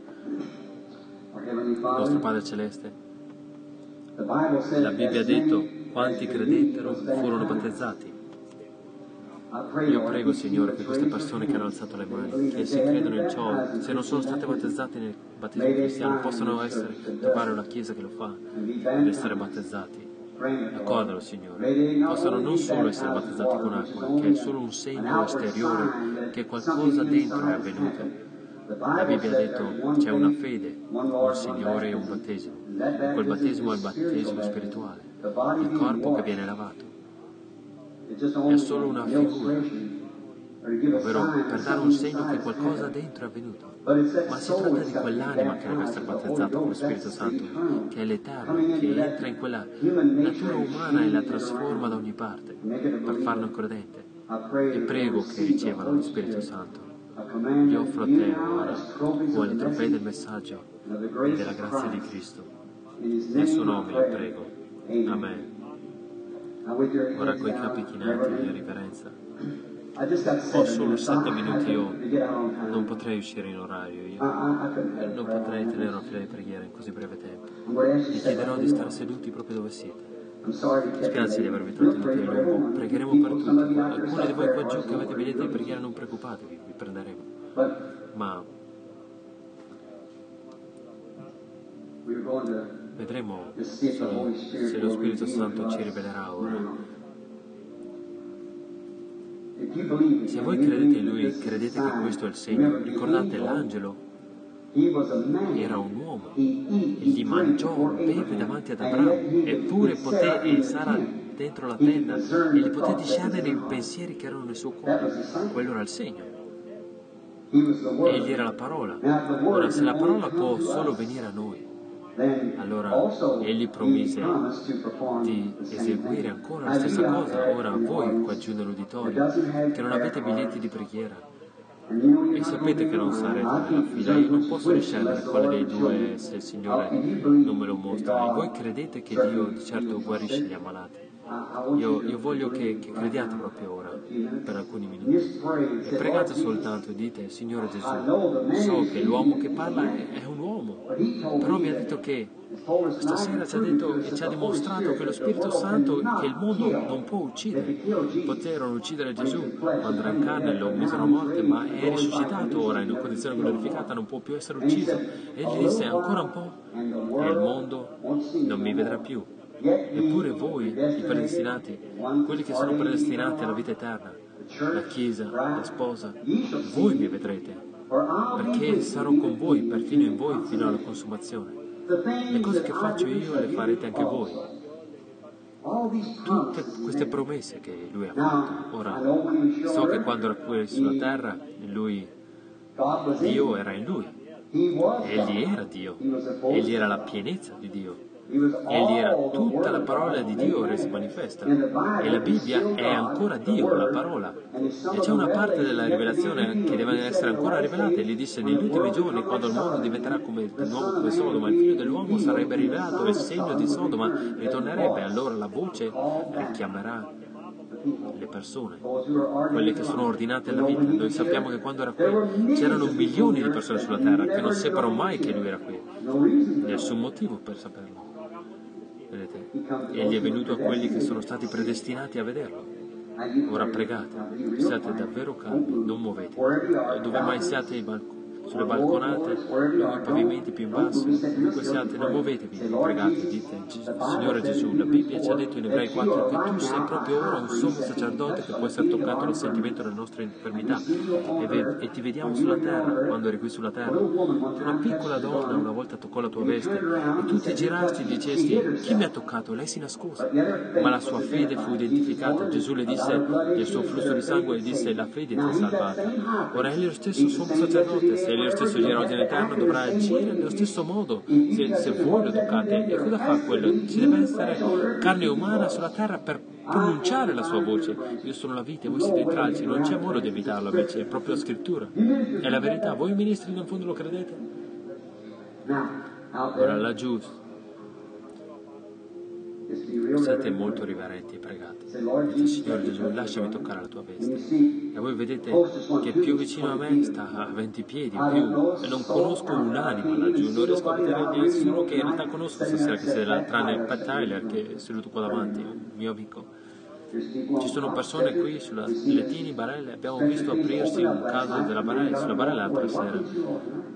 Nostro Padre Celeste, la Bibbia ha detto: quanti credettero furono battezzati. Io prego, Signore, che queste persone che hanno alzato le mani, che si credono in ciò, se non sono state battezzate nel battesimo cristiano, possano essere, trovare una chiesa che lo fa, ed essere battezzati. Accordalo, Signore. Possano non solo essere battezzati con acqua, che è solo un segno esteriore, che qualcosa dentro è avvenuto. La Bibbia ha detto: c'è una fede, un Signore e un battesimo. E quel battesimo è il battesimo spirituale, il corpo che viene lavato. È solo una figura, ovvero per dare un segno che qualcosa dentro è avvenuto. Ma si tratta di quell'anima che deve essere battezzata con lo Spirito Santo, che è l'Eterno, che entra in quella natura umana e la trasforma da ogni parte, per farlo credente. E prego che ricevano lo Spirito Santo. Gli offro a te ora, vuole trofei del messaggio e della grazia di Cristo. Nel suo nome lo prego. Amen. Ora coi capi chinati in riverenza. Ho solo sette minuti, io non potrei uscire in orario, io non potrei tenere una fila di preghiera in così breve tempo. Vi chiederò di stare seduti proprio dove siete. Mi spiace di avervi trattenuto di lungo, pregheremo per tutti. Alcuni di voi qua giù che avete biglietti di preghiera, non preoccupatevi, vi prenderemo. Ma vedremo solo se lo Spirito Santo ci rivelerà ora. Se voi credete in Lui, credete che questo è il segno. Ricordate, l'angelo era un uomo, egli mangiò, beve davanti ad Abramo, eppure poté, e Sara dentro la tenda, e gli poté discernere i pensieri che erano nel suo cuore. Quello era il segno. Egli era la parola. Ora, se la parola può solo venire a noi, allora egli promise di eseguire ancora la stessa cosa. Ora voi qua giù nell'uditorio che non avete biglietti di preghiera e sapete che non sarete nella fila, io non posso scegliere quale dei due se il Signore non me lo mostra, e voi credete che Dio di certo guarisce gli ammalati. Io, io voglio che, che crediate proprio ora, per alcuni minuti, e pregate soltanto, dite: Signore Gesù, so che l'uomo che parla è, è un uomo, però mi ha detto che stasera ci ha detto e ci ha dimostrato che lo Spirito Santo, che il mondo non può uccidere. Poterono uccidere Gesù quando era in carne, lo misero a morte, ma è risuscitato ora in una condizione glorificata, non può più essere ucciso. E gli disse: ancora un po' e il mondo non mi vedrà più. Eppure voi, i predestinati, quelli che sono predestinati alla vita eterna, la Chiesa, la sposa, voi mi vedrete, perché sarò con voi, perfino in voi, fino alla consumazione. Le cose che faccio io le farete anche voi. Tutte queste promesse che Lui ha fatto. Ora, so che quando era qui sulla terra, Lui, Dio era in Lui. Egli era Dio. Egli era la pienezza di Dio. Egli era tutta la parola di Dio resa manifesta, e la Bibbia è ancora Dio, la parola, e c'è una parte della rivelazione che deve essere ancora rivelata. E gli disse: negli ultimi giorni, quando il mondo diventerà come, di nuovo come Sodoma, il figlio dell'uomo sarebbe rivelato e il segno di Sodoma ritornerebbe, allora la voce richiamerà le persone, quelle che sono ordinate alla vita. Noi sappiamo che quando era qui c'erano milioni di persone sulla terra che non seppero mai che Lui era qui, nessun motivo per saperlo. Vedete? Egli è venuto a quelli che sono stati predestinati a vederlo. Ora pregate, siate davvero calmi, non muovetevi. Dove mai siate i balconi, sulle balconate, lungo i pavimenti più in basso, dovunque siate, non muovetevi, pregate, dite: Signore Gesù, la Bibbia ci ha detto in Ebrei quattro che tu sei proprio ora un sommo sacerdote che può essere toccato dal sentimento delle nostre infermità, e, ve- e ti vediamo sulla terra, quando eri qui sulla terra. Una piccola donna una volta toccò la tua veste e tu ti girasti e dicesti: chi mi ha toccato? Lei si nascose, ma la sua fede fu identificata. Gesù le disse, il suo flusso di sangue le disse: la fede ti ha salvata. Ora egli è lo stesso sommo sacerdote, se egli è lo stesso ieri, oggi e in eterno, dovrà agire nello stesso modo se, se voi lo toccate. E cosa fa quello? Ci deve essere carne umana sulla terra per pronunciare la sua voce. Io sono la vite, voi siete i tralci. Non c'è modo di evitarlo, invece è proprio la scrittura, è la verità. Voi ministri in fondo lo credete? Ora laggiù siete molto riverenti e pregate. Dite: Signore Gesù, lasciami toccare la tua veste. E voi vedete che più vicino a me sta a venti piedi più, e non conosco un'anima laggiù, non riesco a vedere nessuno che in realtà conosco stasera, che sia là, tranne Pat Tyler che è seduto qua davanti, un mio amico. Ci sono persone qui sulla lettini, barelle. Abbiamo visto aprirsi un caso della barella, sulla barella l'altra sera.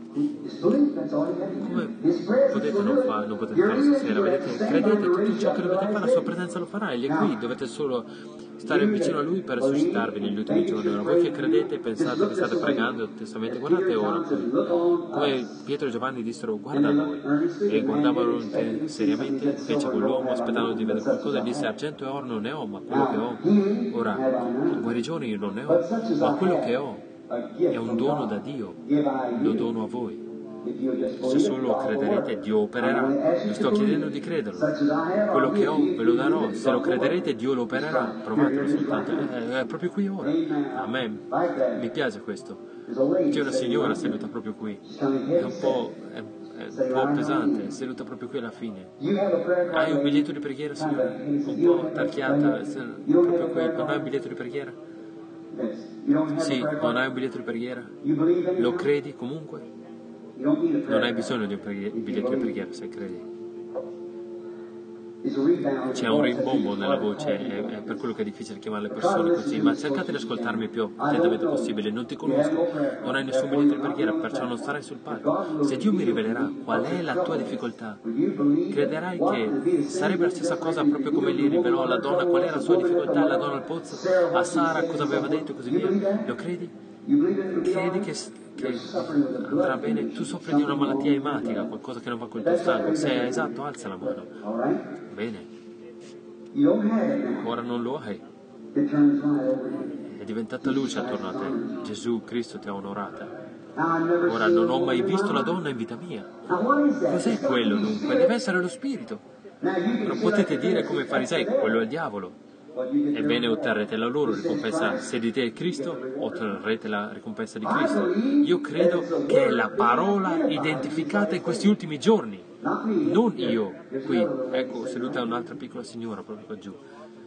Come potete non, fa, non potete farlo stasera? Vedete, credete, tutto ciò che dovete fare, la sua presenza lo farà. Egli è qui, dovete solo stare vicino a Lui per resuscitarvi negli ultimi giorni. Ora, voi che credete e pensate che state pregando intensamente, guardate ora qui. Come Pietro e Giovanni dissero: guarda a noi, e guardavano seriamente, fece quell'uomo aspettando di vedere qualcosa e disse: argento e oro non ne ho, ma quello che ho. Ora, guarigioni io non ne ho, ma quello che ho è un dono da Dio, lo dono a voi. Se solo crederete, Dio opererà. Vi sto chiedendo di crederlo. Quello che ho ve lo darò. Se lo crederete, Dio lo opererà. Provatelo soltanto. È, è proprio qui ora. A me mi piace questo. C'è una signora seduta proprio qui. È un po', è, è un po' pesante, è seduta proprio qui alla fine. Hai un biglietto di preghiera, signora? Un po' tarchiata, proprio qui. Non hai un biglietto di preghiera? Sì, non hai un biglietto di preghiera? Lo credi comunque? Non hai bisogno di un preghi- biglietto di preghiera se credi. C'è un rimbombo nella voce, è, è per quello che è difficile chiamare le persone così, ma cercate di ascoltarmi più attentamente possibile. Non ti conosco, non hai nessun biglietto di preghiera, perciò non sarai sul palco. Se Dio mi rivelerà qual è la tua difficoltà, crederai che sarebbe la stessa cosa proprio come gli rivelò alla donna qual era la sua difficoltà, alla donna al pozzo, a Sara cosa aveva detto e così via. Lo credi? Credi che, che andrà bene? Tu soffri di una malattia ematica, qualcosa che non va col tuo sangue. Se è esatto, alza la mano. Bene. Ora non lo hai. È diventata luce attorno a te. Gesù Cristo ti ha onorata. Ora non ho mai visto la donna in vita mia. Cos'è quello dunque? Deve essere lo spirito. Non potete dire come i farisei, quello è il diavolo. Ebbene otterrete la loro ricompensa. Se dite Cristo, otterrete la ricompensa di Cristo. Io credo che è la parola identificata in questi ultimi giorni, non io. Qui, ecco, seduta un'altra piccola signora proprio qua giù.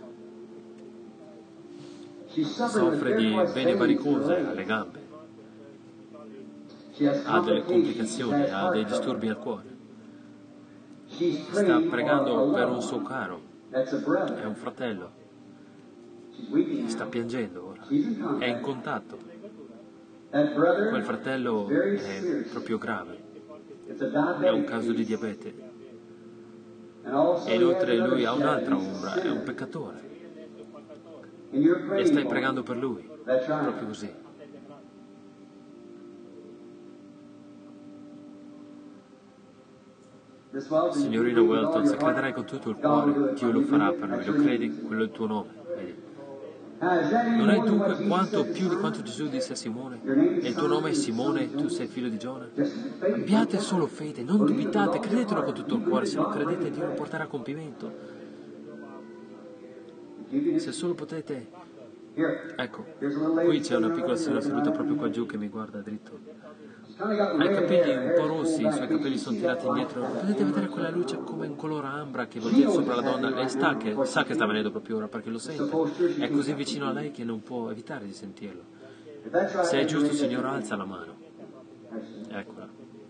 Soffre di vene varicose alle gambe, ha delle complicazioni, ha dei disturbi al cuore. Sta pregando per un suo caro, è un fratello, sta piangendo ora, è in contatto. Quel fratello è proprio grave, è un caso di diabete. E inoltre lui ha un'altra ombra, è un peccatore. E stai pregando per lui, proprio così. Signorina Welton, se crederai con tutto il cuore, Dio lo farà per lui, lo credi? Quello è il tuo nome, vedi? Non è dunque quanto più di quanto Gesù disse a Simone? E il tuo nome è Simone, tu sei figlio di Giona? Abbiate solo fede, non dubitate, credetelo con tutto il cuore, se lo credete Dio lo porterà a compimento. Se solo potete... Ecco, qui c'è una piccola signora seduta proprio qua giù che mi guarda dritto. Ha i capelli un po' rossi, i suoi capelli sono tirati indietro. Potete vedere quella luce come un colore ambra che volge sopra la donna. Lei sta che, sa che sta venendo proprio ora perché lo sente. È così vicino a lei che non può evitare di sentirlo. Se è giusto, signora, alza la mano. Eccola.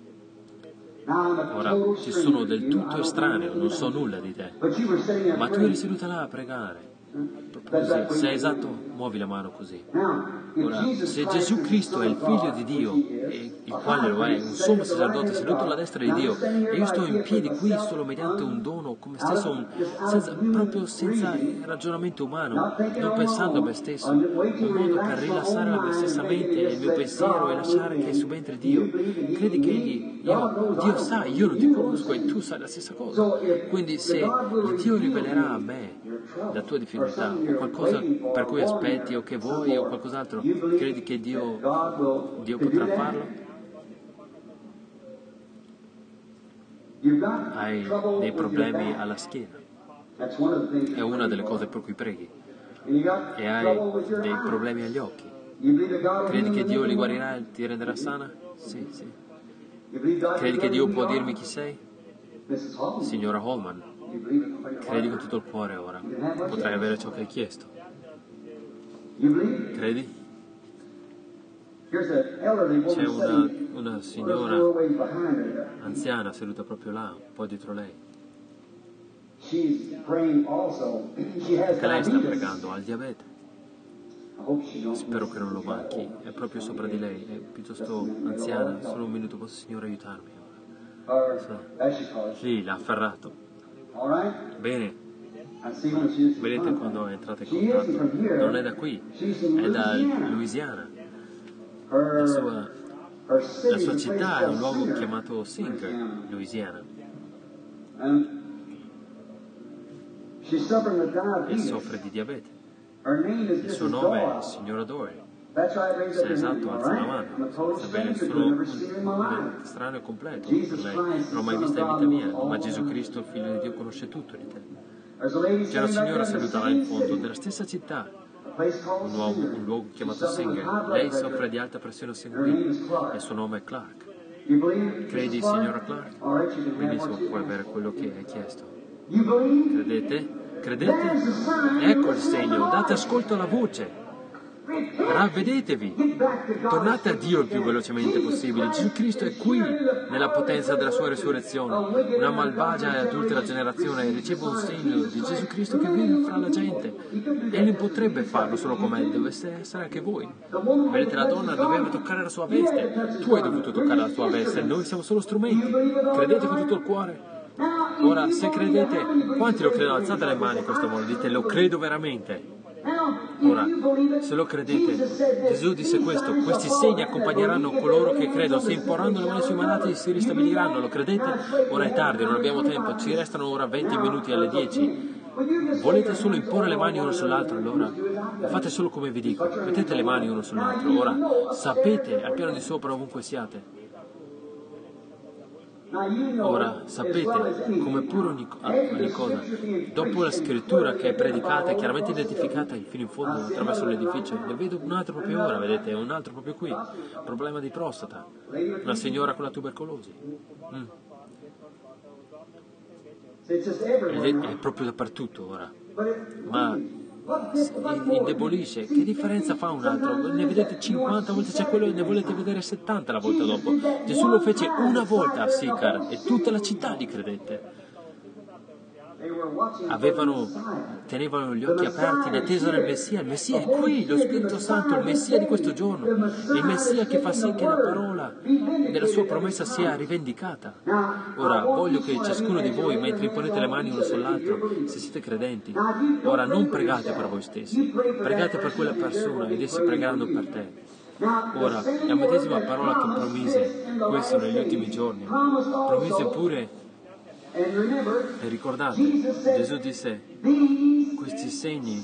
Ora, ci sono del tutto estraneo, non so nulla di te. Ma tu eri seduta là a pregare. Così, se è esatto, muovi la mano così. Ora, se Gesù Cristo è il Figlio di Dio, e il quale lo è, un sommo sacerdote seduto alla destra di Dio, e io sto in piedi qui solo mediante un dono, come stesso, un, senza, proprio senza ragionamento umano, non pensando a me stesso, un modo per rilassare la mia stessa mente e il mio pensiero e lasciare che subentri Dio. Credi che Egli, io, Dio sa, io non ti conosco e tu sai la stessa cosa. Quindi se Dio rivelerà a me la tua difficoltà, o qualcosa per cui aspetti o che vuoi o qualcos'altro, credi che Dio, Dio potrà farlo? Hai dei problemi alla schiena, è una delle cose per cui preghi, e hai dei problemi agli occhi, credi che Dio li guarirà e ti renderà sana? Sì, sì. Credi che Dio può dirmi chi sei? Signora Holman, credi con tutto il cuore ora, potrai avere ciò che hai chiesto. Credi? C'è una, una signora anziana seduta proprio là, un po' dietro lei. Anche lei sta pregando, ha il diabete. Spero che non lo manchi, è proprio sopra di lei, è piuttosto anziana. Solo un minuto, posso, signore, aiutarmi ora? Sì, sì, l'ha afferrato. Bene. Vedete quando entrate in contatto? Non è da qui, è da Louisiana. La sua, la sua città è un luogo chiamato Singer, Louisiana. E soffre di diabete. Il suo nome è signora Dory. Se è esatto, alza la mano. Sebbene sono un strano e completo per lei, non ho mai vista in vita mia, ma Gesù Cristo, il Figlio di Dio, conosce tutto di te. C'è una signora seduta là in fondo, della stessa città, un, uomo, un luogo chiamato Singer. Lei soffre di alta pressione sanguigna e il suo nome è Clark. Credi, signora Clark? Benissimo, puoi avere quello che hai chiesto. Credete? Credete? Ecco il segno, date ascolto alla voce. Ravvedetevi, tornate a Dio il più velocemente possibile. Gesù Cristo è qui nella potenza della sua risurrezione. Una malvagia e adultera generazione riceve un segno di Gesù Cristo che vive fra la gente. Egli potrebbe farlo solo come dovesse essere anche voi. Vedete, la donna doveva toccare la sua veste, tu hai dovuto toccare la sua veste, noi siamo solo strumenti. Credete con tutto il cuore? Ora, se credete, quanti lo credono? Alzate le mani in questo modo, dite lo credo veramente. Ora, se lo credete, Gesù disse questo: questi segni accompagneranno coloro che credono, se imporranno le mani sui malati si ristabiliranno. Lo credete? Ora è tardi, non abbiamo tempo, ci restano ora venti minuti alle dieci. Volete solo imporre le mani uno sull'altro, allora fate solo come vi dico, mettete le mani uno sull'altro. Ora sapete al piano di sopra ovunque siate. Ora sapete come pure ogni, ogni cosa, dopo la scrittura che è predicata e chiaramente identificata fino in fondo attraverso l'edificio, ne vedo un altro proprio ora, vedete, un altro proprio qui, problema di prostata, una signora con la tubercolosi. Mm. È, è proprio dappertutto ora, ma indebolisce. Che differenza fa un altro? Ne vedete cinquanta volte, c'è quello e ne volete vedere settanta la volta dopo. Gesù lo fece una volta a Sicar e tutta la città gli credette. Avevano, tenevano gli occhi aperti in attesa del Messia. Il Messia è qui, lo Spirito Santo, il Messia di questo giorno, il Messia che fa sì che la parola della sua promessa sia rivendicata. Ora voglio che ciascuno di voi, mentre imponete le mani uno sull'altro, se siete credenti, ora non pregate per voi stessi, pregate per quella persona ed essi pregheranno per te. Ora, la medesima parola che promise questo negli ultimi giorni, promise pure. E ricordate, Gesù disse, questi segni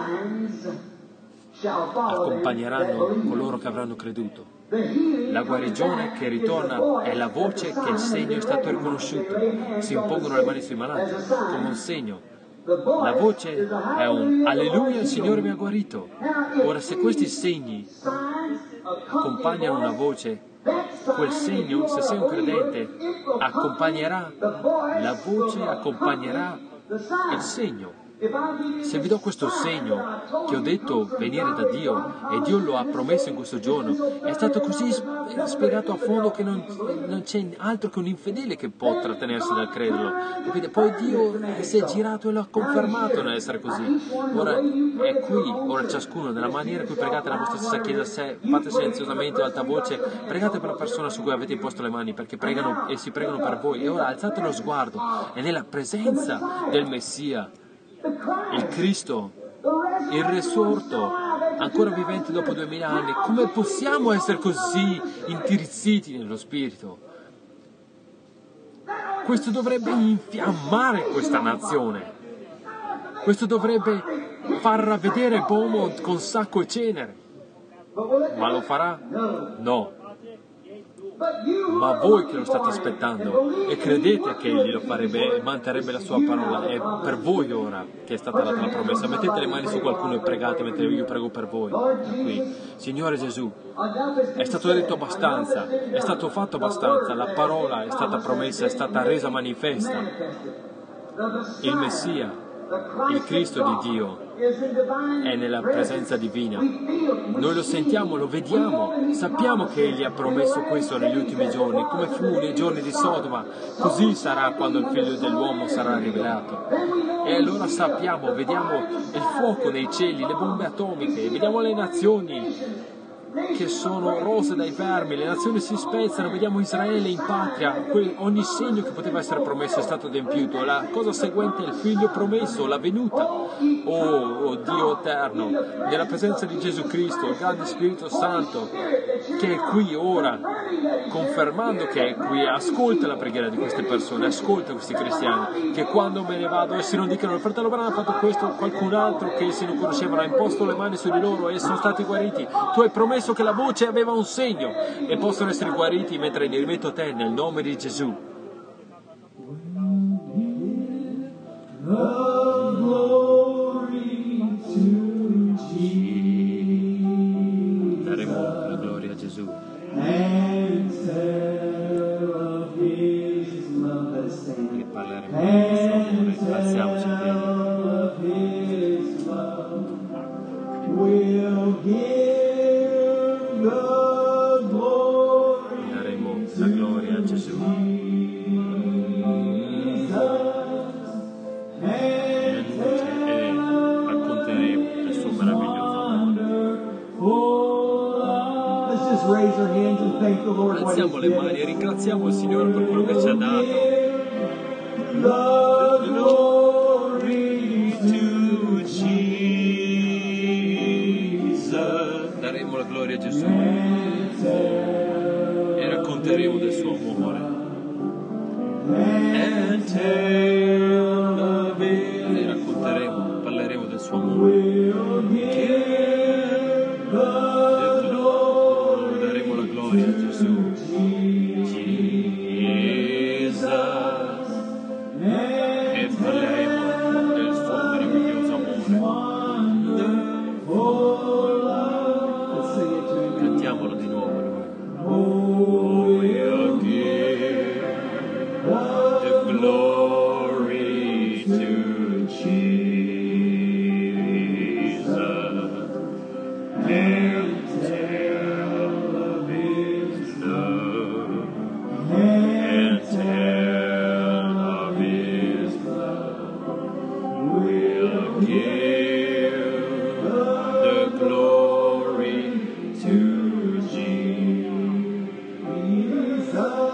accompagneranno coloro che avranno creduto. La guarigione che ritorna è la voce che il segno è stato riconosciuto. Si impongono le mani sui malati come un segno. La voce è un alleluia, il Signore mi ha guarito. Ora, se questi segni accompagnano una voce, quel segno, se sei un credente, accompagnerà la voce, accompagnerà il segno. Se vi do questo segno che ho detto venire da Dio e Dio lo ha promesso in questo giorno, è stato così spiegato a fondo che non, non c'è altro che un infedele che può trattenersi dal crederlo. Capite? Poi Dio si è girato e l'ha confermato nell'essere così. Ora è qui, ora ciascuno nella maniera in cui pregate la vostra stessa chiesa, se fate silenziosamente ad alta voce, pregate per la persona su cui avete imposto le mani, perché pregano e si pregano per voi. E ora alzate lo sguardo e nella presenza del Messia, il Cristo, il risorto, ancora vivente dopo duemila anni, come possiamo essere così intirizziti nello Spirito? Questo dovrebbe infiammare questa nazione. Questo dovrebbe far ravvedere Beaumont con sacco e cenere. Ma lo farà? No. Ma voi che lo state aspettando e credete che Egli lo farebbe e manterrebbe la sua parola, è per voi ora che è stata data la promessa. Mettete le mani su qualcuno e pregate mentre io prego per voi. Qui. Signore Gesù, è stato detto abbastanza, è stato fatto abbastanza, la parola è stata promessa, è stata resa manifesta. Il Messia, il Cristo di Dio, è nella presenza divina. Noi lo sentiamo, lo vediamo, sappiamo che Egli ha promesso questo negli ultimi giorni, come fu nei giorni di Sodoma, così sarà quando il Figlio dell'uomo sarà rivelato. E allora sappiamo, vediamo il fuoco nei cieli, le bombe atomiche, vediamo le nazioni che sono rose dai vermi, le nazioni si spezzano, vediamo Israele in patria, ogni segno che poteva essere promesso è stato adempiuto, la cosa seguente è il figlio promesso, la venuta, oh, oh Dio eterno, nella presenza di Gesù Cristo, il grande Spirito Santo, che è qui ora, confermando che è qui, ascolta la preghiera di queste persone, ascolta questi cristiani, che quando me ne vado essi non dicano, il fratello Branham ha fatto questo, qualcun altro che essi non conoscevano ha imposto le mani su di loro e sono stati guariti, tu hai promesso che la voce aveva un segno e possono essere guariti mentre li rimetto a te nel nome di Gesù. Daremo la gloria a Gesù. E parleremo del suo amore. Alziamoci in piedi. Daremo la gloria a Gesù e racconteremo del suo meraviglioso amore. Alziamo le mani e ringraziamo il Signore per quello che ci ha dato. Daremo la gloria a Gesù e racconteremo del suo amore. E racconteremo canteremo, parleremo del suo amore. Give the glory, daremo la gloria a Gesù. Jesus. E parleremo del suo meraviglioso amore. Cantiamolo di nuovo noi. Oh, we'll give the glory to Jesus and tell of His love and tell of His love. We'll give the glory to Jesus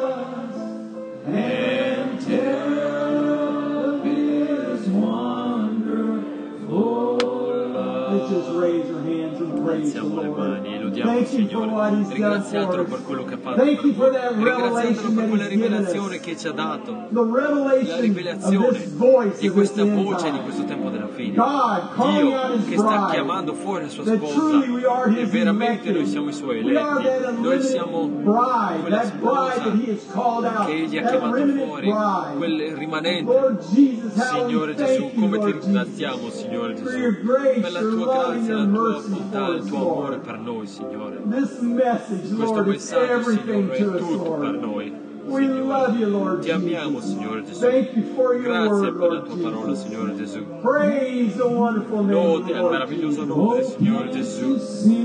and tell of His wonderful love. Let's just raise our hands and praise the Alziamo le Lord. mani e lodiamo il Thank you for what Signore. He's done Ringraziatelo for per us. quello che ha fatto. Thank you for per that noi. Ringraziatelo revelation per that quella He's given rivelazione us. che ci ha dato. The La revelation of rivelazione this voice di of questa this end voce di time. questo tempo della fine. God calling out Dio His che sta bride. chiamando fuori la sua That sposa truly we are e His veramente elected. noi siamo i suoi We are that eletti. Noi unlimited siamo bride, quella that bride that sposa He has called out, che Egli ha that chiamato remnant fuori, bride. quel rimanente. Lord Jesus, how Signore we Gesù, thank you, come ti Lord Jesus, ringraziamo, Signore for your Gesù, grace, per la your tua love, and grazia, your la tua mercy bontà, for il us, tuo amore Lord. per noi, Signore. This message, Questo Lord, is messaggio, everything Signore, to è us, tutto per Lord. noi. We love you, Lord Ti amiamo, Jesus. Signore Gesù. Thank you for your Grazie word, per la Lord tua parola, Jesus. Signore Gesù. Praise the wonderful name of Lode the al Lord meraviglioso Jesus. nome, Signore Gesù.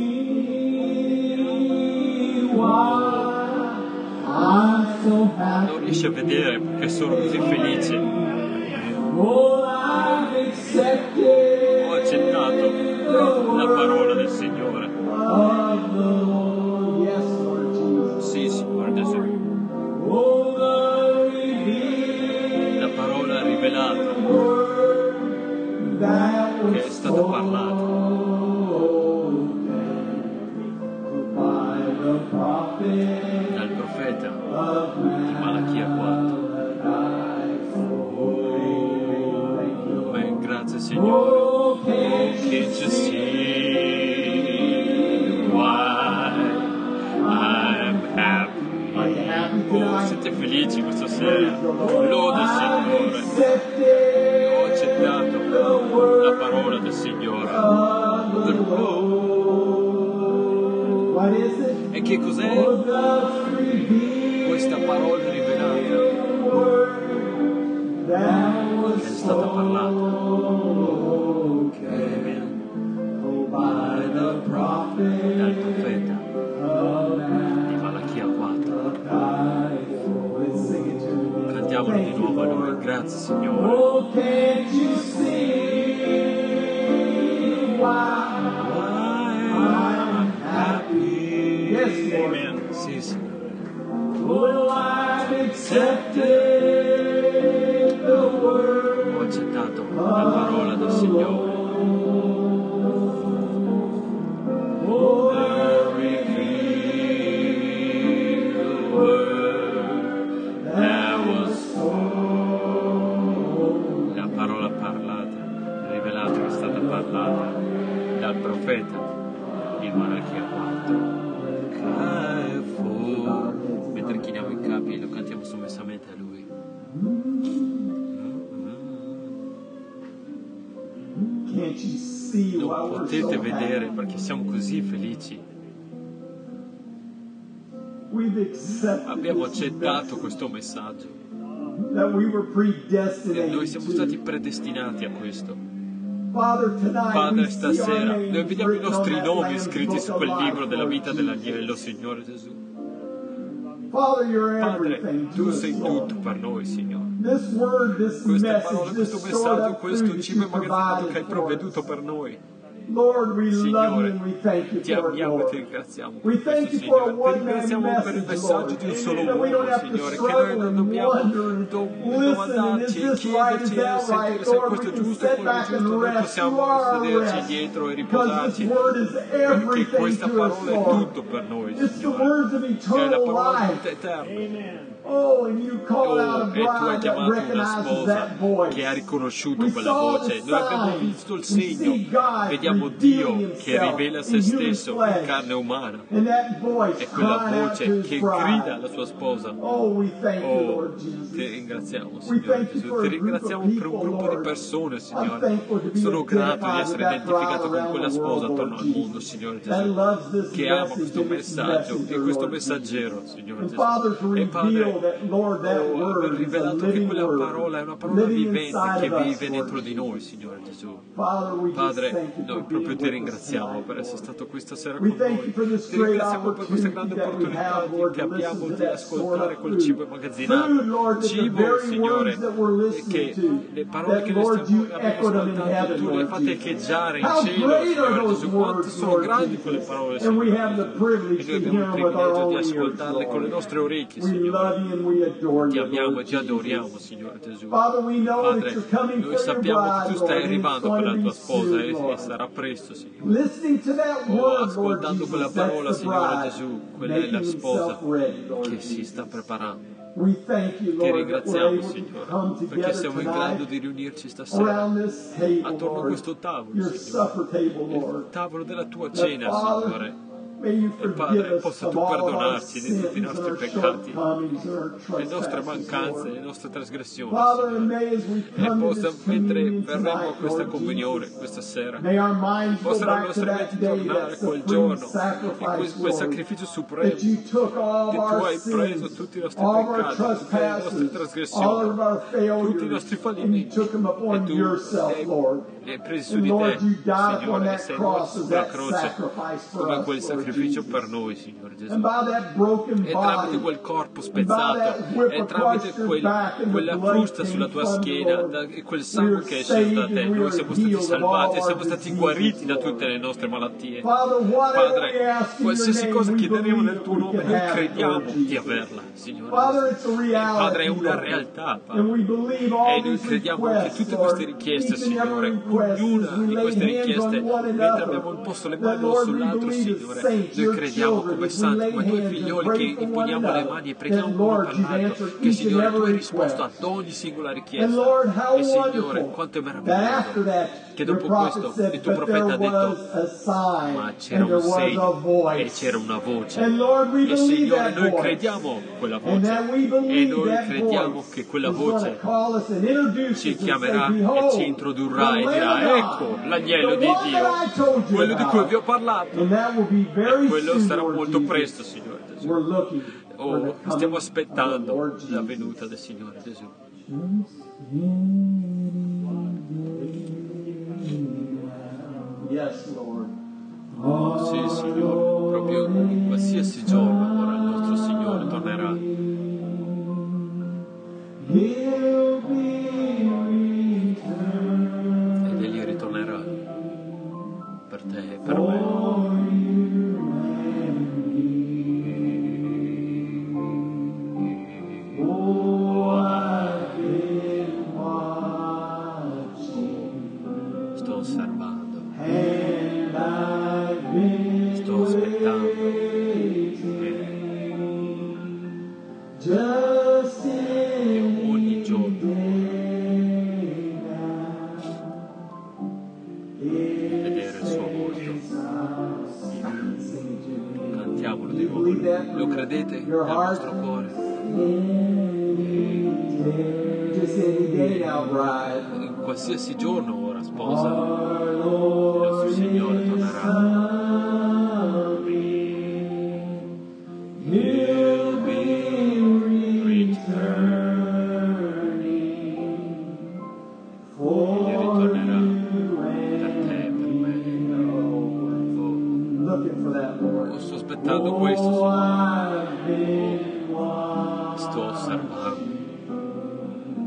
See why I'm so happy. Non riesci a vedere perché sono così felice. Oh, I've accepted Ho accettato la parola del Signore. of the Lord. Yes, Lord Jesus. Sì, Signore Gesù. Oh, the revealed La parola rivelata word that che è was stata parlata by the prophet dal profeta of di Malachia quattro. Oh, ben, grazie Signore. Oh, Can't you see why I'm happy? Are you happy Oh, tonight? siete felici questa Praise sera? the Lord. Lode il I've Signore. accepted Ho accettato the la word parola del Signore. of the Lord. What is it? E che cos'è Oh, the revealed questa parola rivelata word that was che è stata parlata spoken by the prophet dal profeta of di Malachia quattro? Let's sing it to me. Cantiamolo di nuovo a noi. Grazie Signore. Oh, can't you see why I'm happy? Yes, Lord. Amen. Sì, Signore. Oh, I've accepted the word Ho accettato la parola del Signore. Oh, The revealed word that was spoken. La parola parlata, rivelata, che è stata parlata dal profeta di Malachia quattro. Cry for. Mentre chiniamo i capi e lo cantiamo sommessamente a Lui. can't you see why Non we're potete so vedere happy? perché siamo così felici. We've accepted Abbiamo this accettato message questo messaggio. that we were E predestinated noi siamo stati to. predestinati a questo. Father, tonight Padre, we see our stasera names noi vediamo i written on nostri that nomi Lamb's scritti book su of quel life, libro della Lord vita Jesus. dell'agnello, Signore Gesù. Father, you're Padre, everything to tu us, sei Lord. tutto per noi, Signore. This word, this Queste message, parole, this questo stored messaggio, up questo food that cibo you immagazinato che hai provided for provveduto us. per noi. Lord, we love you Signore, and we thank you ti for it, amiamo e ti Lord. ringraziamo We per thank questo, you for a Signore. Ti one-man ringraziamo per il message, messaggio Lord. di un solo That we don't uomo, have to Signore, che noi struggle non and dobbiamo wonder and do- listen and domandarci is e this right, is chiederci e that sentire right? se Lord, questo we è can giusto e sit quello è back and giusto. Noi rest. You possiamo are our sederci rest. dietro e Because riposarci, this word is perché everything questa to us, parola è Lord. tutto per noi, It's the Signore. words of È la eternal parola di life. vita eterna. Oh, and you called out a Oh, e tu hai bride that chiamato una recognizes sposa that voice. che ha riconosciuto We quella saw the voce. Noi abbiamo sign. visto il We segno, see God vediamo revealing Dio che himself rivela in se human stesso in flesh. carne umana. And that voice È quella crying out to voce his che grida bride. alla sua sposa. Oh, we thank you, Oh, Lord Jesus. ti ringraziamo, We Signore thank you Gesù. for Ti a group of ringraziamo per un people, gruppo di Lord. persone, I'm Signore. thankful to be Sono grato di identified essere with that bride identificato con around quella the sposa world, attorno Lord al mondo, Jesus. Signore That Gesù, loves this che ama message questo and its messaggio e messenger, questo Lord messaggero, Jesus. Signore And Gesù. Father, to E Padre, reveal that, Lord, that oh, aver word is a rivelato che living quella word, parola è una parola living vivente inside che of us, vive Lord dentro di noi, Jesus. Signore Gesù. Father, we just Padre, thank you noi for proprio being ti with us ringraziamo tonight, per essere Lord. stato questa sera We con thank noi. you for this Ti great ringraziamo per questa grande opportunity that we opportunità have, di- Lord, che to listen abbiamo to di that sort ascoltare of quel cibo food. immagazzinato. Food, Lord, that the Cibo, very Signore, words that we're e listening che to, le parole that, che noi Lord, stiamo, you abbiamo echoed them in ascoltato, heaven, tu le hai Lord fatte Jesus. echeggiare in How cielo, great are Signore those Gesù. Quanto words, sono Lord grandi quelle Jesus. parole, And we Signore have the Gesù. E privilege noi to abbiamo hear il them with our privilegio di own ears, ascoltarle con le Lord. nostre orecchie, We Signore. love you and we adore Ti you, amiamo Lord e ti adoriamo, Jesus. Signore Gesù. Father, we know that Padre, you're coming noi for your sappiamo che bride, tu stai Lord, and it's arrivando going per to la be tua sposa soon, e, e Lord. sarà presto, Signore. Listening to that Oh, word, Lord ascoltando quella Jesus, that's parola, the Signore bride Gesù, quella è la making sposa himself ready, Lord che si Jesus. sta preparando. We thank you, Ti Lord, that we're ringraziamo, able to Signore, come perché together siamo in grado tonight di riunirci stasera around this table, attorno a Lord, questo tavolo, your Signore, supper table, il Lord. tavolo della tua That, cena, Father, Signore. may you E forgive Padre, us possa of tu all of our perdonarci di tutti i sins and nostri our peccati, shortcomings and our le nostre trespasses, mancanze, le Lord. nostre trasgressioni, Father, and Signore. may as we E come to possa, this mentre communion verremo a tonight, questa Lord comunione Jesus, questa sera, may our minds go possano i back to nostri that menti day, tornare that a quel supreme giorno, in quel, sacrifice, quel Lord, sacrificio that supremo, you took all of che tu our hai preso sins, tutti i nostri all of our peccati, tutte le nostre trespasses, all of trasgressioni, our tutti i failures, nostri and you fallimenti, took them e upon tu yourself, li hai, Lord. li hai presi su And di Lord, te, you died upon Signore, e that sei morto cross as sulla that croce sacrifice for come us, quel Lord sacrificio Jesus. per noi, Signore Gesù. And by that broken E tramite body, quel corpo and by spezzato, that whip e across tramite your quel, back and the quella blood frusta came sulla tua from you, schiena, Lord, da, e quel we sangue are che è sceso da saved te, and we noi are siamo stati healed of all salvati e our siamo stati diseases, guariti da tutte Lord. le nostre malattie. Father, whatever we Padre, ask in your qualsiasi name, cosa we chiederemo believe nel that tuo we nome, can noi have it, crediamo Lord di Jesus. averla, Signore Father, Gesù. it's a E Padre, è reality, una Lord. realtà, And Padre. we believe E all noi these crediamo che requests, tutte Lord, queste richieste, each and every Signore, request, as ognuna we di lay queste hands richieste, on one mentre another, abbiamo posto le that, mani l'uno Lord, we sull'altro, believe as Signore, saints, noi your crediamo children, come as we santi, lay come tuoi hands and figlioli pray che for one imponiamo le another, mani e that, preghiamo uno Lord, per you've l'altro, answered che each and Signore tu hai every risposto ad request. ogni singola And richiesta. Lord, how E Signore, wonderful quanto è that meraviglioso after that, che your dopo prophet questo said, il tuo but there profeta ha detto, was a sign ma c'era and there un was a segno e voice. c'era una voce. And Lord, we E believe Signore, that noi voice. crediamo quella And voce. that we E believe noi that crediamo voice che quella is going to voce call us and introduce ci us and say, chiamerà e ci behold, introdurrà the e Lamb dirà, of ecco God, l'agnello the di one Dio, that I told you quello di cui vi ho about. parlato. And that will be E very quello soon, sarà Lord molto presto, Jesus. Signore Gesù. We're looking for Oh, the stiamo coming of the aspettando Lord la Jesus. venuta del Signore Gesù. Yes, Lord. Oh, sì, Signore, proprio in qualsiasi giorno ora il nostro Signore tornerà. He'll be returned. Ed Egli ritornerà per te e per me. Sto osservando, sto aspettando. E ogni giorno vedere il suo volto. Cantiamolo di nuovo. Lo credete nel vostro cuore? Just any day now, bride. In qualsiasi giorno ora, sposa, il nostro Signore tornerà. He'll be Egli ritornerà per te e per me. looking for that, Lord. Oh, sto aspettando questo, Signore. Sto osservando.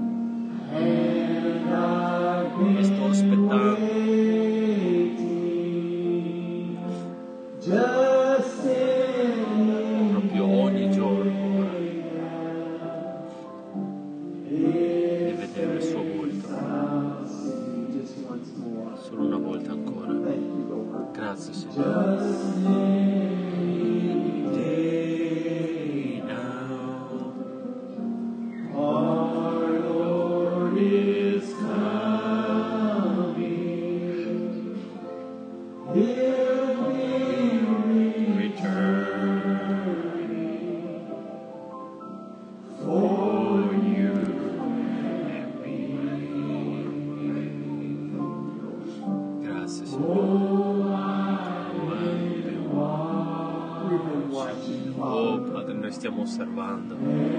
E sto aspettando. Oh Padre, noi stiamo osservando.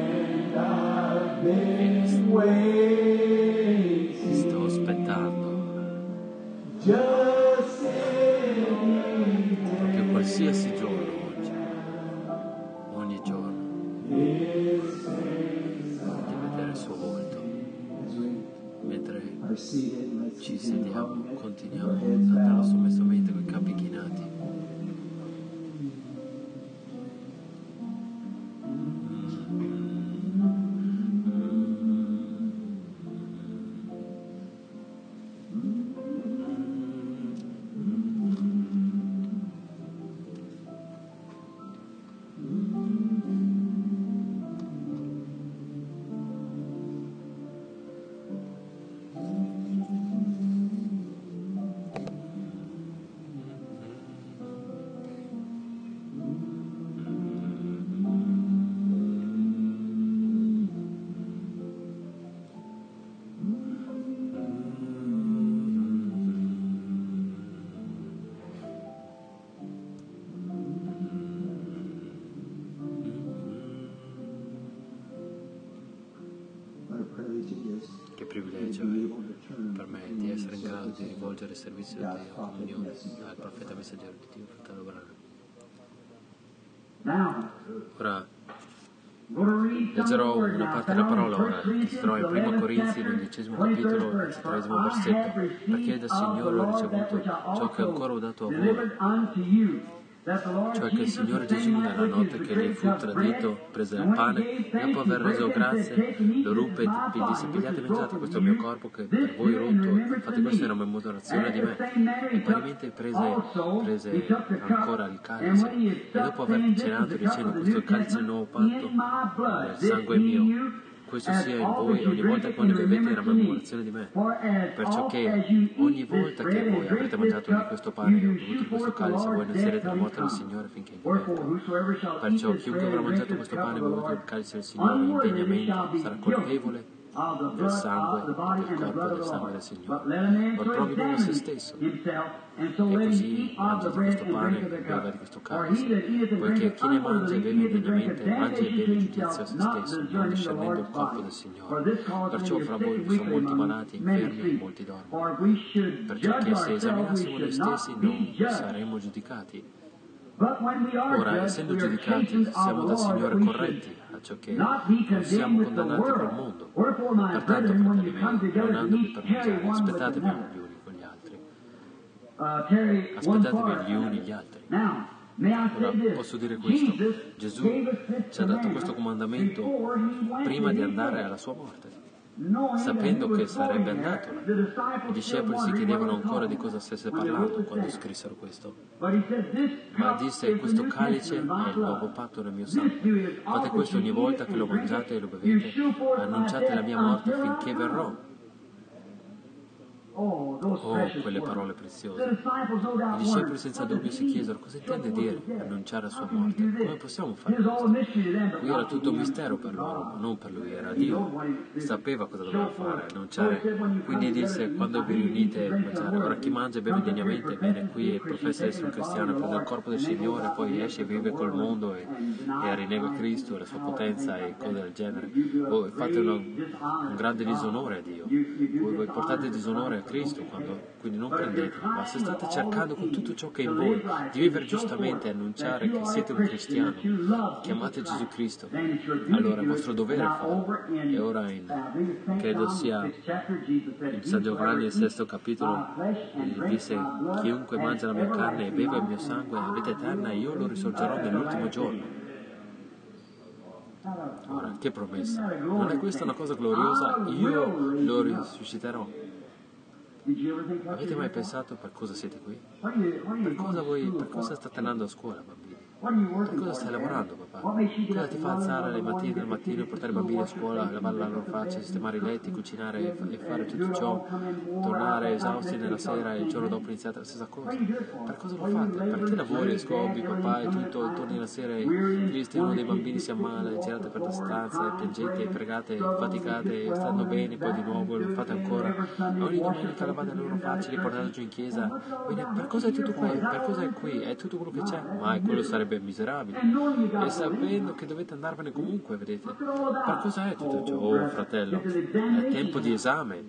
E sto aspettando. Perché qualsiasi giorno oggi, ogni giorno, di vedere il suo volto, mentre ci sediamo, continuiamo andando sommessamente con i capi chinati. Che privilegio è per me di essere in grado di rivolgere il servizio di Dio, comunione al profeta messaggero di Dio, fratello Branham. Ora leggerò una parte della parola ora, che si trova in primo Corinzi, l'undicesimo capitolo, ventitreesimo versetto, perché dal Signore ho ricevuto ciò che ancora ho dato a voi. Cioè che il Signore Gesù nella notte che gli fu tradito prese il pane e dopo aver reso grazie lo ruppe e vi disse: pigliate e mangiate, questo è il mio corpo che per voi è rotto, fate questo in memorazione di me. E parimenti prese, prese ancora il calice e dopo aver cenato dicendo: questo è il calice del nuovo patto, il sangue mio. Questo sia in voi ogni volta che ne bevete in memorazione di me. Perciò che ogni volta che voi avrete mangiato di questo pane e bevuto di questo calice, voi annunzierete la morte del Signore finché venga. Perciò chiunque avrà mangiato questo pane e bevuto il calice del Signore indegnamente sarà colpevole del sangue e del corpo del sangue del Signore. Or provi l'uomo a se stesso e così mangia di questo pane e beva di questo calice, poiché chi ne mangia e beve indegnamente mangia e beve giudizio a se stesso, non discernendo il corpo del Signore. Perciò fra voi vi sono molti malati, infermi e molti dormono. Perciò che se esaminassimo noi stessi non saremmo giudicati. Ora, essendo giudicati, siamo dal Signore corretti, acciò che non siamo condannati col mondo. Pertanto, fratelli miei, non ando più per mangiare, aspettatevi gli uni con gli altri. Aspettatevi gli uni gli altri. Ora, posso dire questo: Gesù ci ha dato questo comandamento prima di andare alla sua morte, sapendo che sarebbe andato. I discepoli si chiedevano ancora di cosa stesse parlando quando scrissero questo. Ma disse: questo calice è il nuovo patto nel mio sangue. Fate questo ogni volta che lo mangiate e lo bevete, annunciate la mia morte finché verrò. Oh, quelle parole preziose. I discepoli senza dubbio si chiesero: cosa intende dire annunciare la sua morte? Come possiamo fare questo? Qui era tutto un mistero per loro, ma non per lui, era Dio. Sapeva cosa doveva fare, annunciare. Quindi disse: quando vi riunite a mangiare, ora chi mangia e beve degnamente viene qui e professa di essere un cristiano, prende il corpo del Signore, poi esce e vive col mondo e, e rinnega Cristo e la sua potenza e cose del genere. Voi fate uno, un grande disonore a Dio. Voi, voi portate disonore a Cristo, quando, quindi non prendetelo, ma se state cercando con tutto ciò che è in voi di vivere giustamente e annunciare che siete un cristiano, chiamate Gesù Cristo, allora è vostro dovere farlo. E ora in, credo sia in San Giovanni il sesto capitolo, disse: chiunque mangia la mia carne e beve il mio sangue ha vita eterna e io lo risorgerò nell'ultimo giorno. Ora, che promessa! Non è questa una cosa gloriosa? Io lo risusciterò. Avete mai pensato per cosa siete qui? Per cosa, voi, per cosa state andando a scuola, bambini? Per cosa stai lavorando, papà? Cosa ti fa alzare le mattine del mattino, portare i bambini a scuola, lavare la loro faccia, sistemare i letti, cucinare e fare tutto ciò, tornare esausti nella sera e il giorno dopo iniziate la stessa cosa? Per cosa lo fate? Perché lavori, scobbi, papà e tutto, e torni la sera e visti uno dei bambini si ammala, e girate per la stanza, e piangete, e pregate, faticate, e stanno bene, poi di nuovo lo fate ancora. E ogni domenica lavate le loro facce, li portate giù in chiesa. Quindi per cosa è tutto qui? Per cosa è qui? È tutto quello che c'è? Ma quello sarebbe sarebbe miserabile, e sapendo che dovete andarvene comunque, vedete. Ma cosa è tutto ciò? Oh, fratello, è tempo di esame,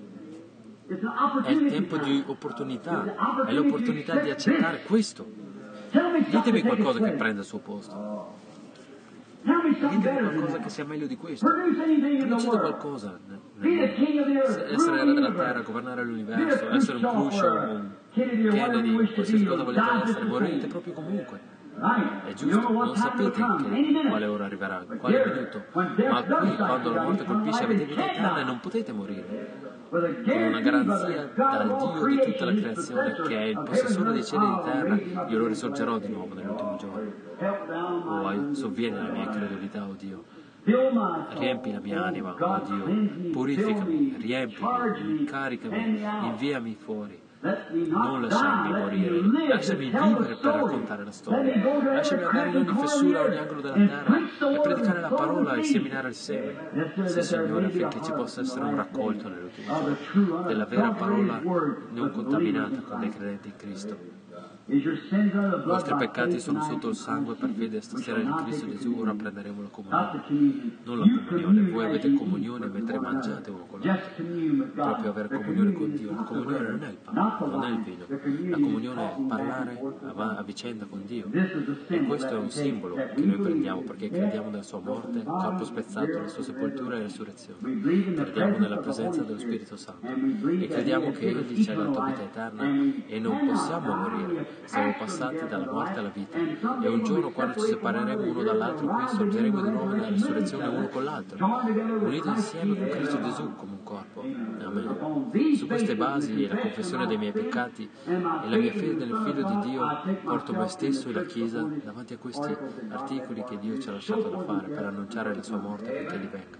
è il tempo di opportunità, è l'opportunità di accettare questo. Ditemi qualcosa che prenda il suo posto. Ditemi qualcosa che sia meglio di questo. Producete qualcosa nel mondo. Essere re della terra, governare l'universo, essere un Khrushchev, un Kennedy, qualsiasi cosa volete essere, morirete proprio comunque. È giusto, non sapete che, quale ora arriverà, quale minuto, ma qui quando la morte colpisce avete vita eterna e non potete morire. Con una garanzia dal Dio di tutta la creazione, che è il possessore dei cieli e di terra, io lo risorgerò di nuovo nell'ultimo giorno. Oh, sovviene la mia incredulità, oh Dio. Riempi la mia anima, oh Dio. Purificami, riempimi, incaricami, inviami fuori. Non lasciarmi morire, lasciami vivere per raccontare la storia, lasciami andare in ogni fessura, ogni angolo della terra e predicare la parola e seminare il seme. Sì, Signore, affinché ci possa essere un raccolto nell'ultimo giorno della vera parola non contaminata con dei credenti in Cristo. I vostri peccati sono sotto il sangue per fede, stasera in Cristo Gesù ora prenderemo la comunione. Non la comunione, voi avete comunione mentre mangiate uno con l'altro. Proprio avere comunione con Dio. La comunione non è il pane, non è il vino. La comunione è parlare a, a vicenda con Dio. E questo è un simbolo che noi prendiamo perché crediamo nella sua morte, corpo spezzato, la sua sepoltura e resurrezione. Crediamo nella presenza dello Spirito Santo e crediamo che Egli ci ha dato vita eterna e non possiamo morire. Siamo passati dalla morte alla vita e un giorno quando ci separeremo uno dall'altro qui sorgeremo di nuovo nella risurrezione uno con l'altro, uniti insieme con Cristo Gesù come un corpo. Amen. Su queste basi e la confessione dei miei peccati e la mia fede nel Figlio di Dio porto me stesso e la Chiesa davanti a questi articoli che Dio ci ha lasciato da fare per annunciare la sua morte perché Egli venga.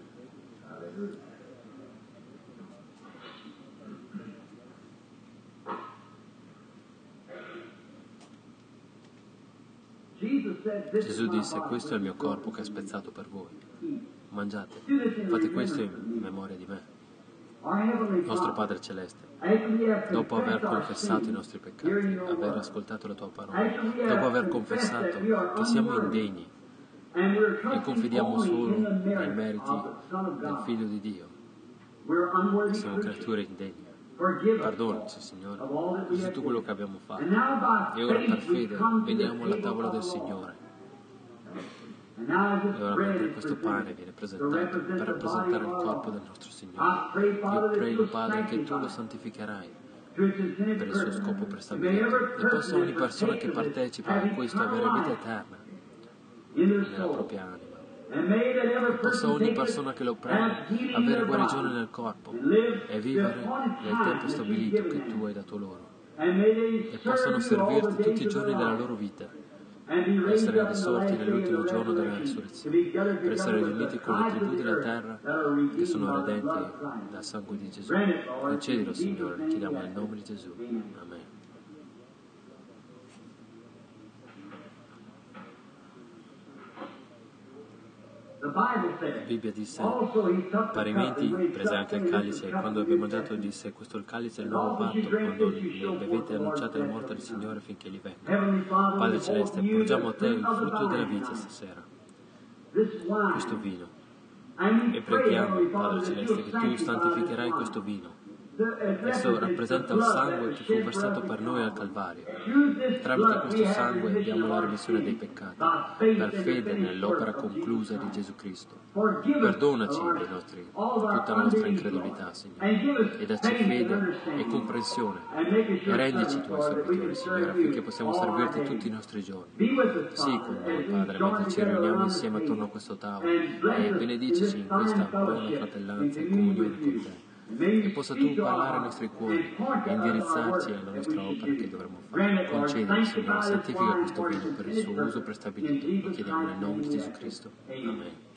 Gesù disse: questo è il mio corpo che è spezzato per voi. Mangiate, fate questo in memoria di me. Nostro Padre Celeste, dopo aver confessato i nostri peccati, aver ascoltato la tua parola, dopo aver confessato che siamo indegni e confidiamo solo nei meriti del Figlio di Dio, che siamo creature indegne. Perdonaci, Signore, di tutto quello che abbiamo fatto. E ora per fede veniamo alla tavola del Signore. E ora mentre questo pane viene presentato per rappresentare il corpo del nostro Signore, io prego, Padre, che Tu lo santificherai per il suo scopo prestabilito e possa ogni persona che partecipa a questo avere vita eterna nella propria anima. E possa ogni persona che lo prende avere guarigione nel corpo e vivere nel tempo stabilito che Tu hai dato loro, e possano servirti tutti i giorni della loro vita, per essere risorti nell'ultimo giorno della risurrezione, per essere riuniti con le tribù della terra che sono redenti dal sangue di Gesù. Concedilo, Signore, lo chiediamo nel nome di Gesù. Amen. La Bibbia disse, parimenti prese anche il calice e quando ebbe mangiato disse: questo è il calice del nuovo patto, quando ne bevete annunciate la morte del Signore finché Egli venga. Padre Celeste, porgiamo a Te il frutto della vita stasera, questo vino, e preghiamo, Padre Celeste, che Tu santificherai questo vino. Esso rappresenta il sangue che fu versato per noi al Calvario. Tramite questo sangue abbiamo la remissione dei peccati, per fede nell'opera conclusa di Gesù Cristo. Perdonaci dei nostri, tutta la nostra incredulità, Signore, e dacci fede e comprensione, e rendici Tuoi servitori, Signore, affinché possiamo servirti tutti i nostri giorni. Sii con noi, Padre, mentre ci riuniamo insieme attorno a questo tavolo, e benedicici in questa buona fratellanza e comunione con Te. E possa Tu parlare ai nostri cuori e indirizzarci alla nostra opera che dovremo fare. Concedilo, Signore, santifica questo vino per il suo uso prestabilito. Lo chiediamo nel nome di Gesù Cristo. Amen.